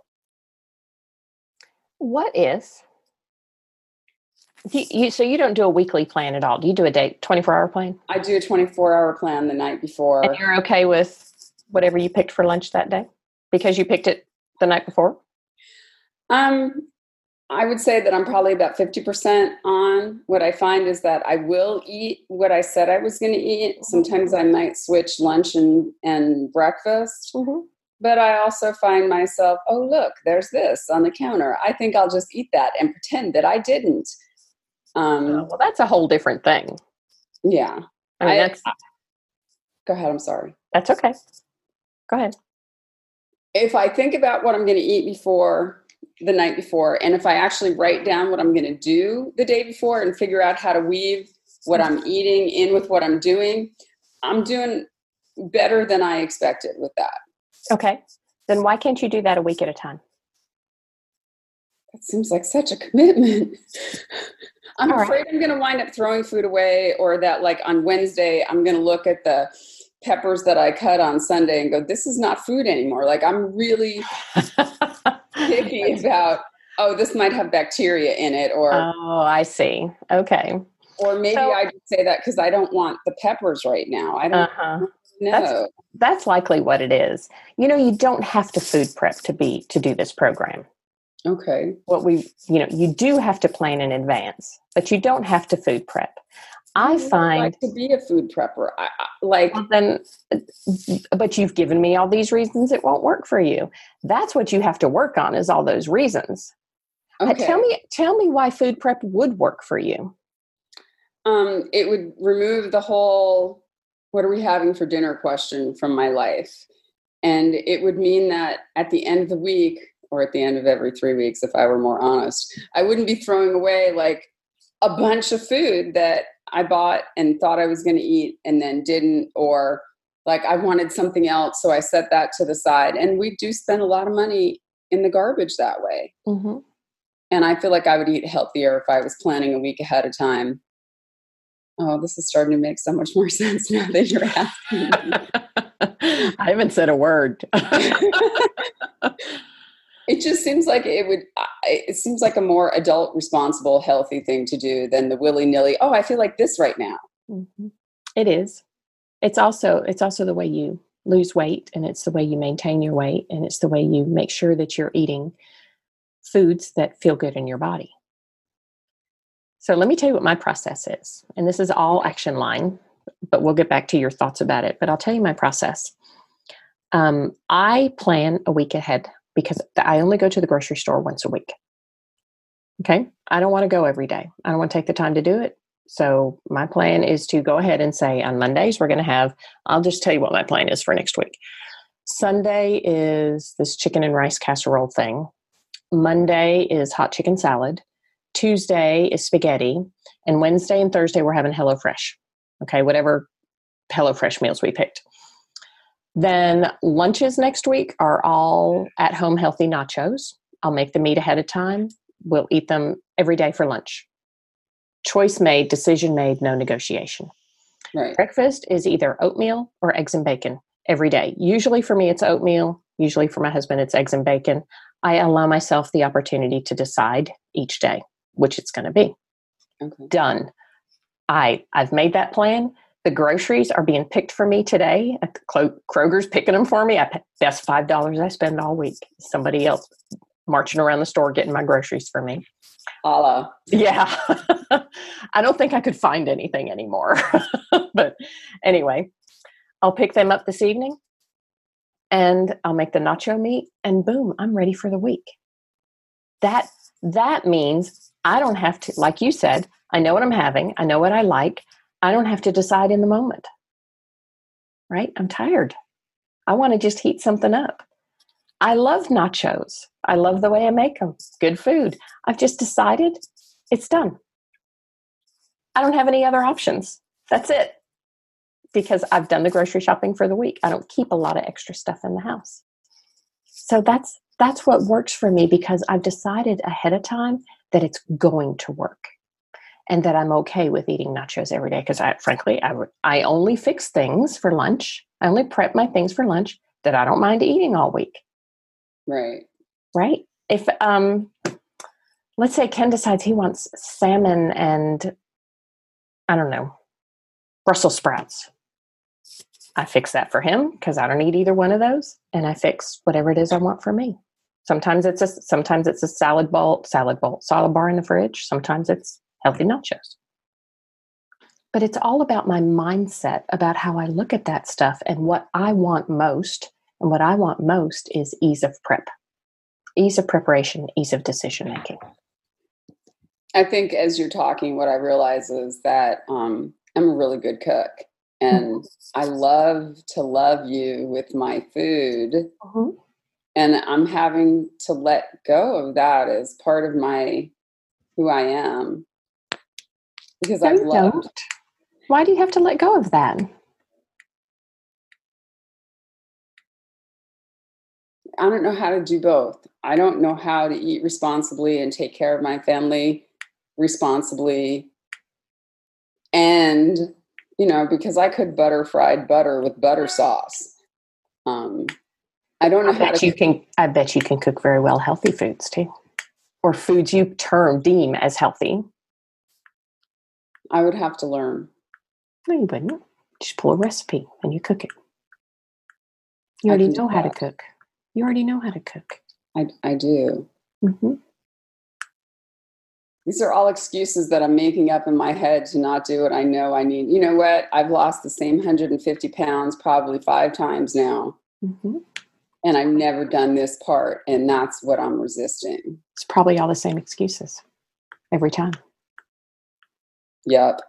[SPEAKER 1] What is, do you, you, so you don't do a weekly plan at all. Do you do a day, twenty-four hour plan?
[SPEAKER 9] I do a twenty-four hour plan the night before.
[SPEAKER 1] And you're okay with whatever you picked for lunch that day because you picked it the night before?
[SPEAKER 9] Um, I would say that I'm probably about fifty percent on. What I find is that I will eat what I said I was going to eat. Sometimes I might switch lunch and, and breakfast.
[SPEAKER 1] Mm-hmm.
[SPEAKER 9] But I also find myself, oh, look, there's this on the counter. I think I'll just eat that and pretend that I didn't. Um,
[SPEAKER 1] Oh, well, that's a whole different thing.
[SPEAKER 9] yeah.
[SPEAKER 1] I mean,
[SPEAKER 9] I-
[SPEAKER 1] that's,
[SPEAKER 9] Go ahead. I'm sorry.
[SPEAKER 1] that's okay. Go ahead.
[SPEAKER 9] If I think about what I'm going to eat before the night before, and if I actually write down what I'm going to do the day before and figure out how to weave what I'm eating in with what I'm doing, I'm doing better than I expected with that.
[SPEAKER 1] Okay. Then why can't you do that a week at a time?
[SPEAKER 9] That seems like such a commitment. I'm
[SPEAKER 1] All
[SPEAKER 9] afraid
[SPEAKER 1] right.
[SPEAKER 9] I'm going to wind up throwing food away, or that like on Wednesday, I'm going to look at the peppers that I cut on Sunday and go, this is not food anymore. Like I'm really picky about, oh, this might have bacteria in it, or
[SPEAKER 1] Oh, I see. Okay.
[SPEAKER 9] or maybe
[SPEAKER 1] So-
[SPEAKER 9] I just say that because I don't want the peppers right now. I don't
[SPEAKER 1] Uh-huh.
[SPEAKER 9] know.
[SPEAKER 1] That's that's likely what it is. You know, you don't have to food prep to be to do this program.
[SPEAKER 9] Okay.
[SPEAKER 1] What we, you know, you do have to plan in advance, but you don't have to food prep. I
[SPEAKER 9] would
[SPEAKER 1] find
[SPEAKER 9] like to be a food prepper. I, I, like
[SPEAKER 1] well, then, but you've given me all these reasons it won't work for you. That's what you have to work on, is all those reasons. Uh,
[SPEAKER 9] okay.
[SPEAKER 1] tell me, tell me why food prep would work for you.
[SPEAKER 9] Um, it would remove the whole "what are we having for dinner" question from my life, and it would mean that at the end of the week, or at the end of every three weeks, if I were more honest, I wouldn't be throwing away like a bunch of food that I bought and thought I was going to eat and then didn't, or like I wanted something else, so I set that to the side. And we do spend a lot of money in the garbage that way.
[SPEAKER 1] Mm-hmm.
[SPEAKER 9] And I feel like I would eat healthier if I was planning a week ahead of time. Oh, this is starting to make so much more sense now that you're asking me.
[SPEAKER 1] I haven't said a word.
[SPEAKER 9] It just seems like it would, it seems like a more adult, responsible, healthy thing to do than the willy-nilly, oh, I feel like this right now.
[SPEAKER 1] Mm-hmm. It is. It's also, it's also the way you lose weight, and it's the way you maintain your weight, and it's the way you make sure that you're eating foods that feel good in your body. So let me tell you what my process is. And this is all action line, but we'll get back to your thoughts about it. But I'll tell you my process. Um, I plan a week ahead because I only go to the grocery store once a week. Okay. I don't want to go every day. I don't want to take the time to do it. So my plan is to go ahead and say on Mondays, we're going to have, I'll just tell you what my plan is for next week. Sunday is this chicken and rice casserole thing. Monday is hot chicken salad. Tuesday is spaghetti. And Wednesday and Thursday, we're having HelloFresh. Okay. Whatever HelloFresh meals we picked. Then lunches next week are all at-home healthy nachos. I'll make the meat ahead of time. We'll eat them every day for lunch. Choice made, decision made, no negotiation.
[SPEAKER 9] Right.
[SPEAKER 1] Breakfast is either oatmeal or eggs and bacon every day. Usually for me, it's oatmeal. Usually for my husband, it's eggs and bacon. I allow myself the opportunity to decide each day which it's going to be.
[SPEAKER 9] Okay.
[SPEAKER 1] Done. I, I've made that plan. The groceries are being picked for me today. At the Cro- Kroger's picking them for me. I pay, that's five dollars I spend all week. Somebody else marching around the store getting my groceries for me.
[SPEAKER 9] Holla.
[SPEAKER 1] Yeah. I don't think I could find anything anymore. But anyway, I'll pick them up this evening and I'll make the nacho meat and boom, I'm ready for the week. That, that means I don't have to, like you said, I know what I'm having. I know what I like. I don't have to decide in the moment, right? I'm tired. I want to just heat something up. I love nachos. I love the way I make them. Good food. I've just decided it's done. I don't have any other options. That's it. Because I've done the grocery shopping for the week. I don't keep a lot of extra stuff in the house. So that's that's what works for me because I've decided ahead of time that it's going to work. And that I'm okay with eating nachos every day because, I, frankly, I, I only fix things for lunch. I only prep my things for lunch that I don't mind eating all week.
[SPEAKER 9] Right.
[SPEAKER 1] Right? If, um, let's say Ken decides he wants salmon and, I don't know, Brussels sprouts. I fix that for him because I don't eat either one of those. And I fix whatever it is I want for me. Sometimes it's a, sometimes it's a salad bowl, salad bowl, salad bar in the fridge. Sometimes it's healthy nachos. But it's all about my mindset, about how I look at that stuff and what I want most. And what I want most is ease of prep, ease of preparation, ease of decision making.
[SPEAKER 9] I think as you're talking, what I realize is that um, I'm a really good cook. And mm-hmm. I love to love you with my food.
[SPEAKER 1] Mm-hmm.
[SPEAKER 9] And I'm having to let go of that as part of my who I am. Because
[SPEAKER 1] no,
[SPEAKER 9] I've
[SPEAKER 1] you
[SPEAKER 9] loved.
[SPEAKER 1] Don't. Why do you have to let go of that?
[SPEAKER 9] I don't know how to do both. I don't know how to eat responsibly and take care of my family responsibly. And, you know, because I could butter fried butter with butter sauce. Um, I don't know
[SPEAKER 1] I
[SPEAKER 9] how
[SPEAKER 1] bet
[SPEAKER 9] to
[SPEAKER 1] you can. I bet you can cook very well healthy foods too, or foods you term deem as healthy.
[SPEAKER 9] I would have to learn.
[SPEAKER 1] No, you wouldn't. Just pull a recipe and you cook it. You
[SPEAKER 9] I
[SPEAKER 1] already
[SPEAKER 9] can do
[SPEAKER 1] know how to
[SPEAKER 9] that.
[SPEAKER 1] cook. You already know how to cook.
[SPEAKER 9] I, I do.
[SPEAKER 1] Mm-hmm.
[SPEAKER 9] These are all excuses that I'm making up in my head to not do what I know I need. You know what? I've lost the same one hundred fifty pounds probably five times now.
[SPEAKER 1] Mm-hmm.
[SPEAKER 9] And I've never done this part. And that's what I'm resisting.
[SPEAKER 1] It's probably all the same excuses every time.
[SPEAKER 9] Yep.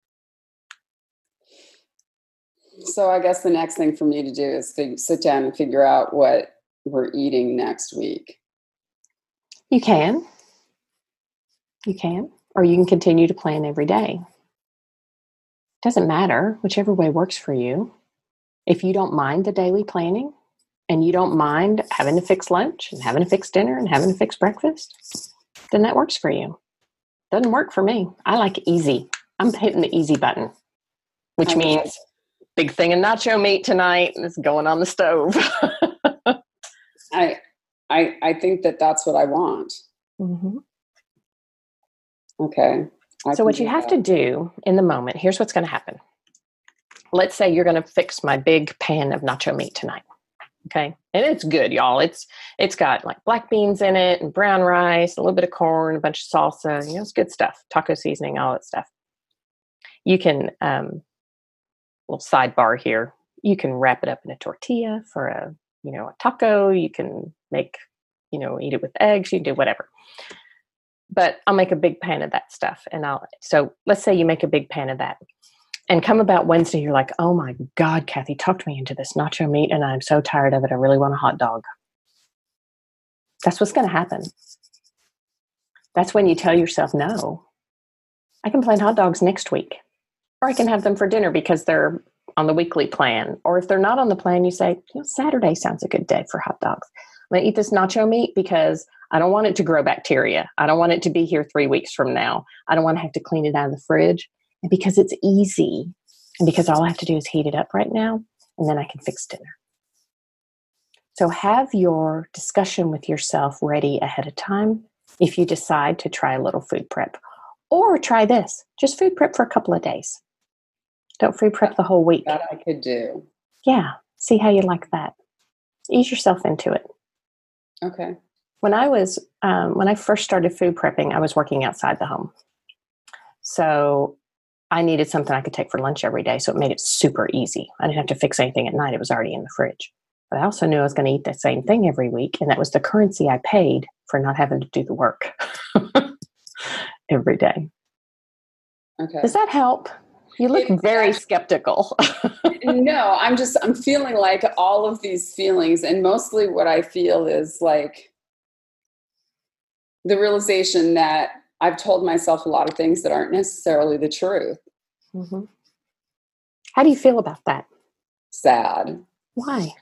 [SPEAKER 9] So I guess the next thing for me to do is fig- sit down and figure out what we're eating next week.
[SPEAKER 1] You can. You can. Or you can continue to plan every day. Doesn't matter, whichever way works for you. If you don't mind the daily planning and you don't mind having to fix lunch and having to fix dinner and having to fix breakfast, then that works for you. Doesn't work for me. I like easy. I'm hitting the easy button, which
[SPEAKER 9] I
[SPEAKER 1] means big thing of nacho meat tonight and it's going on the stove.
[SPEAKER 9] I, I, I think that that's what I want.
[SPEAKER 1] Mm-hmm.
[SPEAKER 9] Okay. I
[SPEAKER 1] So
[SPEAKER 9] can
[SPEAKER 1] what you
[SPEAKER 9] do
[SPEAKER 1] have
[SPEAKER 9] that.
[SPEAKER 1] to do in the moment, here's what's going to happen. Let's say you're going to fix my big pan of nacho meat tonight. Okay. And it's good, y'all. It's, it's got like black beans in it and brown rice, a little bit of corn, a bunch of salsa, you know, it's good stuff. Taco seasoning, all that stuff. You can, um, little sidebar here. You can wrap it up in a tortilla for a, you know, a taco. You can make, you know, eat it with eggs. You can do whatever. But I'll make a big pan of that stuff. And I'll, so let's say you make a big pan of that. And come about Wednesday, you're like, oh my God, Kathy talked me into this nacho meat and I'm so tired of it. I really want a hot dog. That's what's going to happen. That's when you tell yourself, no, I can plan hot dogs next week. Or I can have them for dinner because they're on the weekly plan. Or if they're not on the plan, you say, you know, Saturday sounds a good day for hot dogs. I'm going to eat this nacho meat because I don't want it to grow bacteria. I don't want it to be here three weeks from now. I don't want to have to clean it out of the fridge. And because it's easy and because all I have to do is heat it up right now and then I can fix dinner. So have your discussion with yourself ready ahead of time if you decide to try a little food prep. Or try this, just food prep for a couple of days. Don't food prep the whole week.
[SPEAKER 9] That I could do.
[SPEAKER 1] Yeah, see how you like that. Ease yourself into it.
[SPEAKER 9] Okay.
[SPEAKER 1] When I was, um, when I first started food prepping, I was working outside the home. So I needed something I could take for lunch every day. So it made it super easy. I didn't have to fix anything at night. It was already in the fridge. But I also knew I was going to eat the same thing every week. And that was the currency I paid for not having to do the work every day.
[SPEAKER 9] Okay.
[SPEAKER 1] Does that help? You look
[SPEAKER 9] It-
[SPEAKER 1] very skeptical.
[SPEAKER 9] No, I'm just, I'm feeling like all of these feelings, and mostly what I feel is like the realization that I've told myself a lot of things that aren't necessarily the truth.
[SPEAKER 1] Mm-hmm. How do you feel about that?
[SPEAKER 9] Sad.
[SPEAKER 1] Why?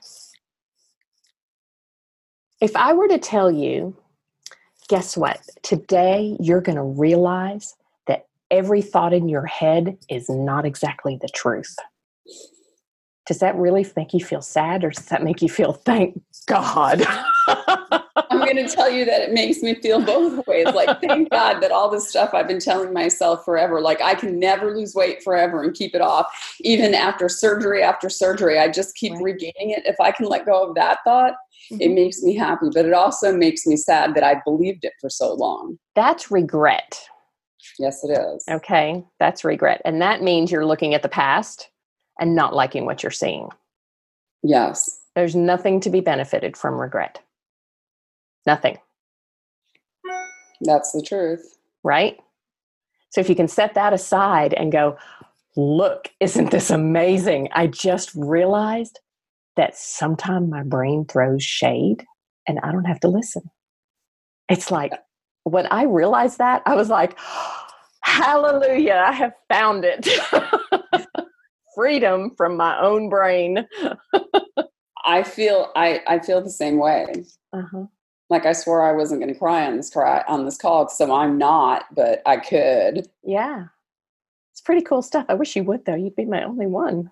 [SPEAKER 1] If I were to tell you, guess what? Today you're going to realize that every thought in your head is not exactly the truth. Does that really make you feel sad, or does that make you feel, thank God?
[SPEAKER 9] I'm going to tell you that it makes me feel both ways. Like, thank God that all this stuff I've been telling myself forever, like I can never lose weight forever and keep it off. Even after surgery, after surgery, I just keep
[SPEAKER 1] Right.
[SPEAKER 9] regaining it. If I can let go of that thought,
[SPEAKER 1] Mm-hmm.
[SPEAKER 9] it makes me happy. But it also makes me sad that I believed it for so long.
[SPEAKER 1] That's regret.
[SPEAKER 9] Yes, it is.
[SPEAKER 1] Okay, that's regret. And that means you're looking at the past and not liking what you're seeing.
[SPEAKER 9] Yes.
[SPEAKER 1] There's nothing to be benefited from regret. Nothing.
[SPEAKER 9] That's the truth.
[SPEAKER 1] Right? So if you can set that aside and go, look, isn't this amazing? I just realized that sometimes my brain throws shade and I don't have to listen. It's like, when I realized that, I was like, hallelujah, I have found it. Freedom from my own brain.
[SPEAKER 9] I feel I, I feel the same way.
[SPEAKER 1] Uh-huh.
[SPEAKER 9] Like I swore I wasn't going to cry on this cry on this call, so I'm not, but I could.
[SPEAKER 1] Yeah. It's pretty cool stuff. I wish you would though. You'd be my only one.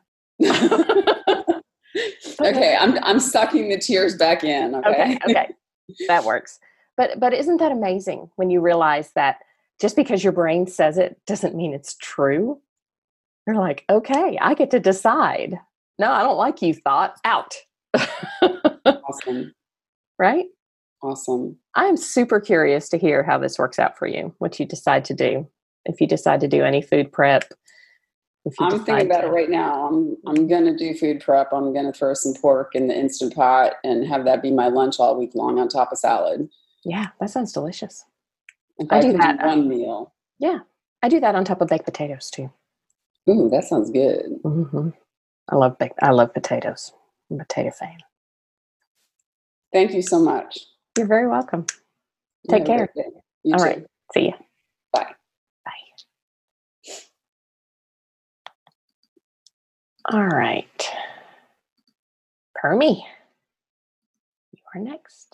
[SPEAKER 9] Okay, I'm I'm sucking the tears back in. Okay.
[SPEAKER 1] Okay, okay. That works. But but isn't that amazing when you realize that just because your brain says it doesn't mean it's true? You're like, okay, I get to decide. No, I don't like you, thought. Out.
[SPEAKER 9] Awesome.
[SPEAKER 1] Right?
[SPEAKER 9] Awesome.
[SPEAKER 1] I'm super curious to hear how this works out for you, what you decide to do. If you decide to do any food prep. If you
[SPEAKER 9] I'm thinking about
[SPEAKER 1] to,
[SPEAKER 9] it right now. I'm I'm gonna do food prep. I'm gonna throw some pork in the Instant Pot and have that be my lunch all week long on top of salad.
[SPEAKER 1] Yeah, that sounds delicious.
[SPEAKER 9] If
[SPEAKER 1] I,
[SPEAKER 9] I,
[SPEAKER 1] do
[SPEAKER 9] could
[SPEAKER 1] that
[SPEAKER 9] do one meal.
[SPEAKER 1] Yeah, I do that on top of baked potatoes too.
[SPEAKER 9] Ooh, that sounds good.
[SPEAKER 1] Mm-hmm. I love baked. I love potatoes. I'm a potato fan.
[SPEAKER 9] Thank you so much.
[SPEAKER 1] You're very welcome.
[SPEAKER 9] You
[SPEAKER 1] Take care.
[SPEAKER 9] You
[SPEAKER 1] all
[SPEAKER 9] too.
[SPEAKER 1] right. See you.
[SPEAKER 9] Bye.
[SPEAKER 1] Bye. All right. Permy, you are next.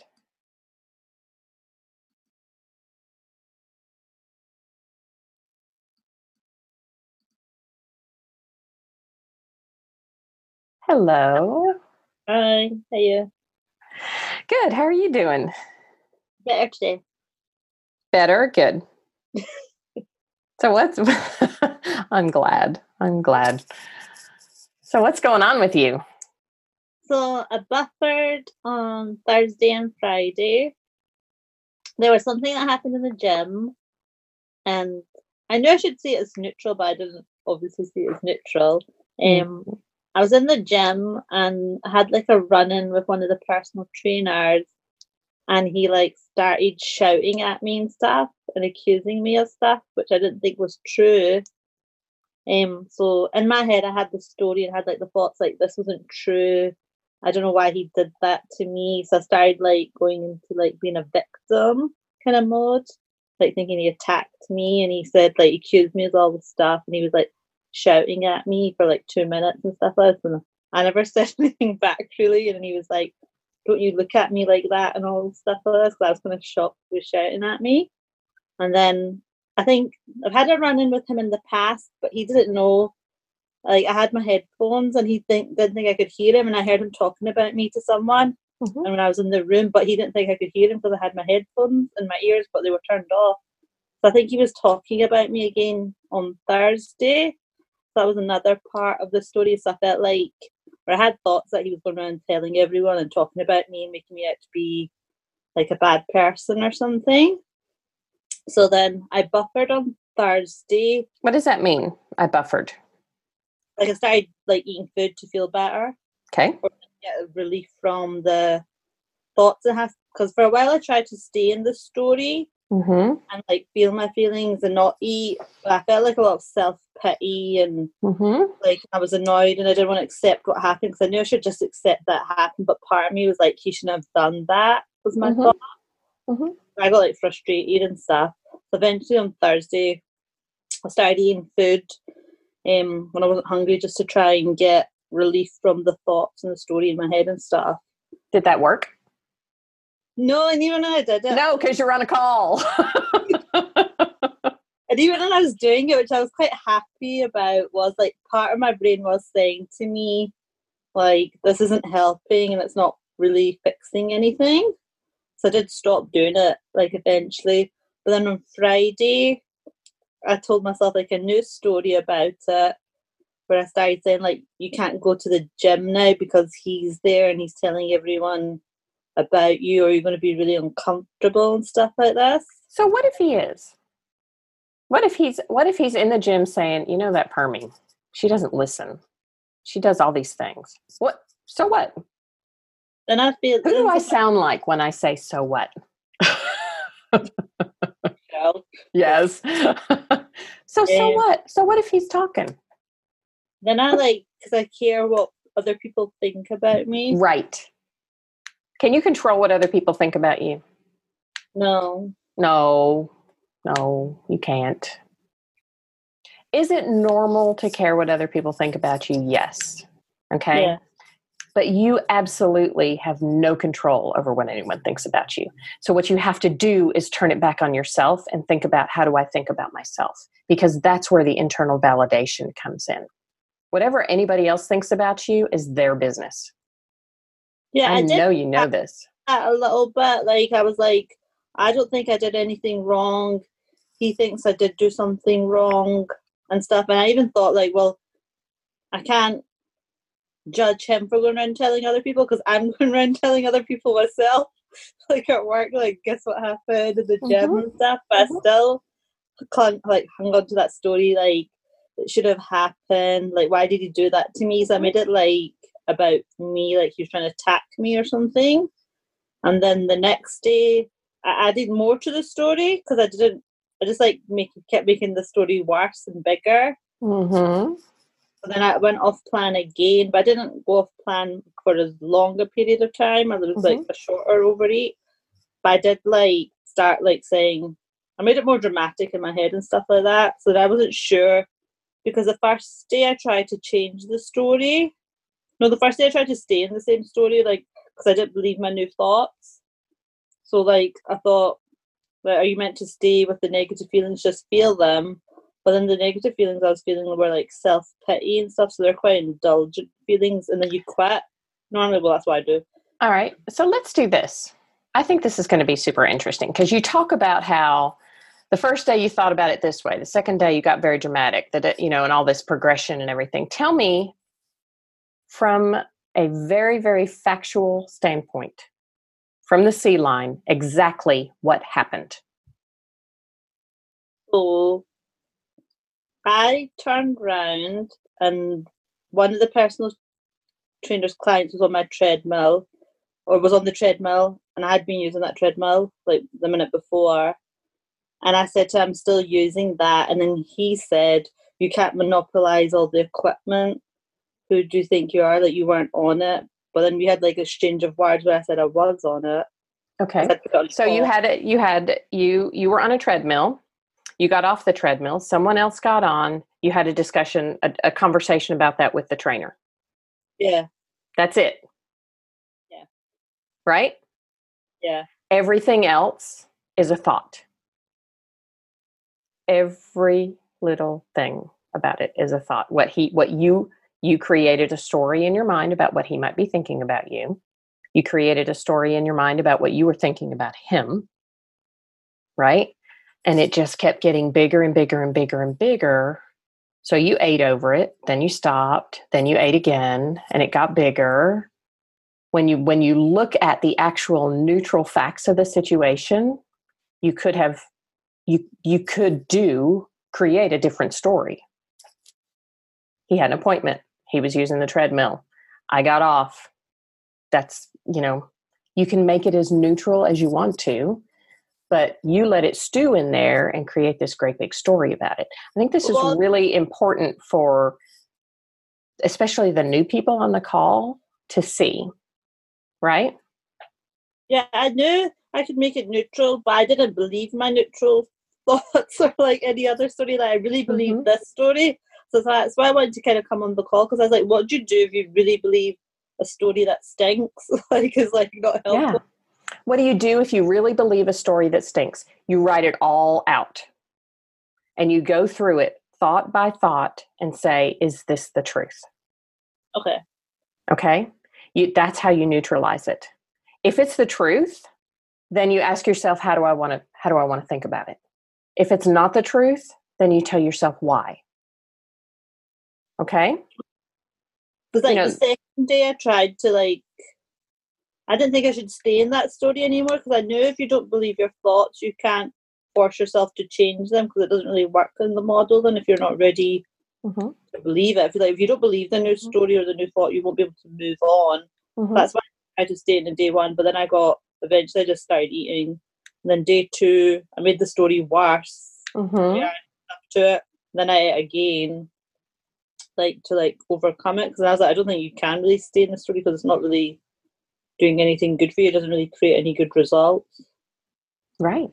[SPEAKER 1] Hello.
[SPEAKER 10] Hi, how are you?
[SPEAKER 1] Good. How are you doing?
[SPEAKER 10] Better today.
[SPEAKER 1] Better? Good. So what's, I'm glad. I'm glad. So what's going on with you?
[SPEAKER 10] So I buffered on Thursday and Friday. There was something that happened in the gym, and I knew I should see it as neutral, but I didn't obviously see it as neutral. Um, mm. I was in the gym and I had like a run-in with one of the personal trainers, and he like started shouting at me and stuff and accusing me of stuff, which I didn't think was true. Um, so in my head, I had the story and had like the thoughts like this wasn't true. I don't know why he did that to me. So I started like going into like being a victim kind of mode, like thinking he attacked me, and he said like accused me of all this stuff, and he was like shouting at me for like two minutes and stuff like that. And I never said anything back really, and he was like, "Don't you look at me like that," and all stuff like that. So I was kind of shocked he was shouting at me. And then I think I've had a run-in with him in the past, but he didn't know. Like I had my headphones, and he think, didn't think I could hear him, and I heard him talking about me to someone. Mm-hmm. And when I was in the room, but he didn't think I could hear him because I had my headphones in my ears, but they were turned off. So I think he was talking about me again on Thursday. So that was another part of the story. So I felt like, or I had thoughts that he was going around telling everyone and talking about me and making me out to be like a bad person or something. So then I buffered on Thursday.
[SPEAKER 1] What does that mean? I buffered.
[SPEAKER 10] Like I started like eating food to feel better.
[SPEAKER 1] Okay.
[SPEAKER 10] Or get relief from the thoughts I have. Because for a while I tried to stay in the story
[SPEAKER 1] mm-hmm.
[SPEAKER 10] and like feel my feelings and not eat. But I felt like a lot of self-pity and
[SPEAKER 1] mm-hmm.
[SPEAKER 10] like I was annoyed and I didn't want to accept what happened because I knew I should just accept that happened. But part of me was like, he shouldn't have done that, was my
[SPEAKER 1] mm-hmm.
[SPEAKER 10] thought.
[SPEAKER 1] Mm-hmm.
[SPEAKER 10] I got like frustrated and stuff. So eventually on Thursday, I started eating food um, when I wasn't hungry just to try and get relief from the thoughts and the story in my head and stuff.
[SPEAKER 1] Did that work?
[SPEAKER 10] No, and even when I did it.
[SPEAKER 1] No, because you're on a call.
[SPEAKER 10] And even when I was doing it, which I was quite happy about, was like part of my brain was saying to me, like, this isn't helping and it's not really fixing anything. So I did stop doing it, like, eventually. But then on Friday, I told myself, like, a new story about it, where I started saying, like, you can't go to the gym now because he's there and he's telling everyone about you, or you're going to be really uncomfortable and stuff like this.
[SPEAKER 1] So what if he is? What if he's, what if he's in the gym saying, you know, that Permy, she doesn't listen. She does all these things. What? So what?
[SPEAKER 10] And I feel.
[SPEAKER 1] Who do I sound like when I say so what? Yes. So so
[SPEAKER 10] um,
[SPEAKER 1] what? So what if he's talking?
[SPEAKER 10] Then I like, because I care what other people think about me.
[SPEAKER 1] Right. Can you control what other people think about you?
[SPEAKER 10] No.
[SPEAKER 1] No. No, you can't. Is it normal to care what other people think about you? Yes. Okay.
[SPEAKER 10] Yeah.
[SPEAKER 1] But you absolutely have no control over what anyone thinks about you. So what you have to do is turn it back on yourself and think about, how do I think about myself? Because that's where the internal validation comes in. Whatever anybody else thinks about you is their business.
[SPEAKER 10] Yeah,
[SPEAKER 1] I,
[SPEAKER 10] I did
[SPEAKER 1] know you know this.
[SPEAKER 10] that a little bit. Like, I was like, I don't think I did anything wrong. He thinks I did do something wrong and stuff. And I even thought, like, well, I can't judge him for going around telling other people, because I'm going around telling other people myself. Like at work, like, guess what happened in the gym
[SPEAKER 1] Mm-hmm.
[SPEAKER 10] and stuff. But
[SPEAKER 1] Mm-hmm.
[SPEAKER 10] I still clung, like, hung on to that story. Like, it should have happened. Like, why did he do that to me? So I made it like about me, like he was trying to attack me or something. And then the next day, I added more to the story because I didn't. I just like make kept making the story worse and bigger.
[SPEAKER 1] Mm-hmm.
[SPEAKER 10] So then I went off plan again, but I didn't go off plan for a longer period of time. Or there was
[SPEAKER 1] Mm-hmm.
[SPEAKER 10] like a shorter overeat. But I did like start like saying, I made it more dramatic in my head and stuff like that, so that I wasn't sure. Because the first day I tried to change the story. No, the first day I tried to stay in the same story, like, because I didn't believe my new thoughts. So like I thought, like, are you meant to stay with the negative feelings? Just feel them. But then the negative feelings I was feeling were like self-pity and stuff, so they're quite indulgent feelings, and then you quit. Normally, well, that's what I do.
[SPEAKER 1] All right. So let's do this. I think this is going to be super interesting because you talk about how the first day you thought about it this way, the second day you got very dramatic, that, you know, and all this progression and everything. Tell me from a very, very factual standpoint, from the C line, exactly what happened.
[SPEAKER 10] So I turned round and one of the personal trainer's clients was on my treadmill, or was on the treadmill, and I had been using that treadmill like the minute before. And I said to him, I'm still using that. And then he said, you can't monopolize all the equipment. Who do you think you are? That you weren't on it. But then we had like exchange of words where I said I was on it.
[SPEAKER 1] Okay.
[SPEAKER 10] On
[SPEAKER 1] so you had it, you had, you, you were on a treadmill. You got off the treadmill. Someone else got on. You had a discussion, a, a conversation about that with the trainer.
[SPEAKER 10] Yeah.
[SPEAKER 1] That's it.
[SPEAKER 10] Yeah.
[SPEAKER 1] Right?
[SPEAKER 10] Yeah.
[SPEAKER 1] Everything else is a thought. Every little thing about it is a thought. What he, what you, you created a story in your mind about what he might be thinking about you. You created a story in your mind about what you were thinking about him. Right? And it just kept getting bigger and bigger and bigger and bigger. So you ate over it, then you stopped, then you ate again, and it got bigger. When you, when you look at the actual neutral facts of the situation, you could have You you could do, create a different story. He had an appointment. He was using the treadmill. I got off. That's, you know, you can make it as neutral as you want to, but you let it stew in there and create this great big story about it. I think this is
[SPEAKER 10] Well,
[SPEAKER 1] really important for especially the new people on the call to see, right?
[SPEAKER 10] Yeah, I knew I could make it neutral, but I didn't believe my neutral thoughts or like any other story. Like I really believed
[SPEAKER 1] Mm-hmm.
[SPEAKER 10] this story. So that's why I wanted to kind of come on the call, because I was like, what do you do if you really believe a story that stinks? Like, is like not helpful.
[SPEAKER 1] Yeah. What do you do if you really believe a story that stinks? You write it all out and you go through it thought by thought and say, is this the truth?
[SPEAKER 10] Okay.
[SPEAKER 1] Okay. You, that's how you neutralize it. If it's the truth, then you ask yourself, how do I want to, how do I want to think about it? If it's not the truth, then you tell yourself why. Okay.
[SPEAKER 10] Because like
[SPEAKER 1] You know,
[SPEAKER 10] the second day I tried to like, I didn't think I should stay in that story anymore, because I knew if you don't believe your thoughts, you can't force yourself to change them, because it doesn't really work in the model. Then if you're not ready
[SPEAKER 1] mm-hmm.
[SPEAKER 10] to believe it, if, like, if you don't believe the new story or the new thought, you won't be able to move on.
[SPEAKER 1] Mm-hmm.
[SPEAKER 10] That's why I tried to stay in day one. But then I got, eventually I just started eating. And then day two, I made the story worse.
[SPEAKER 1] Mm-hmm.
[SPEAKER 10] Yeah, up to it. Then I ate again, like to like overcome it, because I was like, I don't think you can really stay in the story because it's not really doing anything good for you. It doesn't really create any good results.
[SPEAKER 1] Right.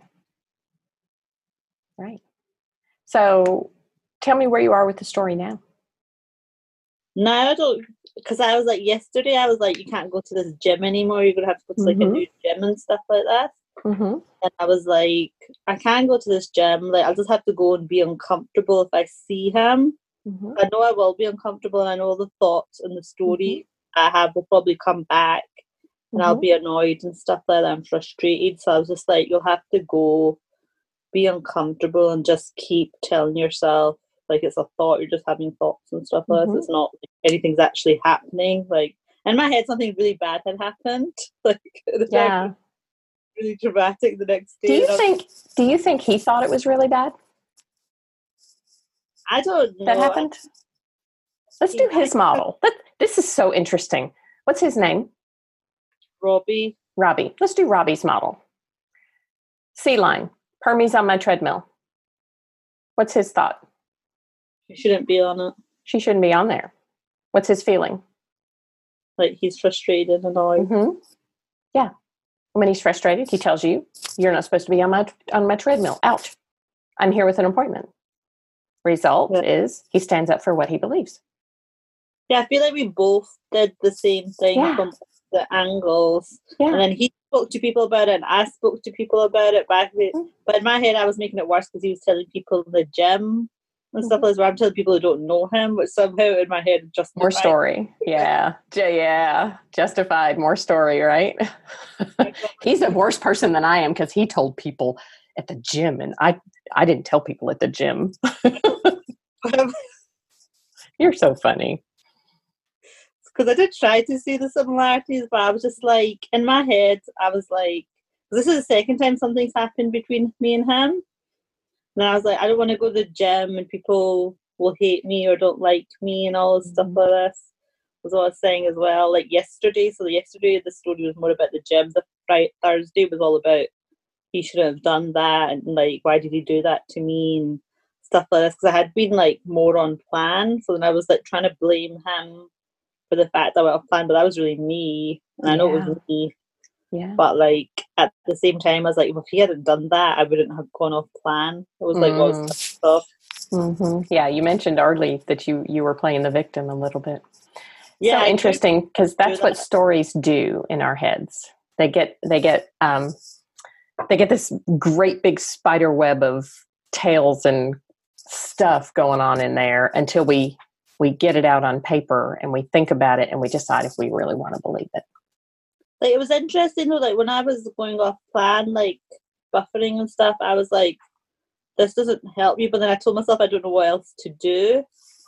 [SPEAKER 1] Right. So tell me where you are with the story now.
[SPEAKER 10] Now I don't because I was like, yesterday, I was like, you can't go to this gym anymore. You're going to have to go to like
[SPEAKER 1] Mhm.
[SPEAKER 10] a new gym and stuff like that.
[SPEAKER 1] Mm-hmm.
[SPEAKER 10] And I was like, I can't go to this gym. Like, I'll just have to go and be uncomfortable if I see him.
[SPEAKER 1] Mm-hmm.
[SPEAKER 10] I know I will be uncomfortable, and I know the thoughts and the story I have will probably come back, and I'll
[SPEAKER 1] Mhm.
[SPEAKER 10] be annoyed and stuff like that. I'm frustrated. So I was just like, you'll have to go, be uncomfortable, and just keep telling yourself, like, it's a thought, you're just having thoughts and stuff like
[SPEAKER 1] Mhm.
[SPEAKER 10] that. It's not like anything's actually happening. Like, in my head, something really bad had happened. Like, it's like
[SPEAKER 1] Yeah.
[SPEAKER 10] really dramatic the next day.
[SPEAKER 1] Do you
[SPEAKER 10] and I was-
[SPEAKER 1] think? Do you think he thought it was really bad
[SPEAKER 10] I don't know.
[SPEAKER 1] that happened? Let's do
[SPEAKER 10] Yeah.
[SPEAKER 1] his model. That, this is so interesting. What's his name?
[SPEAKER 10] Robbie.
[SPEAKER 1] Robbie. Let's do Robbie's model. Sea line. Permy's on my treadmill. What's his thought?
[SPEAKER 10] He shouldn't be on it.
[SPEAKER 1] She shouldn't be on there. What's his feeling?
[SPEAKER 10] Like, he's frustrated and annoyed.
[SPEAKER 1] Mm-hmm. Yeah. When he's frustrated, he tells you, "You're not supposed to be on my on my treadmill. Ouch! I'm here with an appointment." Result
[SPEAKER 10] Yeah.
[SPEAKER 1] is he stands up for what he believes.
[SPEAKER 10] Yeah, I feel like we both did the same thing
[SPEAKER 1] Yeah.
[SPEAKER 10] from the angles.
[SPEAKER 1] Yeah.
[SPEAKER 10] And then he spoke to people about it, and I spoke to people about it back then.
[SPEAKER 1] Mm.
[SPEAKER 10] But in my head, I was making it worse because he was telling people in the gym and stuff
[SPEAKER 1] Mhm.
[SPEAKER 10] like that. Where I'm telling people who don't know him, but somehow in my head, just
[SPEAKER 1] More story. Yeah. J- Yeah. Justified. More story, right? He's a worse person than I am because he told people at the gym, and I, I didn't tell people at the gym. You're so funny.
[SPEAKER 10] Because I did try to see the similarities, but I was just like, in my head, I was like, this is the second time something's happened between me and him. And I was like, I don't want to go to the gym and people will hate me or don't like me and all this stuff
[SPEAKER 1] Mhm.
[SPEAKER 10] like this. Was what I was saying as well. Like yesterday, so yesterday the story was more about the gym. The Friday, Thursday was all about he shouldn't have done that and like why did he do that to me and stuff like this. Because I had been like more on plan, so then I was like trying to blame him for the fact that I went off plan, but that was really me, and I know it
[SPEAKER 1] Yeah.
[SPEAKER 10] was me.
[SPEAKER 1] Yeah.
[SPEAKER 10] But like at the same time, I was like, well, if he hadn't done that, I wouldn't have gone off plan. It was like, what was
[SPEAKER 1] Mm.
[SPEAKER 10] stuff?
[SPEAKER 1] hmm Yeah. You mentioned early that you you were playing the victim a little bit.
[SPEAKER 10] Yeah, I
[SPEAKER 1] So
[SPEAKER 10] tried
[SPEAKER 1] interesting because
[SPEAKER 10] do
[SPEAKER 1] that's what
[SPEAKER 10] that.
[SPEAKER 1] stories do in our heads. They get they get um, they get this great big spider web of tales and stuff going on in there until we we get it out on paper and we think about it and we decide if we really want to believe it.
[SPEAKER 10] Like it was interesting though. Like when I was going off plan, like buffering and stuff, I was like, this doesn't help me. But then I told myself I don't know what else to do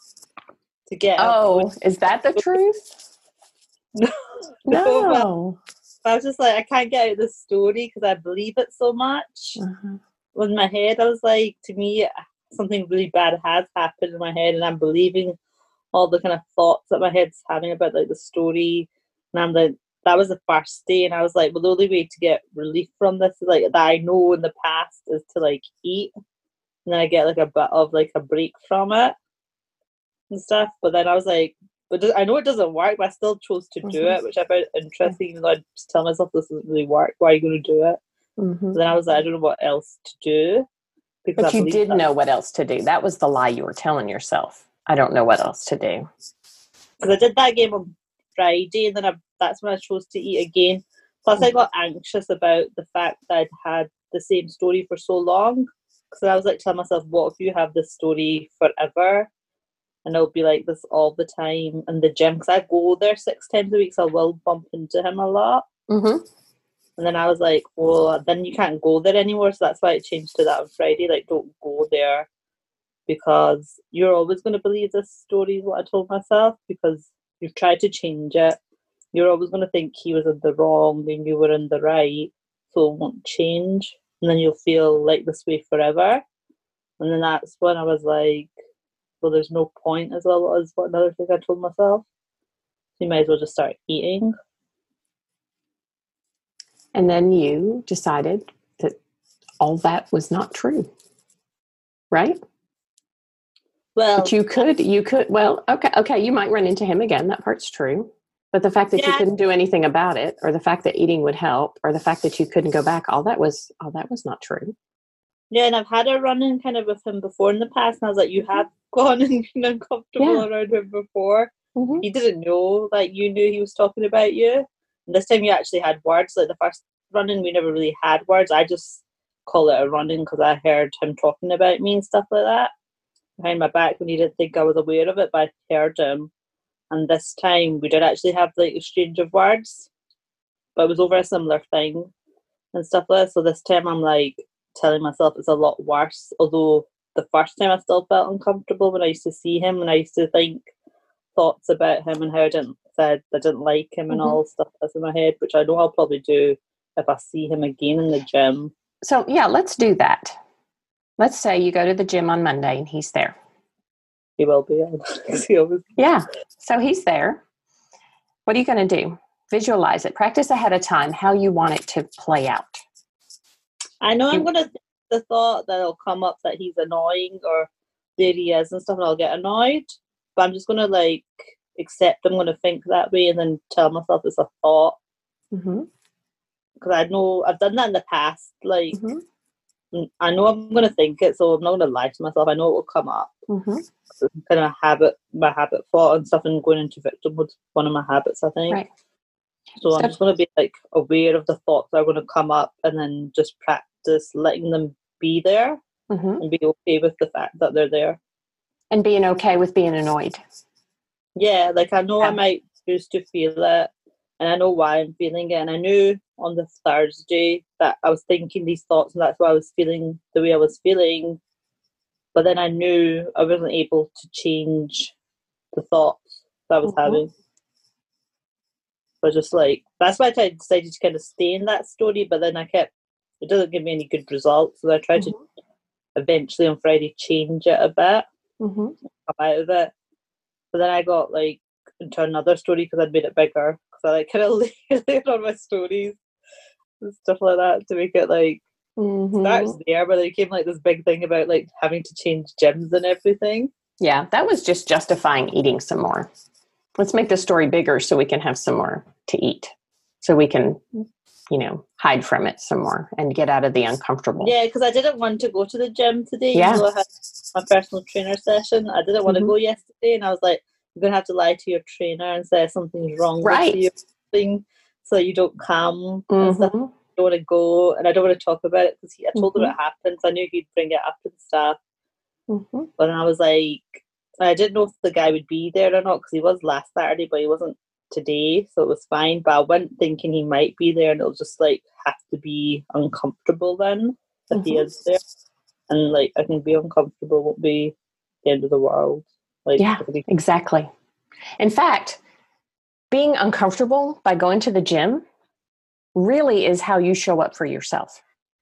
[SPEAKER 10] to get. out.
[SPEAKER 1] Oh, is that the truth?
[SPEAKER 10] No, no, but
[SPEAKER 1] No.
[SPEAKER 10] I was just like, I can't get out of this story because I believe it so much.
[SPEAKER 1] Uh-huh.
[SPEAKER 10] In my head, I was like, to me, something really bad has happened in my head, and I'm believing all the kind of thoughts that my head's having about like the story. And I'm like, that was the first day, and I was like, well, the only way to get relief from this is like that I know in the past is to like eat, and then I get like a bit of like a break from it and stuff. But then I was like, but I know it doesn't work, but I still chose to do
[SPEAKER 1] Mhm.
[SPEAKER 10] it, which I found interesting. Even though I just tell myself this doesn't really work, why are you going to do it?
[SPEAKER 1] Mhm.
[SPEAKER 10] But then I was like, I don't know what else to do because
[SPEAKER 1] But
[SPEAKER 10] I
[SPEAKER 1] you
[SPEAKER 10] believe
[SPEAKER 1] did
[SPEAKER 10] that.
[SPEAKER 1] know what else to do. That was the lie you were telling yourself. I don't know what else to do.
[SPEAKER 10] Because I did that game on Friday, and then I, that's when I chose to eat again. Plus, I got anxious about the fact that I'd had the same story for so long. Because I was like telling myself, what if you have this story forever? And I'll be like this all the time in the gym. Because I go there six times a week, so I will bump into him a lot.
[SPEAKER 1] Mm-hmm.
[SPEAKER 10] And then I was like, well, then you can't go there anymore. So that's why I changed to that on Friday. Like, don't go there because you're always going to believe this story is what I told myself because you've tried to change it. You're always going to think he was in the wrong and you were in the right. So it won't change. And then you'll feel like this way forever. And then that's when I was like, well, there's no point as well as what another thing I told myself. So you might as well just start eating.
[SPEAKER 1] And then you decided that all that was not true, right?
[SPEAKER 10] Well,
[SPEAKER 1] But you could, you could, well, okay, okay, you might run into him again. That part's true. But the fact that you
[SPEAKER 10] Yeah.
[SPEAKER 1] couldn't do anything about it, or the fact that eating would help, or the fact that you couldn't go back, all that was, all that was not true.
[SPEAKER 10] yeah, and I've had a run-in kind of with him before in the past, and I was like, you have gone and been uncomfortable
[SPEAKER 1] Yeah.
[SPEAKER 10] around him before.
[SPEAKER 1] Mhm.
[SPEAKER 10] he didn't know that you knew he was talking about you. And this time you actually had words. Like the first running, we never really had words. I just call it a running because I heard him talking about me and stuff like that behind my back when he didn't think I was aware of it, but I heard him. And this time we did actually have like exchange of words, but it was over a similar thing and stuff like that. So this time I'm like telling myself it's a lot worse. Although the first time I still felt uncomfortable when I used to see him and I used to think thoughts about him and how I didn't said I didn't like him and
[SPEAKER 1] Mhm.
[SPEAKER 10] all stuff that's in my head, which I know I'll probably do if I see him again in the gym.
[SPEAKER 1] So, yeah, let's do that. Let's say you go to the gym on Monday and he's there.
[SPEAKER 10] He will be. he always
[SPEAKER 1] Yeah. So he's there. What are you going to do? Visualize it. Practice ahead of time how you want it to play out.
[SPEAKER 10] I know
[SPEAKER 1] You-
[SPEAKER 10] I'm gonna think the thought that it'll come up that he's annoying or there he is and stuff, and I'll get annoyed. But I'm just gonna like accept I'm gonna think that way and then tell myself it's a thought
[SPEAKER 1] Mhm.
[SPEAKER 10] because I know I've done that in the past. Like
[SPEAKER 1] Mhm.
[SPEAKER 10] mm, I know I'm gonna think it, so I'm not gonna lie to myself. I know it will come up.
[SPEAKER 1] Mhm.
[SPEAKER 10] It's kind of a habit, my habit thought and stuff, and going into victimhood is one of my habits, I think.
[SPEAKER 1] Right.
[SPEAKER 10] So I'm
[SPEAKER 1] So-
[SPEAKER 10] just going to be like aware of the thoughts that are going to come up and then just practice letting them be there
[SPEAKER 1] Mhm.
[SPEAKER 10] and be okay with the fact that they're there.
[SPEAKER 1] And being okay with being annoyed.
[SPEAKER 10] Yeah, like I know I
[SPEAKER 1] Yeah.
[SPEAKER 10] might choose to feel it and I know why I'm feeling it. And I knew on the Thursday that I was thinking these thoughts and that's why I was feeling the way I was feeling. But then I knew I wasn't able to change the thoughts that I was
[SPEAKER 1] Mhm.
[SPEAKER 10] having. So just like, that's why I decided to kind of stay in that story, but then I kept, it doesn't give me any good results. So I tried
[SPEAKER 1] Mhm.
[SPEAKER 10] to eventually on Friday change it a bit,
[SPEAKER 1] Mhm.
[SPEAKER 10] come out of it. But then I got like into another story because I'd made it bigger. Because I like kind of layered on my stories and stuff like that to make it like,
[SPEAKER 1] Mhm.
[SPEAKER 10] starts there, but then it became like this big thing about like having to change gyms and everything.
[SPEAKER 1] Yeah, that was just justifying eating some more. Let's make the story bigger so we can have some more to eat. So we can, you know, hide from it some more and get out of the uncomfortable.
[SPEAKER 10] Yeah, because I didn't want to go to the gym today,
[SPEAKER 1] Yeah.
[SPEAKER 10] even though I had my personal trainer session. I didn't want
[SPEAKER 1] Mhm.
[SPEAKER 10] to go yesterday, and I was like, "You're gonna have to lie to your trainer and say something's wrong
[SPEAKER 1] Right.
[SPEAKER 10] with you, thing, so you don't come and stuff.
[SPEAKER 1] Mhm.
[SPEAKER 10] I don't want to go, and I don't want to talk about it because I told him
[SPEAKER 1] Mhm.
[SPEAKER 10] it happened, so I knew he'd bring it up to the staff.
[SPEAKER 1] Mhm.
[SPEAKER 10] But then I was like, I didn't know if the guy would be there or not because he was last Saturday, but he wasn't today, so it was fine. But I went thinking he might be there, and it'll just like have to be uncomfortable then if he
[SPEAKER 1] Mhm.
[SPEAKER 10] is there, and like I can be uncomfortable, won't be the end of the world. Like
[SPEAKER 1] Yeah,
[SPEAKER 10] it'll be-
[SPEAKER 1] exactly. In fact, being uncomfortable by going to the gym really is how you show up for yourself.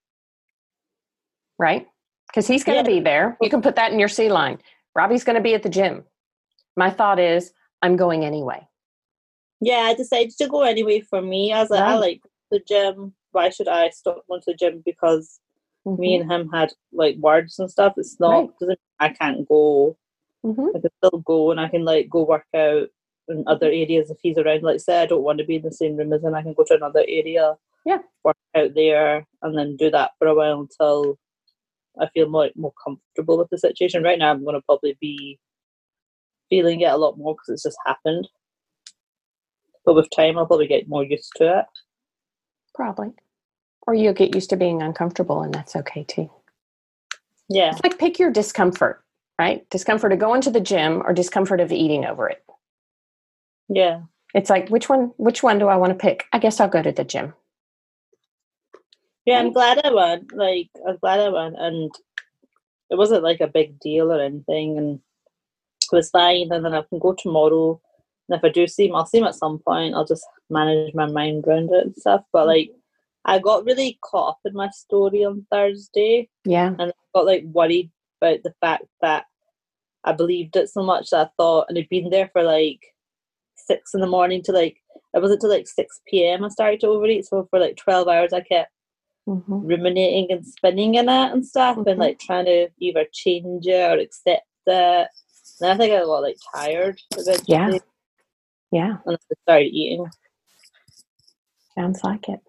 [SPEAKER 1] Right? Because he's going to
[SPEAKER 10] Yeah.
[SPEAKER 1] be there. You can put that in your C line. Robbie's going to be at the gym. My thought is, I'm going anyway.
[SPEAKER 10] yeah, I decided to go anyway. For me, I was like, I
[SPEAKER 1] Right.
[SPEAKER 10] like the gym. Why should I stop going to the gym? Because me
[SPEAKER 1] Mhm.
[SPEAKER 10] and him had like words and stuff. It's not.
[SPEAKER 1] Right.
[SPEAKER 10] Doesn't I can't go.
[SPEAKER 1] Mhm.
[SPEAKER 10] I can still go and I can like go work out in other areas if he's around. Like say I don't want to be in the same room as him, I can go to another area,
[SPEAKER 1] Yeah.
[SPEAKER 10] work out there, and then do that for a while until I feel more more comfortable with the situation. Right now, I'm going to probably be feeling it a lot more because it's just happened. But with time, I'll probably get more used to it.
[SPEAKER 1] Probably. Or you'll get used to being uncomfortable, and that's okay too.
[SPEAKER 10] Yeah,
[SPEAKER 1] It's like pick your discomfort, right? Discomfort of going to the gym or discomfort of eating over it.
[SPEAKER 10] yeah.
[SPEAKER 1] It's like, which one, which one do I want to pick? I guess I'll go to the gym.
[SPEAKER 10] Yeah, I'm glad I went. Like, I'm glad I went, and it wasn't like a big deal or anything, and it was fine. And then I can go tomorrow, and if I do see him, I'll see him at some point. I'll just manage my mind around it and stuff. But like, I got really caught up in my story on Thursday,
[SPEAKER 1] Yeah.
[SPEAKER 10] and I got like worried about the fact that I believed it so much that I thought, and it'd been there for like six in the morning to like, it wasn't till like six p.m. I started to overeat. So for like twelve hours, I kept
[SPEAKER 1] Mhm.
[SPEAKER 10] ruminating and spinning in it and stuff,
[SPEAKER 1] Mhm.
[SPEAKER 10] and like trying to either change it or accept it. And I think I got like tired eventually,
[SPEAKER 1] Yeah. Yeah.
[SPEAKER 10] and I started eating.
[SPEAKER 1] Sounds like it.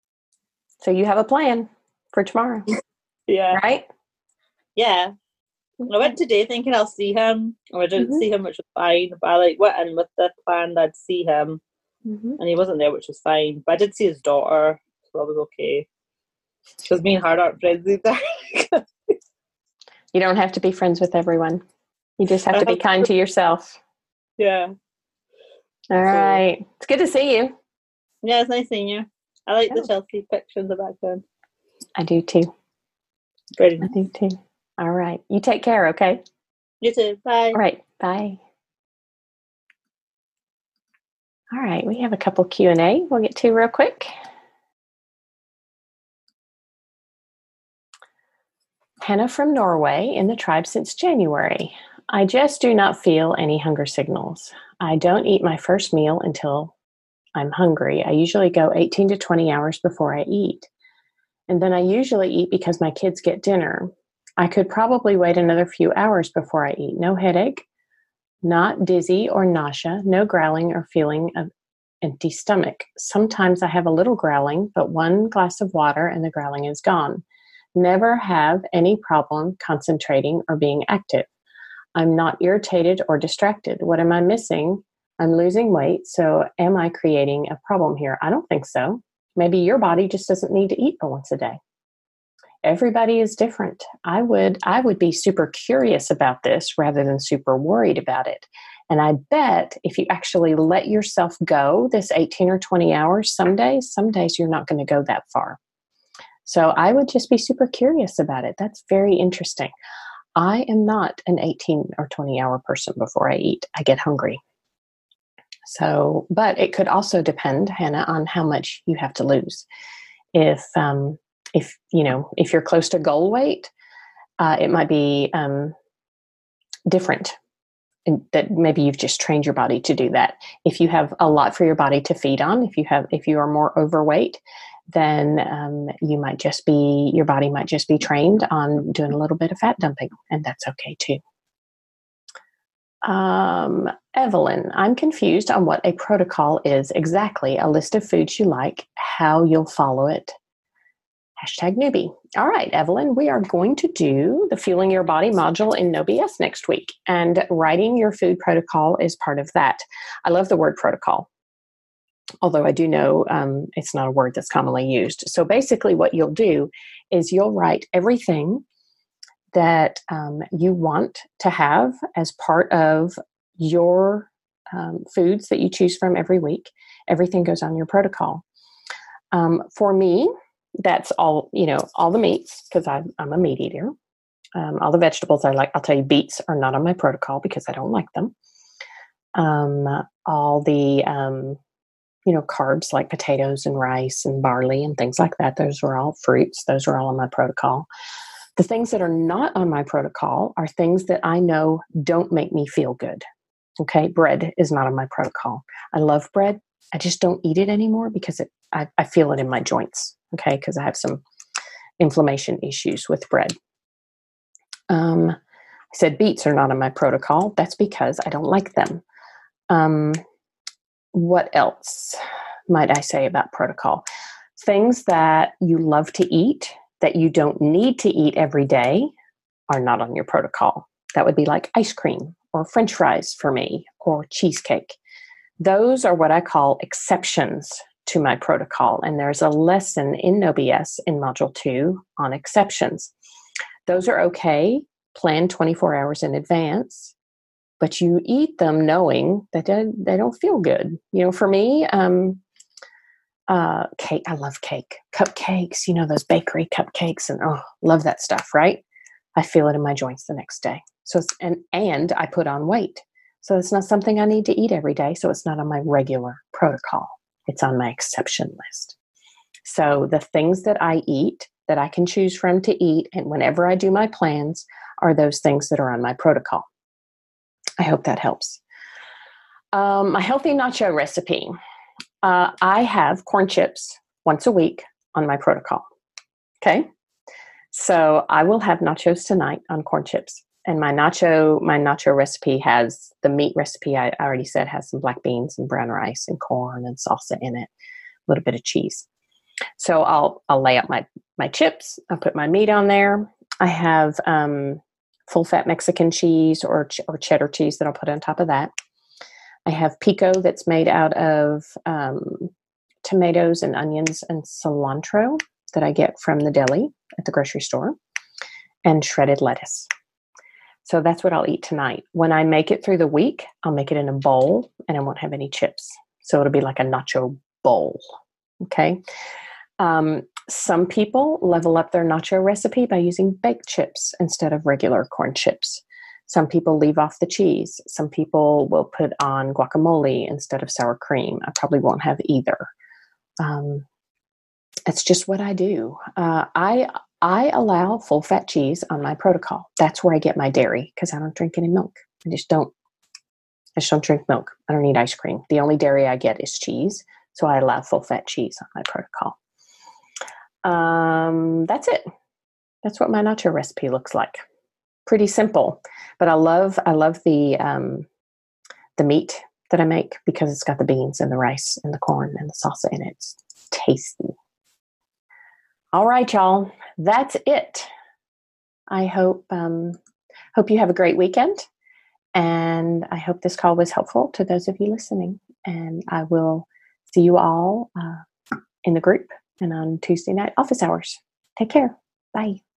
[SPEAKER 1] So you have a plan for tomorrow,
[SPEAKER 10] Yeah,
[SPEAKER 1] right?
[SPEAKER 10] yeah. I went today thinking I'll see him, or I didn't
[SPEAKER 1] Mhm.
[SPEAKER 10] see him, which was fine. But I like went in with the plan that I'd see him,
[SPEAKER 1] Mhm.
[SPEAKER 10] and he wasn't there, which was fine. But I did see his daughter, so that was okay. Because me and her aren't friends either.
[SPEAKER 1] You don't have to be friends with everyone. You just have to be kind to yourself.
[SPEAKER 10] Yeah.
[SPEAKER 1] All right. It's good to see you.
[SPEAKER 10] Yeah, it's nice seeing you. I like
[SPEAKER 1] Oh.
[SPEAKER 10] the Chelsea picture in the background.
[SPEAKER 1] I do too.
[SPEAKER 10] Very
[SPEAKER 1] I
[SPEAKER 10] nice.
[SPEAKER 1] do too. All right. You take care, okay?
[SPEAKER 10] You too. Bye.
[SPEAKER 1] All right. Bye. All right. We have a couple Q and A we'll get to real quick. Hannah from Norway, in the tribe since January. I just do not feel any hunger signals. I don't eat my first meal until I'm hungry. I usually go eighteen to twenty hours before I eat. And then I usually eat because my kids get dinner. I could probably wait another few hours before I eat. No headache, not dizzy or nausea, no growling or feeling of empty stomach. Sometimes I have a little growling, but one glass of water and the growling is gone. Never have any problem concentrating or being active. I'm not irritated or distracted. What am I missing? I'm losing weight, so am I creating a problem here? I don't think so. Maybe your body just doesn't need to eat but once a day. Everybody is different. I would I would be super curious about this rather than super worried about it. And I bet if you actually let yourself go this eighteen or twenty hours, some days, some days you're not going to go that far. So I would just be super curious about it. That's very interesting. I am not an eighteen or twenty hour person before I eat. I get hungry. So, but it could also depend, Hannah, on how much you have to lose. If, um, if you know, if you're close to goal weight, uh, it might be um, different. And that maybe you've just trained your body to do that. If you have a lot for your body to feed on, if you have, if you are more overweight, then um, you might just be, your body might just be trained on doing a little bit of fat dumping, and that's okay too. Um, Evelyn, I'm confused on what a protocol is exactly. A list of foods you like, how you'll follow it. Hashtag newbie. All right, Evelyn, we are going to do the Fueling Your Body module in No B S next week, and writing your food protocol is part of that. I love the word protocol, although I do know um, it's not a word that's commonly used. So basically what you'll do is you'll write everything that um, you want to have as part of your um, foods that you choose from every week. Everything goes on your protocol. Um, for me, that's all, you know, all the meats, because I'm, I'm a meat eater. Um, all the vegetables I like. I'll tell you, beets are not on my protocol because I don't like them. Um, all the, um, you know, carbs like potatoes and rice and barley and things like that. Those are all fruits. Those are all on my protocol. The things that are not on my protocol are things that I know don't make me feel good. Okay. Bread is not on my protocol. I love bread. I just don't eat it anymore because it, I, I feel it in my joints. Okay. Because I have some inflammation issues with bread. Um, I said beets are not on my protocol. That's because I don't like them. Um, what else might I say about protocol? Things that you love to eat that you don't need to eat every day are not on your protocol. That would be like ice cream or French fries for me, or cheesecake. Those are what I call exceptions to my protocol. And there's a lesson in No B S in Module two on exceptions. Those are okay, planned twenty-four hours in advance, but you eat them knowing that they, they don't feel good. You know, for me, um, uh, cake, I love cake. Cupcakes, you know, those bakery cupcakes, and oh, love that stuff, right? I feel it in my joints the next day. So, it's, and, and I put on weight. So it's not something I need to eat every day. So it's not on my regular protocol. It's on my exception list. So the things that I eat that I can choose from to eat, and whenever I do my plans, are those things that are on my protocol. I hope that helps. Um, my healthy nacho recipe. Uh, I have corn chips once a week on my protocol. Okay. So I will have nachos tonight on corn chips. And my nacho, my nacho recipe has the meat recipe. I already said has some black beans and brown rice and corn and salsa in it, a little bit of cheese. So I'll I'll lay out my my chips. I'll put my meat on there. I have um, full fat Mexican cheese or, ch- or cheddar cheese that I'll put on top of that. I have pico that's made out of um, tomatoes and onions and cilantro that I get from the deli at the grocery store, and shredded lettuce. So that's what I'll eat tonight. When I make it through the week, I'll make it in a bowl and I won't have any chips. So it'll be like a nacho bowl. Okay. Um, some people level up their nacho recipe by using baked chips instead of regular corn chips. Some people leave off the cheese. Some people will put on guacamole instead of sour cream. I probably won't have either. Um, it's just what I do. Uh, I I allow full fat cheese on my protocol. That's where I get my dairy because I don't drink any milk. I just don't. I just don't drink milk. I don't eat ice cream. The only dairy I get is cheese, so I allow full fat cheese on my protocol. Um, that's it. That's what my nacho recipe looks like. Pretty simple, but I love I love the um, the meat that I make because it's got the beans and the rice and the corn and the salsa in it. It's tasty. All right, y'all. That's it. I hope um, hope you have a great weekend, and I hope this call was helpful to those of you listening. And I will see you all uh, in the group and on Tuesday night office hours. Take care. Bye.